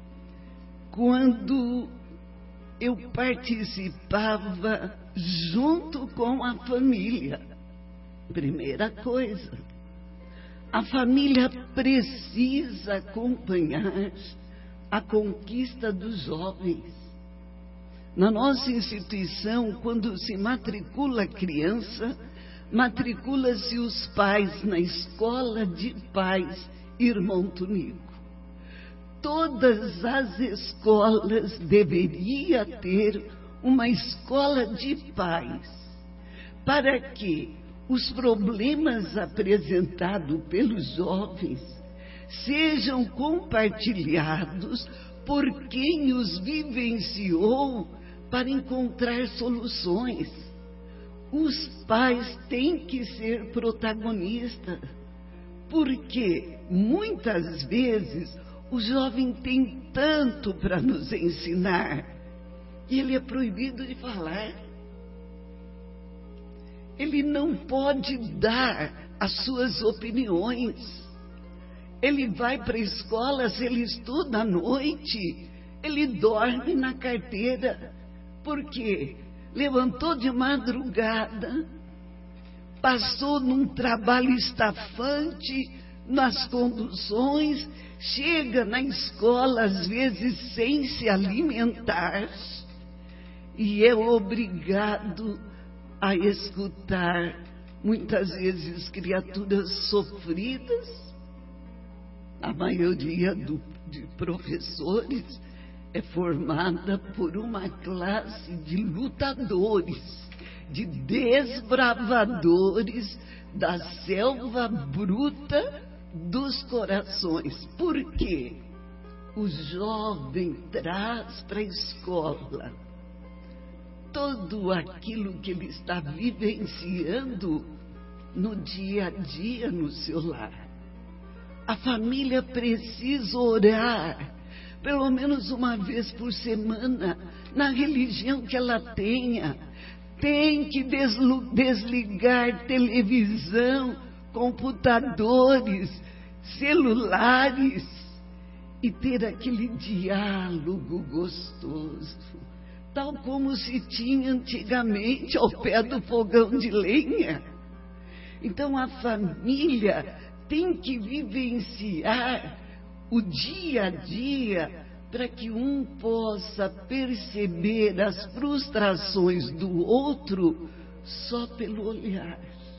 quando eu participava junto com a família. Primeira coisa, a família precisa acompanhar a conquista dos jovens. Na nossa instituição, quando se matricula a criança, matricula-se os pais na escola de pais Irmão Tunico. Todas as escolas deveriam ter uma escola de pais, para que os problemas apresentados pelos jovens sejam compartilhados por quem os vivenciou para encontrar soluções. Os pais têm que ser protagonistas, porque muitas vezes o jovem tem tanto para nos ensinar e ele é proibido de falar. Ele não pode dar as suas opiniões. Ele vai para a escola, se ele estuda à noite, ele dorme na carteira, porque levantou de madrugada, passou num trabalho estafante nas conduções, chega na escola às vezes sem se alimentar e é obrigado a escutar muitas vezes criaturas sofridas. A maioria do, de professores é formada por uma classe de lutadores, de desbravadores da selva bruta dos corações. Por quê? O jovem traz para a escola tudo aquilo que ele está vivenciando no dia a dia no seu lar. A família precisa orar pelo menos uma vez por semana, na religião que ela tenha. Tem que desligar televisão, computadores, celulares e ter aquele diálogo gostoso, tal como se tinha antigamente ao pé do fogão de lenha. Então a família tem que vivenciar o dia a dia para que um possa perceber as frustrações do outro só pelo olhar.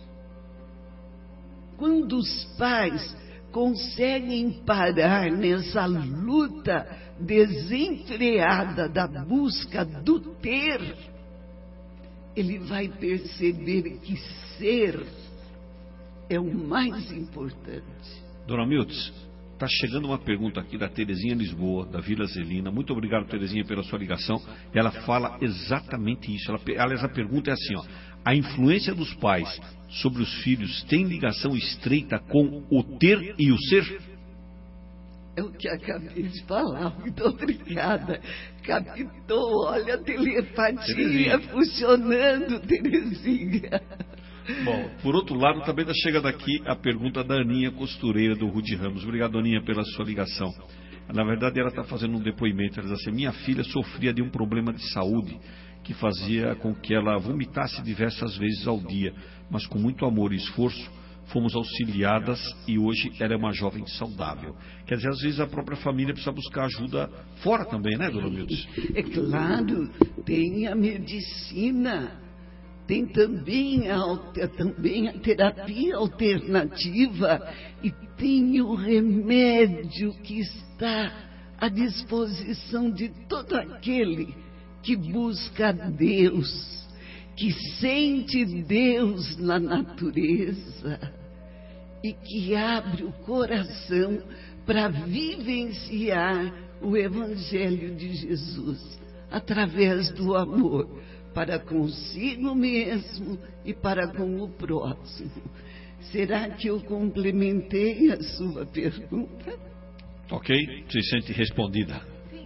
Quando os pais conseguem parar nessa luta desenfreada da busca do ter, ele vai perceber que ser é o mais importante. Dona Miltz, está chegando uma pergunta aqui da Terezinha Lisboa, da Vila Zelina. Muito obrigado, Terezinha, pela sua ligação. Ela fala exatamente isso. Ela, aliás, a pergunta é assim, ó: a influência dos pais sobre os filhos tem ligação estreita com o ter e o ser? É o que acabei de falar. Muito obrigada. Captou, olha a telepatia Terezinha funcionando, Terezinha. Bom, por outro lado, também está chegando aqui a pergunta da Aninha Costureira, do Rude Ramos. Obrigado, Aninha, pela sua ligação. Na verdade, ela está fazendo um depoimento. Ela diz assim: minha filha sofria de um problema de saúde que fazia com que ela vomitasse diversas vezes ao dia, mas com muito amor e esforço fomos auxiliadas e hoje ela é uma jovem saudável. Quer dizer, às vezes a própria família precisa buscar ajuda fora também, né, dona Miltz? É claro, tem a medicina, tem também a, também a terapia alternativa e tem o remédio que está à disposição de todo aquele que busca Deus, que sente Deus na natureza e que abre o coração para vivenciar o Evangelho de Jesus através do amor para consigo mesmo e para com o próximo. Será que eu complementei a sua pergunta? Ok, se sente respondida. Sim,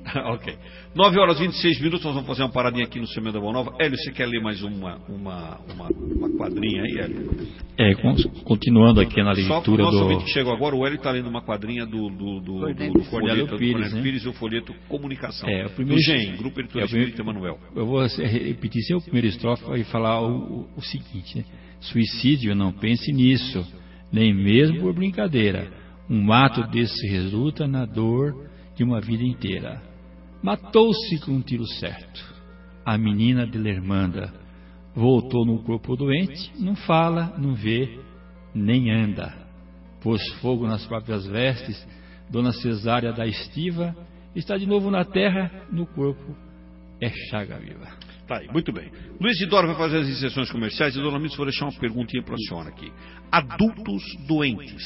Ok. nove horas e vinte e seis minutos, nós vamos fazer uma paradinha aqui no Semeando da Boa Nova. Hélio, você quer ler mais uma, uma, uma, uma quadrinha aí, Hélio? É, continuando aqui na leitura Só o nosso do... ouvinte que chegou agora, o Hélio está lendo uma quadrinha do, do, do, do, do, do folheto Pires, do né? Pires e o folheto Comunicação. É, o primeiro... Do G E M, Grupo Editor é, Espírita Emanuel. Eu vou repetir sempre o primeiro estrofe e falar o, o, o seguinte, né? Suicídio, não pense nisso, nem mesmo por brincadeira. Um ato desse resulta na dor de uma vida inteira. Matou-se com um tiro certo. A menina de Lermanda voltou no corpo doente, não fala, não vê, nem anda. Pôs fogo nas próprias vestes, Dona Cesária da Estiva está de novo na terra, no corpo é chaga viva. Tá aí, muito bem. Luiz Isidoro vai fazer as inserções comerciais e, Dona Miss, vou deixar uma perguntinha para a senhora aqui. Adultos doentes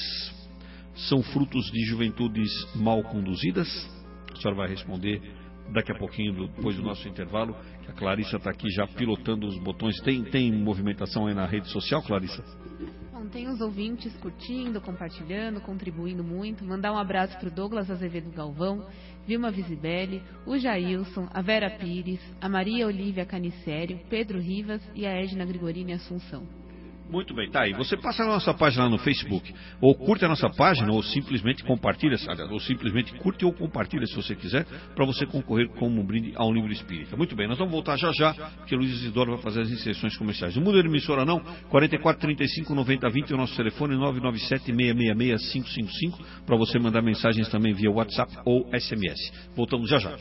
são frutos de juventudes mal conduzidas? A senhora vai responder daqui a pouquinho, depois do nosso intervalo, que a Clarissa está aqui já pilotando os botões. Tem, tem movimentação aí na rede social, Clarissa? Bom, tem os ouvintes curtindo, compartilhando, contribuindo muito. Mandar um abraço para o Douglas Azevedo Galvão, Vilma Visibelli, o Jailson, a Vera Pires, a Maria Olívia Canicério, Pedro Rivas e a Edna Grigorini Assunção. Muito bem, tá aí. Você passa na nossa página lá no Facebook, ou curte a nossa página, ou simplesmente compartilha, ou simplesmente curte ou compartilha, se você quiser, para você concorrer como um brinde a um livro espírita. Muito bem, nós vamos voltar já já, porque o Luiz Isidoro vai fazer as inserções comerciais. Não muda de emissora não, quarenta e quatro, trinta e cinco, noventa, vinte, o nosso telefone nove nove sete, seis seis seis, cinco cinco cinco, para você mandar mensagens também via WhatsApp ou S M S. Voltamos já já.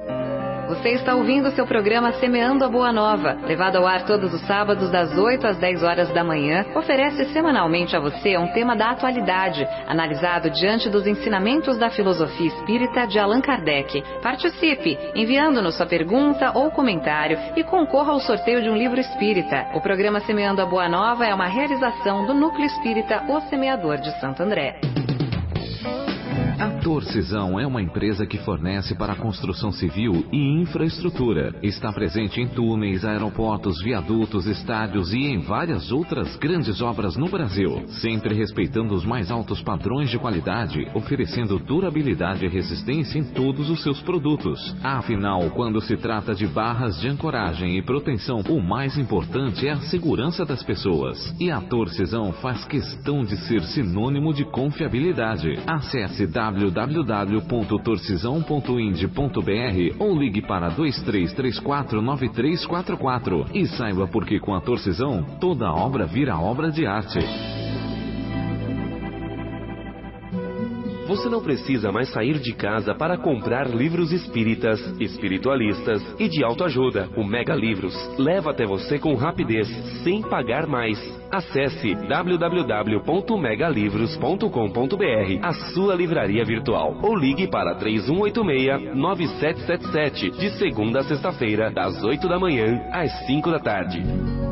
Você está ouvindo o seu programa Semeando a Boa Nova, levado ao ar todos os sábados das oito às dez horas da manhã, oferece semanalmente a você um tema da atualidade, analisado diante dos ensinamentos da filosofia espírita de Allan Kardec. Participe, enviando-nos sua pergunta ou comentário e concorra ao sorteio de um livro espírita. O programa Semeando a Boa Nova é uma realização do Núcleo Espírita O Semeador de Santo André. A Torcisão é uma empresa que fornece para a construção civil e infraestrutura. Está presente em túneis, aeroportos, viadutos, estádios e em várias outras grandes obras no Brasil, sempre respeitando os mais altos padrões de qualidade, oferecendo durabilidade e resistência em todos os seus produtos. Afinal, quando se trata de barras de ancoragem e proteção, o mais importante é a segurança das pessoas. E a Torcisão faz questão de ser sinônimo de confiabilidade. Acesse w w w ponto torcisão ponto ind ponto b r ou ligue para dois três três quatro nove três quatro quatro e saiba por que com a Torcisão toda obra vira obra de arte. Você não precisa mais sair de casa para comprar livros espíritas, espiritualistas e de autoajuda. O Mega Livros leva até você com rapidez, sem pagar mais. Acesse w w w ponto mega livros ponto com ponto b r, a sua livraria virtual, ou ligue para três um oito seis, nove sete sete sete, de segunda a sexta-feira, das oito da manhã às cinco da tarde.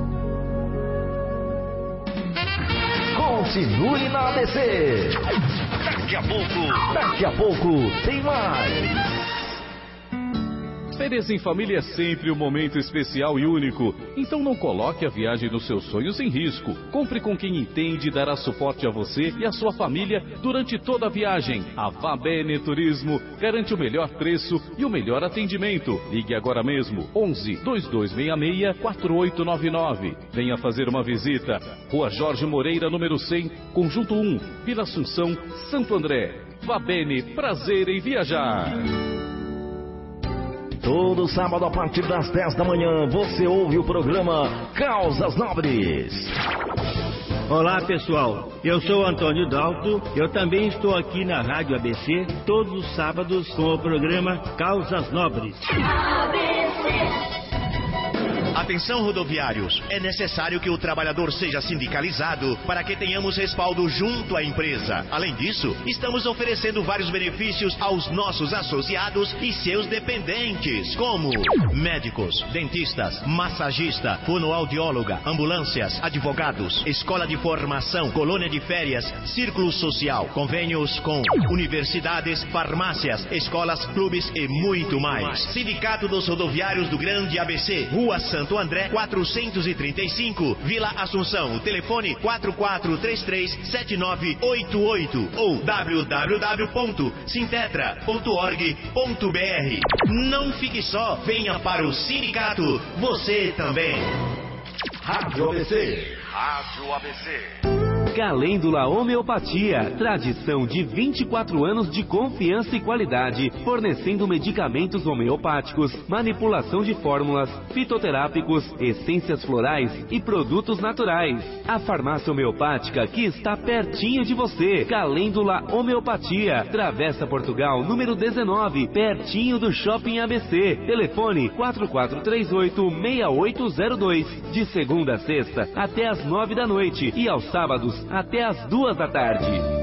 Continue na A B C. Daqui a pouco, daqui a pouco tem mais. Férias em família é sempre um momento especial e único. Então não coloque a viagem dos seus sonhos em risco. Compre com quem entende e dará suporte a você e a sua família durante toda a viagem. A Vabene Turismo garante o melhor preço e o melhor atendimento. Ligue agora mesmo, onze, dois dois seis seis, quatro oito nove nove. Venha fazer uma visita. Rua Jorge Moreira, número cem, Conjunto um, Vila Assunção, Santo André. Vabene, prazer em viajar. Todo sábado a partir das dez da manhã você ouve o programa Causas Nobres. Olá pessoal, eu sou Antônio Dalto, eu também estou aqui na Rádio A B C todos os sábados com o programa Causas Nobres. A B C. Atenção rodoviários, é necessário que o trabalhador seja sindicalizado para que tenhamos respaldo junto à empresa. Além disso, estamos oferecendo vários benefícios aos nossos associados e seus dependentes, como médicos, dentistas, massagista, fonoaudióloga, ambulâncias, advogados, escola de formação, colônia de férias, círculo social, convênios com universidades, farmácias, escolas, clubes e muito mais. Sindicato dos Rodoviários do Grande A B C, Rua Santo André quatrocentos e trinta e cinco, Vila Assunção. O telefone quatro quatro três três sete nove oito oito ou w w w ponto sintetra ponto org ponto b r. Não fique só, venha para o sindicato, você também. Rádio A B C. Rádio A B C. Calêndula Homeopatia, tradição de vinte e quatro anos de confiança e qualidade, fornecendo medicamentos homeopáticos, manipulação de fórmulas, fitoterápicos, essências florais e produtos naturais. A farmácia homeopática que está pertinho de você. Calêndula Homeopatia, Travessa Portugal, número dezenove, pertinho do Shopping A B C. Telefone quatro quatro três oito seis oito zero dois, de segunda a sexta até às nove da noite e aos sábados até às duas da tarde.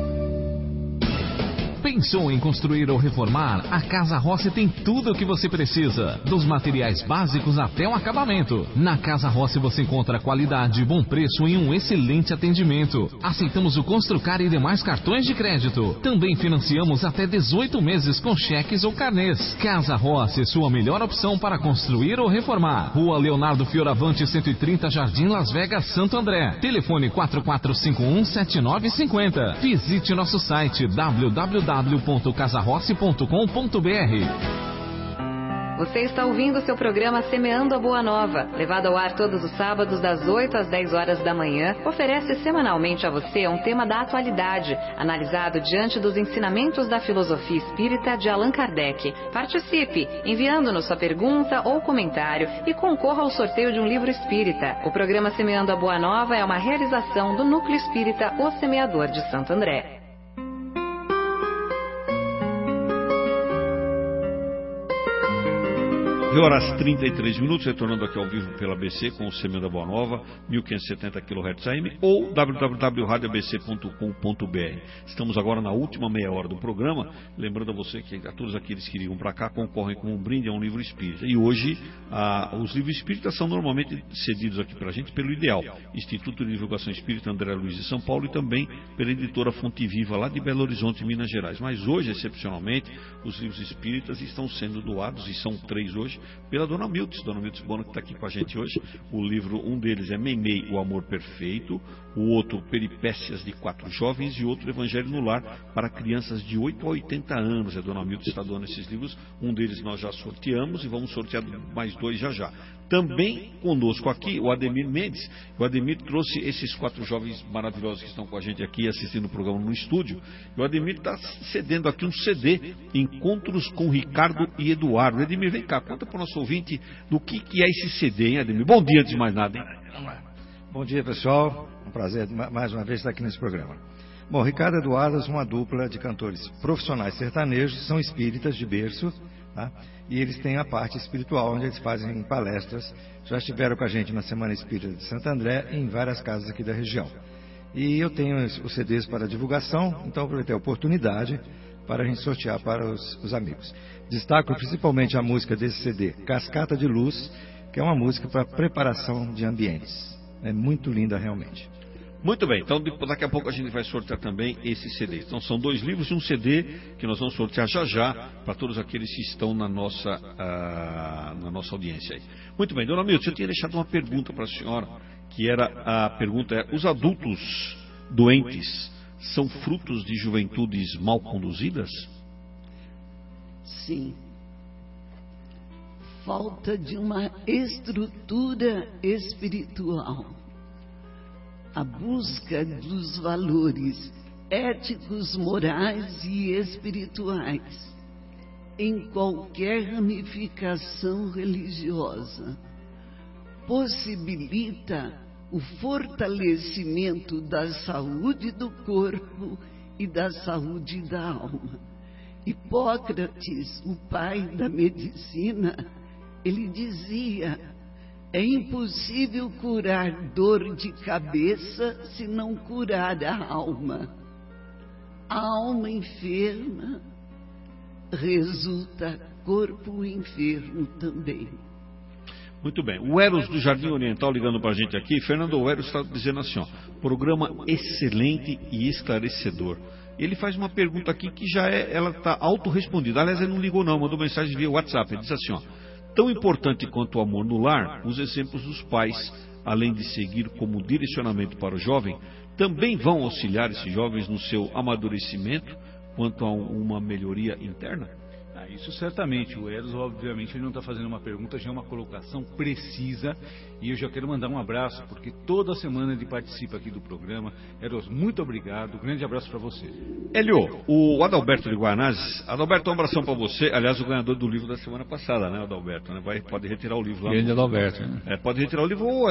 Pensou em construir ou reformar? A Casa Rossi tem tudo o que você precisa, dos materiais básicos até o acabamento. Na Casa Rossi você encontra qualidade, bom preço e um excelente atendimento. Aceitamos o Construcar e demais cartões de crédito. Também financiamos até dezoito meses com cheques ou carnês. Casa Rossi, sua melhor opção para construir ou reformar. Rua Leonardo Fioravante, cento e trinta, Jardim Las Vegas, Santo André. Telefone quatro quatro cinco um sete nove cinco zero. Visite nosso site w w w ponto casa rossi ponto com ponto b r. Você está ouvindo o seu programa Semeando a Boa Nova, levado ao ar todos os sábados das oito às dez horas da manhã, oferece semanalmente a você um tema da atualidade, analisado diante dos ensinamentos da filosofia espírita de Allan Kardec. Participe, enviando-nos sua pergunta ou comentário e concorra ao sorteio de um livro espírita. O programa Semeando a Boa Nova é uma realização do Núcleo Espírita O Semeador de Santo André. nove horas trinta e três minutos, retornando aqui ao vivo pela A B C com o Semeando a Boa Nova, mil quinhentos e setenta quilohertz A M ou w w w ponto rádio a b c ponto com ponto b r. Estamos agora na última meia hora do programa, lembrando a você que a todos aqueles que ligam para cá concorrem com um brinde a um livro espírita. E hoje, ah, os livros espíritas são normalmente cedidos aqui para a gente pelo Ideal, Instituto de Divulgação Espírita André Luiz de São Paulo, e também pela editora Fonte Viva, lá de Belo Horizonte, Minas Gerais. Mas hoje, excepcionalmente, os livros espíritas estão sendo doados, e são três hoje, pela Dona Miltz, Dona Miltz Bono, que está aqui com a gente hoje. O livro, um deles é Meimei, o Amor Perfeito, o outro Peripécias de Quatro Jovens e outro Evangelho no Lar para crianças de oito a oitenta anos. A Dona Miltz está doando esses livros, um deles nós já sorteamos e vamos sortear mais dois já já. Também conosco aqui o Ademir Mendes. O Ademir trouxe esses quatro jovens maravilhosos que estão com a gente aqui assistindo o programa no estúdio. E o Ademir está cedendo aqui um C D, Encontros com Ricardo e Eduardo. Ademir, vem cá, conta para o nosso ouvinte do que, que é esse C D, hein, Ademir? Bom dia, antes de mais nada, hein? Bom dia, pessoal. Um prazer mais uma vez estar aqui nesse programa. Bom, Ricardo e Eduardo são uma dupla de cantores profissionais sertanejos, são espíritas de berço, tá? E eles têm a parte espiritual, onde eles fazem palestras. Já estiveram com a gente na Semana Espírita de Santo André e em várias casas aqui da região. E eu tenho os C Ds para divulgação, então aproveitei a oportunidade para a gente sortear para os, os amigos. Destaco principalmente a música desse C D, Cascata de Luz, que é uma música para preparação de ambientes. É muito linda realmente. Muito bem, então daqui a pouco a gente vai sortear também esse C D. Então são dois livros e um C D que nós vamos sortear já já para todos aqueles que estão na nossa, uh, na nossa audiência aí. Muito bem, Dona Milton, eu tinha deixado uma pergunta para a senhora, que era a pergunta é: os adultos doentes são frutos de juventudes mal conduzidas? Sim. Falta de uma estrutura espiritual. A busca dos valores éticos, morais e espirituais em qualquer ramificação religiosa possibilita o fortalecimento da saúde do corpo e da saúde da alma. Hipócrates, o pai da medicina, ele dizia: é impossível curar dor de cabeça se não curar a alma. A alma enferma resulta corpo enfermo também. Muito bem. O Eros do Jardim Oriental ligando para a gente aqui. Fernando, o Eros está dizendo assim, ó, programa excelente e esclarecedor. Ele faz uma pergunta aqui que já é, ela está autorrespondida. Aliás, ele não ligou não, mandou mensagem via WhatsApp. Ele diz assim, ó: Tão importante quanto o amor no lar, os exemplos dos pais, além de seguir como direcionamento para o jovem, também vão auxiliar esses jovens no seu amadurecimento quanto a uma melhoria interna? Ah, isso certamente. O Eros, obviamente, ele não está fazendo uma pergunta, já é uma colocação precisa. E eu já quero mandar um abraço, porque toda semana ele participa aqui do programa. Eros, muito obrigado. Grande abraço para você. Elio, o Adalberto de Guanazes. Adalberto, um abração para você. Aliás, o ganhador do livro da semana passada, né, Adalberto? Né? Vai, pode retirar o livro lá. Grande no... Adalberto. Né? É, pode retirar o livro ou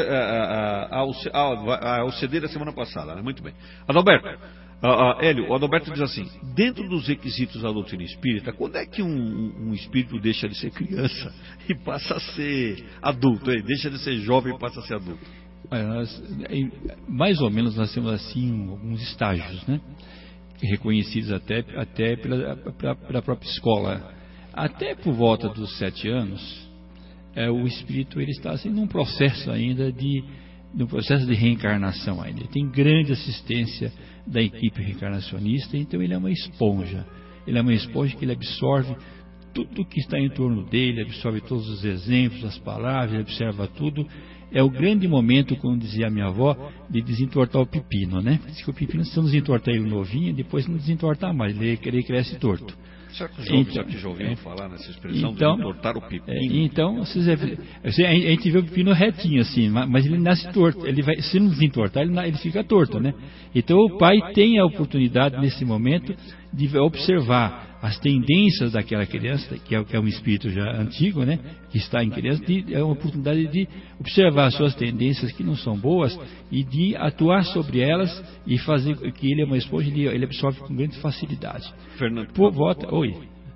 ao C D da semana passada, né? Muito bem. Adalberto. Uh, uh, Hélio, o Adalberto diz assim: dentro dos requisitos da doutrina espírita, quando é que um, um espírito deixa de ser criança e passa a ser adulto? Hein? Deixa de ser jovem e passa a ser adulto? É, nós, mais ou menos nós temos assim alguns estágios, né? Reconhecidos até, até pela, pela, pela própria escola. Até por volta dos sete anos, é, o espírito ele está assim, num processo ainda de no processo de reencarnação ainda. Ele tem grande assistência da equipe reencarnacionista, então ele é uma esponja. Ele é uma esponja que ele absorve tudo que está em torno dele, absorve todos os exemplos, as palavras, ele observa tudo. É o grande momento, como dizia a minha avó, de desentortar o pepino, né? Diz que o pepino, se não desentortar ele novinho, depois não desentortar mais, ele, ele cresce torto. Será que os jovens então, já, já ouviram é, falar nessa expressão então, de entortar o pepino? É, então, vocês, a gente vê o pepino retinho assim, mas ele nasce torto. Ele vai, se não desentortar, ele, ele fica torto, né? Então o pai tem a oportunidade nesse momento de observar as tendências daquela criança, que é, que é um espírito já antigo, né? Que está em criança, de, é uma oportunidade de observar as suas tendências que não são boas e de atuar sobre elas e fazer que ele é uma esponja, ele, ele absorve com grande facilidade. Fernando, por volta, oi.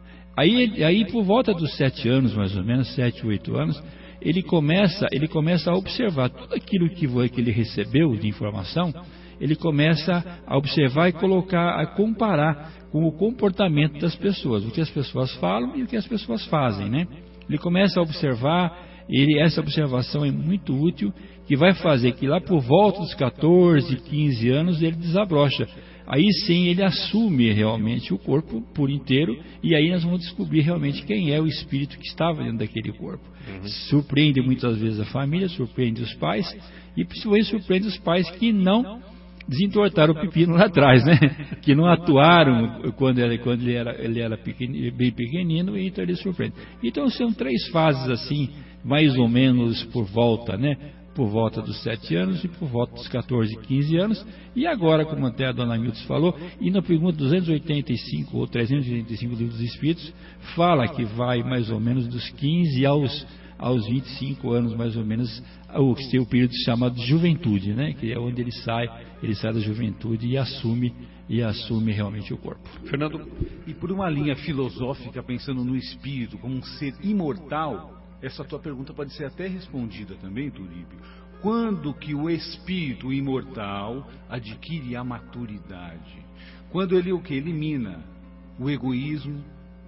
Aí, aí por volta dos sete anos, mais ou menos, sete, oito anos, ele começa, ele começa a observar tudo aquilo que, que ele recebeu de informação. Ele começa a observar e colocar, a comparar com o comportamento das pessoas, o que as pessoas falam e o que as pessoas fazem, né? Ele começa a observar, ele, essa observação é muito útil, que vai fazer que lá por volta dos catorze, quinze anos ele desabrocha. Aí sim ele assume realmente o corpo por inteiro, e aí nós vamos descobrir realmente quem é o espírito que estava dentro daquele corpo. Uhum. Surpreende muitas vezes a família, surpreende os pais, e principalmente surpreende os pais que não desentortaram o pepino lá atrás, né? Que não atuaram quando, ele, quando ele era, ele era pequeno, bem pequenino, e então ele surpreende. Então são três fases assim, mais ou menos por volta, né? Por volta dos sete anos e por volta dos catorze, quinze anos. E agora, como até a dona Milton falou, e na pergunta duzentos e oitenta e cinco ou trezentos e oitenta e cinco do Livro dos Espíritos, fala que vai mais ou menos dos quinze aos, aos vinte e cinco anos, mais ou menos, o, o período chamado de juventude, né? Que é onde ele sai, ele sai da juventude e assume, e assume realmente o corpo. Fernando, e por uma linha filosófica, pensando no espírito como um ser imortal, essa tua pergunta pode ser até respondida também, Turíbio. Quando que o espírito imortal adquire a maturidade? Quando ele o que? Elimina o egoísmo,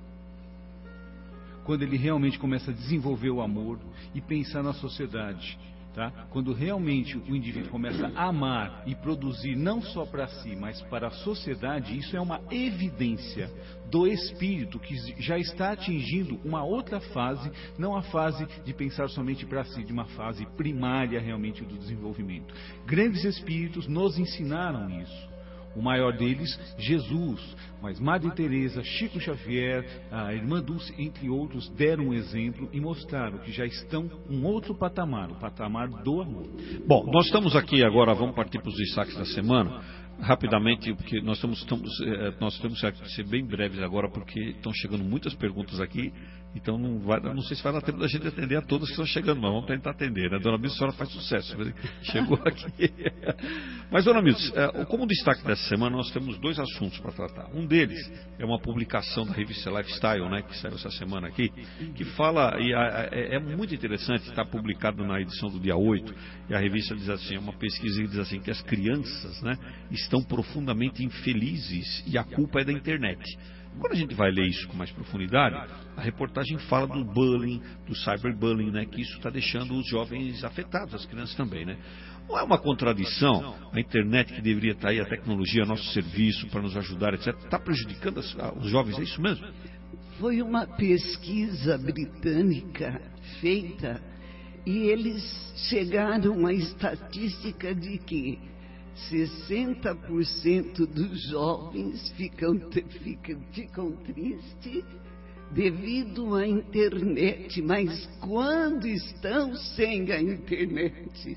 quando ele realmente começa a desenvolver o amor e pensar na sociedade. Tá? Quando realmente o indivíduo começa a amar e produzir não só para si, mas para a sociedade, isso é uma evidência do espírito que já está atingindo uma outra fase, não a fase de pensar somente para si, de uma fase primária realmente do desenvolvimento. Grandes espíritos nos ensinaram isso. O maior deles, Jesus, mas Madre Teresa, Chico Xavier, a irmã Dulce, entre outros, deram um exemplo e mostraram que já estão um outro patamar, o patamar do amor. Bom, nós estamos aqui agora, vamos partir para os destaques da semana, rapidamente, porque nós, estamos, estamos, nós temos que ser bem breves agora, porque estão chegando muitas perguntas aqui, então não, vai, não sei se vai dar tempo da gente atender a todas que estão chegando, mas vamos tentar atender, né? Dona Milton, a senhora faz sucesso, chegou aqui. Mas, Dona Milton, como destaque dessa semana, nós temos dois assuntos para tratar. Um deles é uma publicação da revista Lifestyle, né, que saiu essa semana aqui, que fala, e é, é muito interessante, está publicado na edição do dia oito, e a revista diz assim, é uma pesquisa que diz assim, que as crianças, né, estão profundamente infelizes e a culpa é da internet. Quando a gente vai ler isso com mais profundidade, a reportagem fala do bullying, do cyberbullying, né, que isso está deixando os jovens afetados, as crianças também, né? Não é uma contradição a internet que deveria estar aí, a tecnologia, nosso serviço para nos ajudar, etcétera, está prejudicando as, os jovens, é isso mesmo? Foi uma pesquisa britânica feita e eles chegaram à estatística de que sessenta por cento dos jovens ficam, ficam, ficam tristes devido à internet, mas quando estão sem a internet?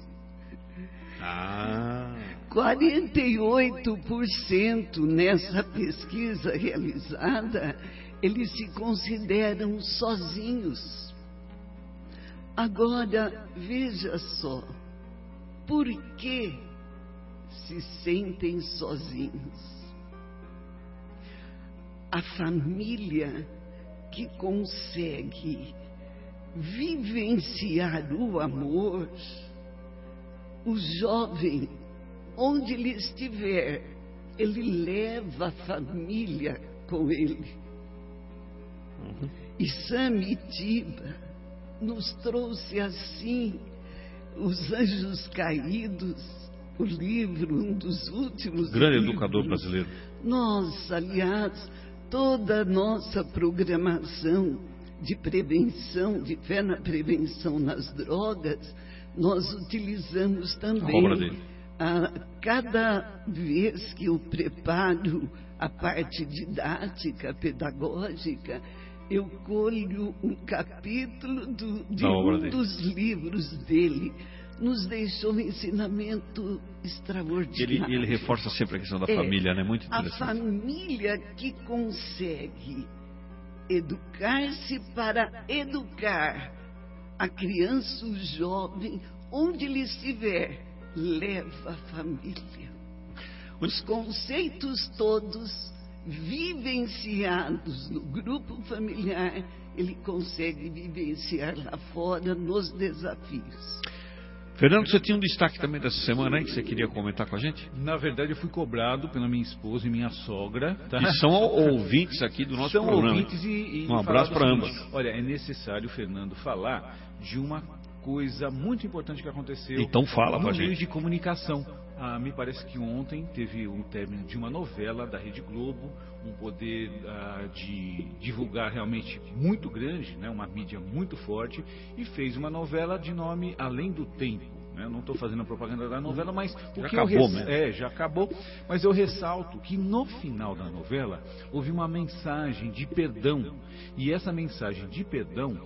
Ah. quarenta e oito por cento nessa pesquisa realizada, eles se consideram sozinhos. Agora, veja só, por que se sentem sozinhos? A família que consegue vivenciar o amor, o jovem, onde ele estiver, ele leva a família com ele. Uhum. E Samitiba nos trouxe assim Os Anjos Caídos, o livro, um dos últimos grande livros. Educador brasileiro. Nós, aliás, toda a nossa programação de prevenção, de fé na prevenção nas drogas, nós utilizamos também. A obra dele. A, cada vez que eu preparo a parte didática, pedagógica, eu colho um capítulo do, de um dele. dos livros dele. Nos deixou um ensinamento extraordinário. Ele, ele reforça sempre a questão da é, família, né? Muito interessante. A família que consegue educar-se para educar a criança, o jovem, onde ele estiver, leva a família. Os conceitos todos vivenciados no grupo familiar, ele consegue vivenciar lá fora nos desafios. Fernando, você tinha um destaque também dessa semana, hein, que você queria comentar com a gente? Na verdade, eu fui cobrado pela minha esposa e minha sogra. Tá? E são ouvintes aqui do nosso são programa. Ouvintes e, e um abraço para ambas. Olha, é necessário, Fernando, falar de uma coisa muito importante que aconteceu então fala no pra meio gente. de comunicação. Ah, me parece que ontem teve o término de uma novela da Rede Globo, um poder ah, de divulgar realmente muito grande, né, uma mídia muito forte, e fez uma novela de nome Além do Tempo. Né? Não estou fazendo a propaganda da novela, mas o já que acabou, eu res... mesmo. é, já acabou. Mas eu ressalto que no final da novela houve uma mensagem de perdão, e essa mensagem de perdão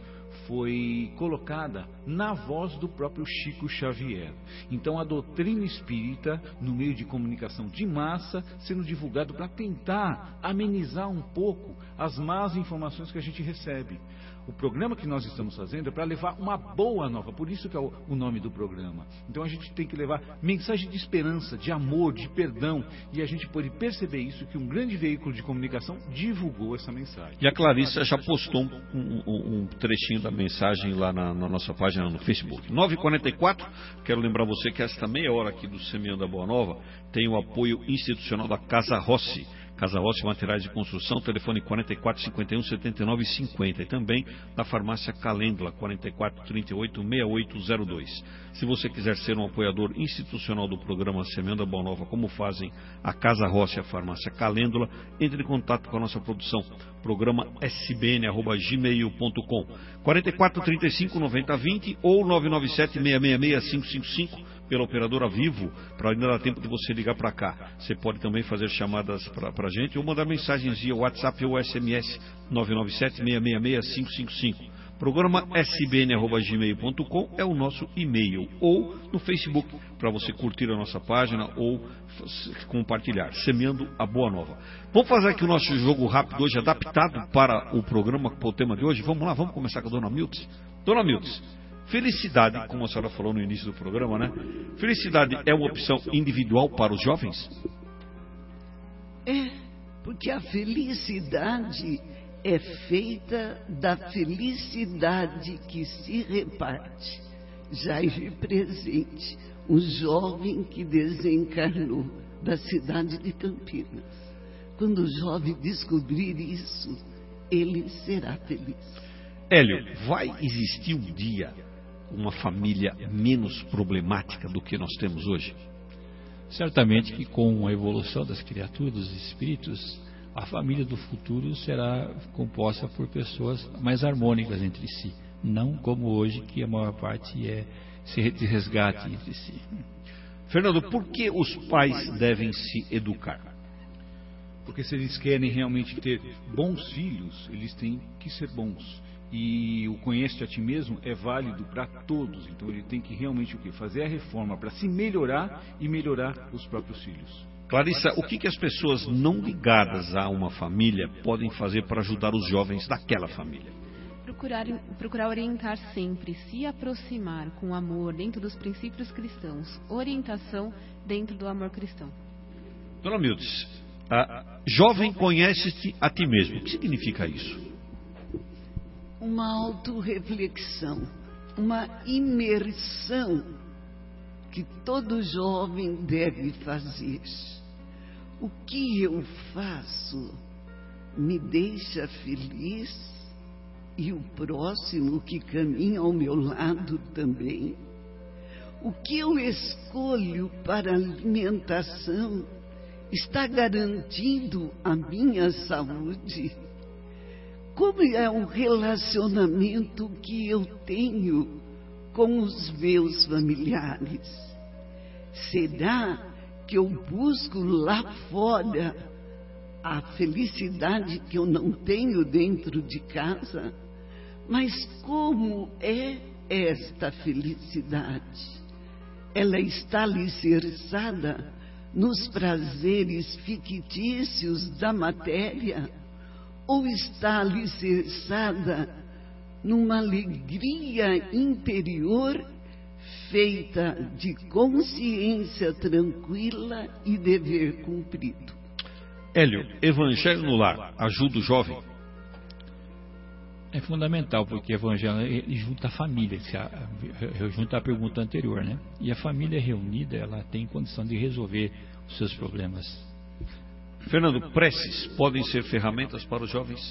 foi colocada na voz do próprio Chico Xavier. Então a doutrina espírita, no meio de comunicação de massa, sendo divulgado para tentar amenizar um pouco as más informações que a gente recebe. O programa que nós estamos fazendo é para levar uma boa nova, por isso que é o, o nome do programa. Então a gente tem que levar mensagem de esperança, de amor, de perdão, e a gente pode perceber isso, que um grande veículo de comunicação divulgou essa mensagem. E a Clarissa já postou um, um, um trechinho da mensagem lá na, na nossa página no Facebook. nove e quarenta e quatro, quero lembrar você que esta meia hora aqui do Semeando a Boa Nova tem o apoio institucional da Casa Rossi. Casa Rossi Materiais de Construção, telefone quarenta e quatro, cinquenta e um, setenta e nove, cinquenta, e também da farmácia Calêndula, quarenta e quatro, trinta e oito, sessenta e oito zero dois. Se você quiser ser um apoiador institucional do programa Semeando a Boa Nova, como fazem a Casa Rossi e a farmácia Calêndula, entre em contato com a nossa produção, programa s b n arroba gmail ponto com, quarenta e quatro, trinta e cinco, noventa, vinte ou nove nove sete, seis seis seis, cinco cinco cinco, pela operadora Vivo, para ainda dar tempo de você ligar para cá. Você pode também fazer chamadas para a gente ou mandar mensagens via WhatsApp ou S M S nove nove sete, seis seis seis, cinco cinco cinco. Programa s b n arroba gmail ponto com é o nosso e-mail, ou no Facebook, para você curtir a nossa página ou compartilhar, Semeando a Boa Nova. Vamos fazer aqui o nosso jogo rápido hoje, adaptado para o programa, para o tema de hoje. Vamos lá, vamos começar com a Dona Miltz. Dona Miltz, felicidade, como a senhora falou no início do programa, né? Felicidade é uma opção individual para os jovens? É, porque a felicidade é feita da felicidade que se reparte. Jair presente, um jovem que desencarnou da cidade de Campinas. Quando o jovem descobrir isso, ele será feliz. Hélio, vai existir um dia uma família menos problemática do que nós temos hoje? Certamente que com a evolução das criaturas, dos espíritos, a família do futuro será composta por pessoas mais harmônicas entre si, não como hoje, que a maior parte é de resgate entre si. Fernando, por que os pais devem se educar? Porque se eles querem realmente ter bons filhos, eles têm que ser bons. E o conhece a ti mesmo é válido para todos. Então ele tem que realmente o quê? Fazer a reforma para se melhorar e melhorar os próprios filhos. Clarissa, o que, que as pessoas não ligadas a uma família podem fazer para ajudar os jovens daquela família? Procurar, procurar orientar sempre, se aproximar com amor dentro dos princípios cristãos, orientação dentro do amor cristão. Dona Mildes, a jovem conhece-te a ti mesmo. O que significa isso? Uma autorreflexão, uma imersão que todo jovem deve fazer. O que eu faço me deixa feliz e o próximo que caminha ao meu lado também? O que eu escolho para alimentação está garantindo a minha saúde? Como é o relacionamento que eu tenho com os meus familiares? Será que eu busco lá fora a felicidade que eu não tenho dentro de casa? Mas como é esta felicidade? Ela está alicerçada nos prazeres fictícios da matéria? Ou está alicerçada numa alegria interior feita de consciência tranquila e dever cumprido? Hélio, Evangelho no Lar ajuda o jovem? É fundamental, porque o Evangelho ele junta a família, junta a pergunta anterior, né? E a família reunida, ela tem condição de resolver os seus problemas. Fernando, preces podem ser ferramentas para os jovens?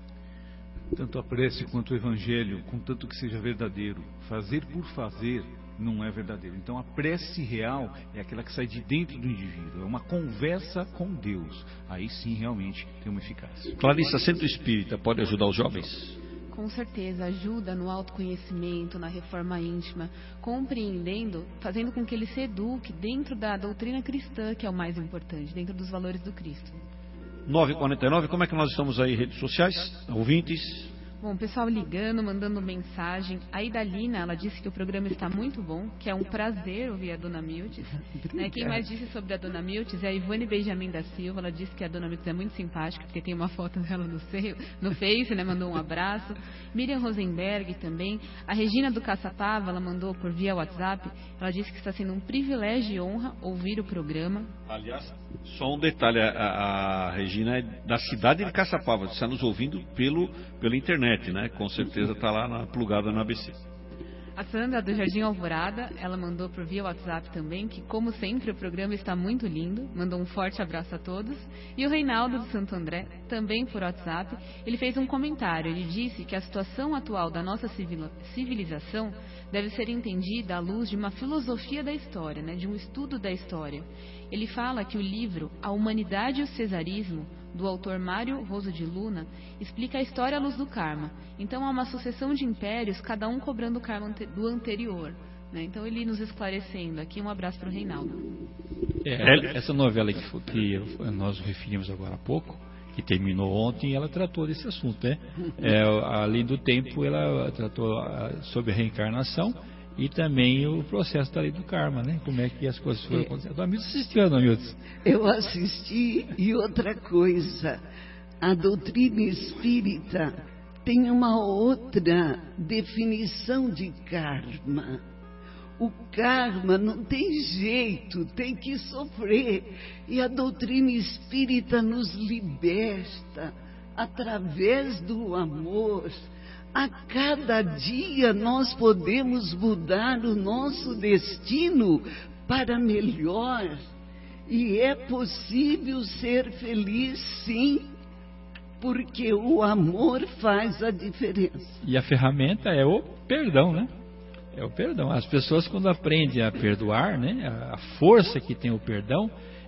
Tanto a prece quanto o evangelho, contanto que seja verdadeiro. Fazer por fazer não é verdadeiro. Então a prece real é aquela que sai de dentro do indivíduo. É uma conversa com Deus. Aí sim realmente tem uma eficácia. Clarissa, Centro Espírita pode ajudar os jovens? Com certeza, ajuda no autoconhecimento, na reforma íntima, compreendendo, fazendo com que ele se eduque dentro da doutrina cristã, que é o mais importante, dentro dos valores do Cristo. nove e quarenta e nove, como é que nós estamos aí, redes sociais, ouvintes? Bom, pessoal ligando, mandando mensagem. A Idalina, ela disse que o programa está muito bom, que é um prazer ouvir a Dona Mildes. Né? Quem mais disse sobre a Dona Mildes é a Ivone Benjamin da Silva. Ela disse que a Dona Mildes é muito simpática, porque tem uma foto dela no, seio, no Face, né? Mandou um abraço. Miriam Rosenberg também. A Regina do Caçapava, ela mandou por via WhatsApp. Ela disse que está sendo um privilégio e honra ouvir o programa. Aliás, só um detalhe, a, a Regina é da cidade de Caçapava, está nos ouvindo pelo, pela internet, né? Com certeza está lá na, plugada na A B C. A Sandra do Jardim Alvorada, ela mandou por via WhatsApp também, que como sempre o programa está muito lindo, mandou um forte abraço a todos. E o Reinaldo do Santo André, também por WhatsApp, ele fez um comentário, ele disse que a situação atual da nossa civilização deve ser entendida à luz de uma filosofia da história, né, de um estudo da história. Ele fala que o livro A Humanidade e o Cesarismo, do autor Mário Roso de Luna, explica a história à luz do karma. Então há uma sucessão de impérios, cada um cobrando o karma do anterior. Né? Então ele nos esclarecendo aqui, um abraço para o Reinaldo. É, essa novela que, que nós referimos agora há pouco, que terminou ontem, ela tratou desse assunto, né? É, além do tempo, ela tratou sobre a reencarnação e também o processo da lei do karma, né? Como é que as coisas foram acontecendo. A Milton assistiu, Dona Milton? Eu assisti, e outra coisa, a doutrina espírita tem uma outra definição de karma. O karma não tem jeito, tem que sofrer. E a doutrina espírita nos liberta através do amor. A cada dia nós podemos mudar o nosso destino para melhor. E é possível ser feliz, sim, porque o amor faz a diferença. E a ferramenta é o perdão, né? É o perdão. As pessoas, quando aprendem a perdoar, né, a força que tem o perdão,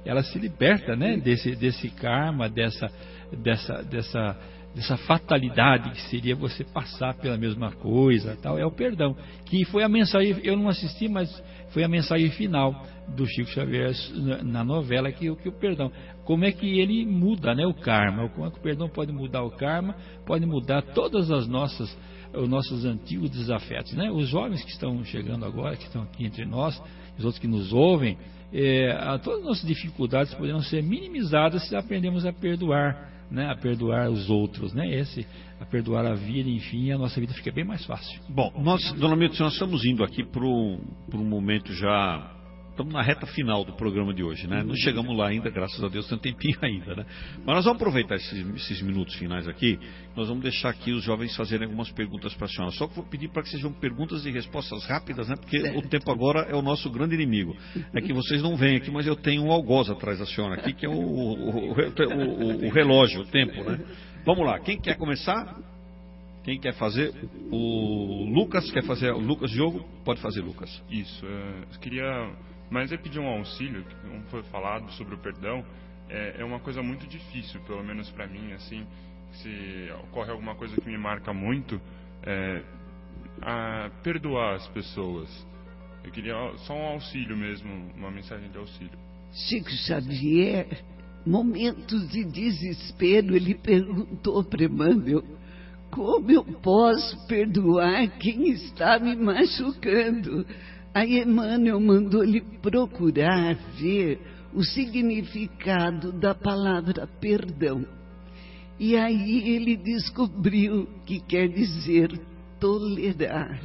ela se liberta, né, desse, desse karma, dessa, dessa, dessa, dessa fatalidade que seria você passar pela mesma coisa, tal. É o perdão, que foi a mensagem, eu não assisti, mas foi a mensagem final do Chico Xavier na novela, que, que o perdão, como é que ele muda, né, o karma, como é que o perdão pode mudar o karma, pode mudar todas as nossas, os nossos antigos desafetos, né? Os jovens que estão chegando agora, que estão aqui entre nós, os outros que nos ouvem, é, todas as nossas dificuldades poderão ser minimizadas se aprendemos a perdoar, né? A perdoar os outros, né? Esse, a perdoar a vida, enfim, a nossa vida fica bem mais fácil. Bom, nós, dona Milton, nós estamos indo aqui para um momento já. Estamos na reta final do programa de hoje, né? Não chegamos lá ainda, graças a Deus, tem um tempinho ainda, né? Mas nós vamos aproveitar esses, esses minutos finais aqui. Nós vamos deixar aqui os jovens fazerem algumas perguntas para a senhora. Só que vou pedir para que sejam perguntas e respostas rápidas, né? Porque certo. O tempo agora é o nosso grande inimigo. É que vocês não veem aqui, mas eu tenho um algoz atrás da senhora aqui, que é o, o, o, o, o relógio, o tempo, né? Vamos lá, quem quer começar? Quem quer fazer? O Lucas quer fazer? O Lucas Diogo? Pode fazer, Lucas. Isso, eu queria... Mas é pedir um auxílio, como foi falado sobre o perdão, é, é uma coisa muito difícil, pelo menos para mim, assim, se ocorre alguma coisa que me marca muito, é, a perdoar as pessoas. Eu queria só um auxílio mesmo, uma mensagem de auxílio. Chico Xavier, momentos de desespero, ele perguntou para Emmanuel, como eu posso perdoar quem está me machucando? Aí Emmanuel mandou ele procurar ver o significado da palavra perdão. E aí ele descobriu que quer dizer tolerar.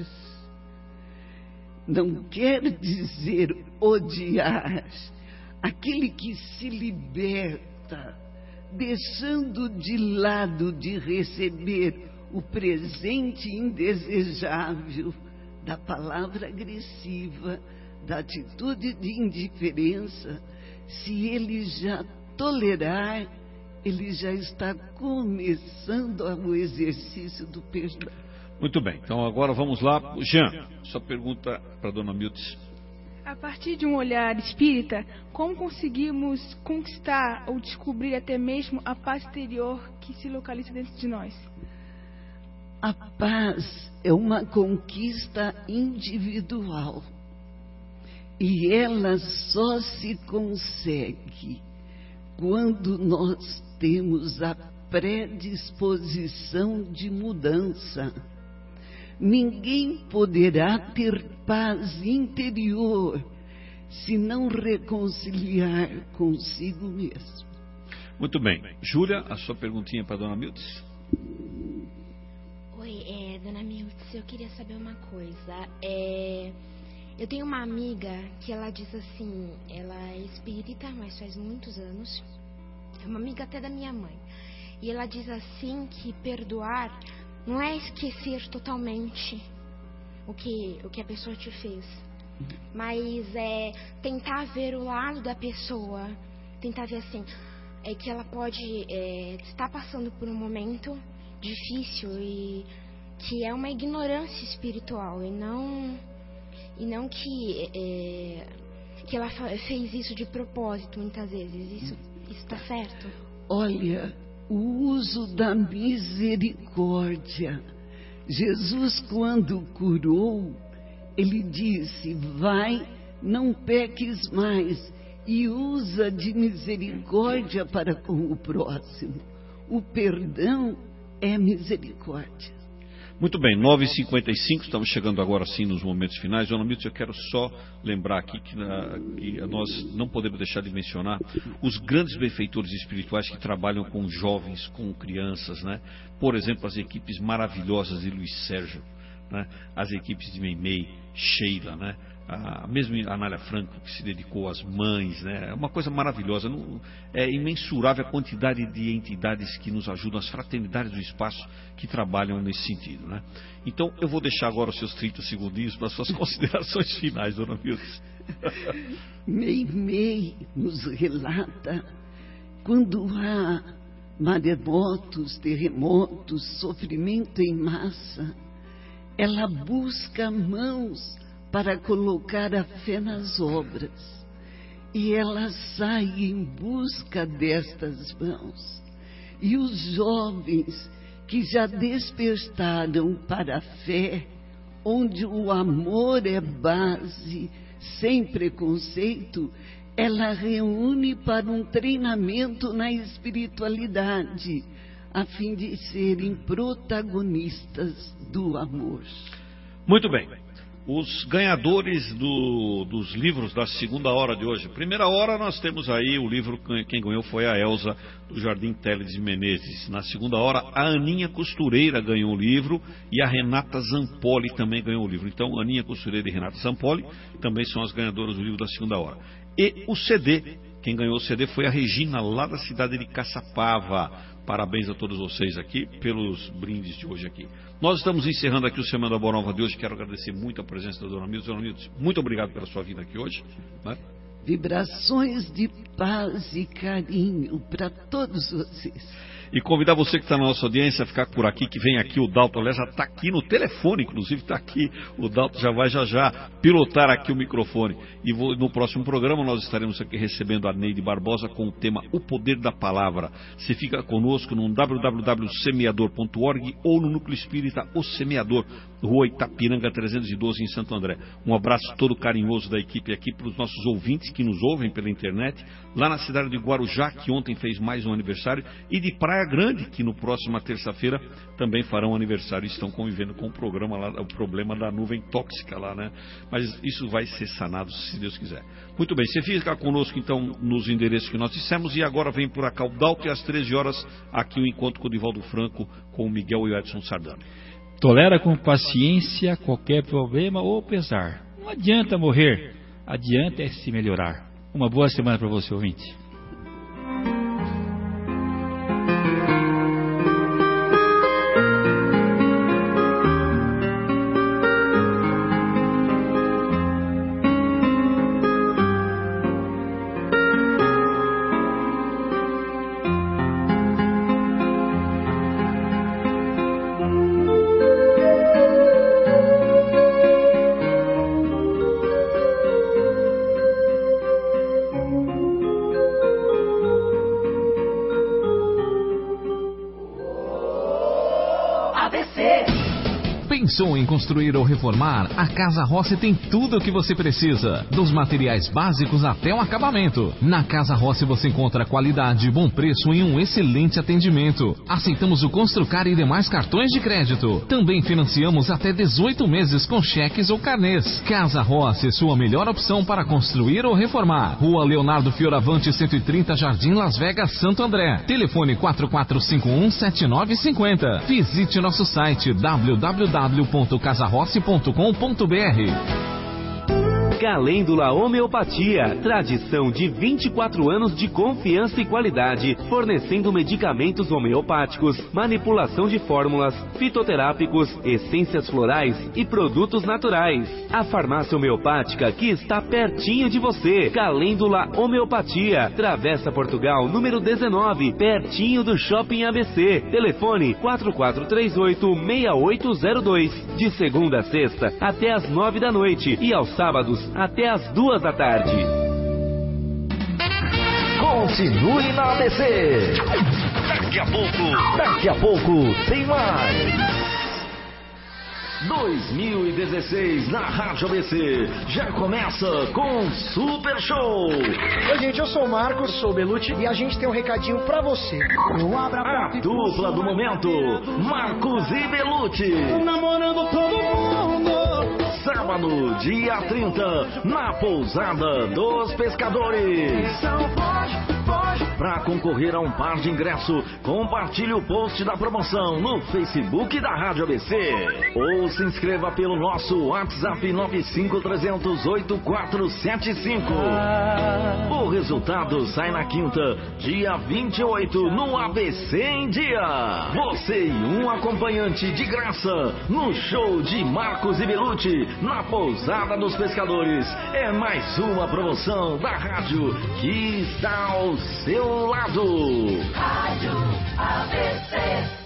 Não quer dizer odiar. Aquele que se liberta, deixando de lado de receber o presente indesejável da palavra agressiva, da atitude de indiferença. Se ele já tolerar, ele já está começando o exercício do perdão. Muito bem, então agora vamos lá. Jean, sua pergunta para a dona Miltz. A partir de um olhar espírita, como conseguimos conquistar ou descobrir até mesmo a paz interior que se localiza dentro de nós? A paz é uma conquista individual e ela só se consegue quando nós temos a predisposição de mudança. Ninguém poderá ter paz interior se não reconciliar consigo mesmo. Muito bem. Júlia, a sua perguntinha para a dona Miltz. Oi, é, dona Miltz, eu queria saber uma coisa. É, eu tenho uma amiga que ela diz assim, ela é espírita, mas faz muitos anos. É uma amiga até da minha mãe. E ela diz assim que perdoar não é esquecer totalmente o que, o que a pessoa te fez, mas é tentar ver o lado da pessoa, tentar ver assim, é que ela pode é, estar passando por um momento difícil e que é uma ignorância espiritual e não e não que é, que ela fez isso de propósito muitas vezes. Isso isso está certo? Olha, o uso da misericórdia. Jesus, quando curou, ele disse: vai, não peques mais, e usa de misericórdia para com o próximo. O perdão é misericórdia. Muito bem, nove e cinquenta e cinco, estamos chegando agora sim nos momentos finais. Dona Miltz, eu quero só lembrar aqui que, na, que nós não podemos deixar de mencionar os grandes benfeitores espirituais que trabalham com jovens, com crianças, né? Por exemplo, as equipes maravilhosas de Luiz Sérgio, né? As equipes de Meimei, Sheila, né? A mesma Anália Franco, que se dedicou às mães, né? É uma coisa maravilhosa. Não, é imensurável a quantidade de entidades que nos ajudam, as fraternidades do espaço que trabalham nesse sentido, né? Então, eu vou deixar agora os seus trinta segundinhos para as suas considerações finais, dona Miltz. Meimei nos relata quando há maremotos, terremotos, sofrimento em massa, ela busca mãos para colocar a fé nas obras. e ela sai em busca destas mãos. E os jovens que já despertaram para a fé, onde o amor é base, sem preconceito, ela reúne para um treinamento na espiritualidade, a fim de serem protagonistas do amor. Muito bem. Os ganhadores do, dos livros da segunda hora de hoje. Primeira hora nós temos aí o livro, quem ganhou foi a Elza, do Jardim Teles de Menezes. Na segunda hora, a Aninha Costureira ganhou o livro e a Renata Zampoli também ganhou o livro. Então, Aninha Costureira e Renata Zampoli também são as ganhadoras do livro da segunda hora. E o C D, quem ganhou o C D foi a Regina, lá da cidade de Caçapava. Parabéns a todos vocês aqui pelos brindes de hoje aqui. Nós estamos encerrando aqui o Semana da Boa Nova de hoje. Quero agradecer muito a presença da Dona Milton. Dona Milton, muito obrigado pela sua vinda aqui hoje. Né? Vibrações de paz e carinho para todos vocês. E convidar você que está na nossa audiência a ficar por aqui, que vem aqui o Dalton, aliás, já está aqui no telefone, inclusive está aqui, o Dalton já vai já já pilotar aqui o microfone. E vou, no próximo programa nós estaremos aqui recebendo a Neide Barbosa com o tema O Poder da Palavra. Você fica conosco no w w w ponto semeador ponto org ou no Núcleo Espírita O Semeador, Rua Itapiranga trezentos e doze, em Santo André. Um abraço todo carinhoso da equipe aqui para os nossos ouvintes que nos ouvem pela internet, lá na cidade de Guarujá, que ontem fez mais um aniversário, e de Praia Grande, que no próxima terça-feira também farão aniversário. Estão convivendo com o programa lá, o problema da nuvem tóxica lá, né? Mas isso vai ser sanado, se Deus quiser. Muito bem, você fica conosco então nos endereços que nós dissemos, e agora vem por cá o Dalton, e às treze horas aqui o encontro com o Divaldo Franco, com o Miguel e o Edson Sardano. Tolera com paciência qualquer problema ou pesar. Não adianta morrer, adianta é se melhorar. Uma boa semana para você, ouvinte. Pensou em construir ou reformar? A Casa Rossi tem tudo o que você precisa, dos materiais básicos até o acabamento. Na Casa Rossi você encontra qualidade, bom preço e um excelente atendimento. Aceitamos o Construcar e demais cartões de crédito. Também financiamos até dezoito meses com cheques ou carnês. Casa Rossi, sua melhor opção para construir ou reformar. Rua Leonardo Fioravante, cento e trinta, Jardim Las Vegas, Santo André. Telefone quatro quatro cinco um, sete nove cinco zero. Visite nosso site w w w ponto casa rossi ponto com ponto b r. Calêndula Homeopatia, tradição de vinte e quatro anos de confiança e qualidade, fornecendo medicamentos homeopáticos, manipulação de fórmulas, fitoterápicos, essências florais e produtos naturais. A farmácia homeopática que está pertinho de você. Calêndula Homeopatia, Travessa Portugal, número dezenove, pertinho do Shopping A B C. Telefone quatro quatro três oito, seis oito zero dois. De segunda a sexta até às nove da noite e aos sábados até às duas da tarde. Continue na A B C. Daqui a pouco, daqui a pouco tem mais. dois mil e dezesseis na Rádio A B C já começa com Super Show. Oi, gente, eu sou o Marcos, sou o Belucci e a gente tem um recadinho pra você. Eu abro a, a dupla do momento, Marcos e Belucci. Namorando todo mundo. Sábado, dia trinta, na Pousada dos Pescadores. Para concorrer a um par de ingresso, compartilhe o post da promoção no Facebook da Rádio A B C. Ou se inscreva pelo nosso WhatsApp nove cinco três zero zero, oito quatro sete cinco. O resultado sai na quinta, dia vinte e oito, no A B C em Dia. Você e um acompanhante de graça no show de Marcos e Belucci, na Pousada dos Pescadores. É mais uma promoção da rádio que está ao seu lado. Rádio A B C.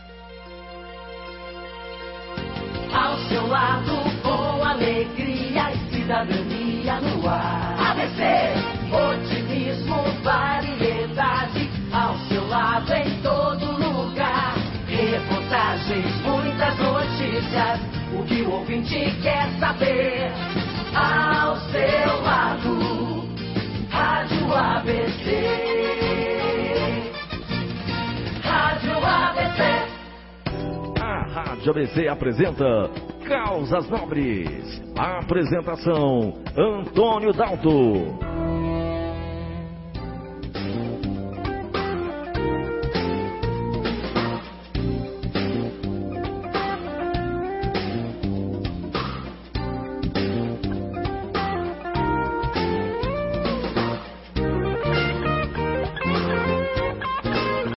Ao seu lado, com alegria e cidadania no ar. A B C. reportagens, muitas notícias, o que o ouvinte quer saber. Ao seu lado, Rádio A B C. Rádio A B C. A Rádio A B C apresenta Causas Nobres. Apresentação: Antônio Dalto.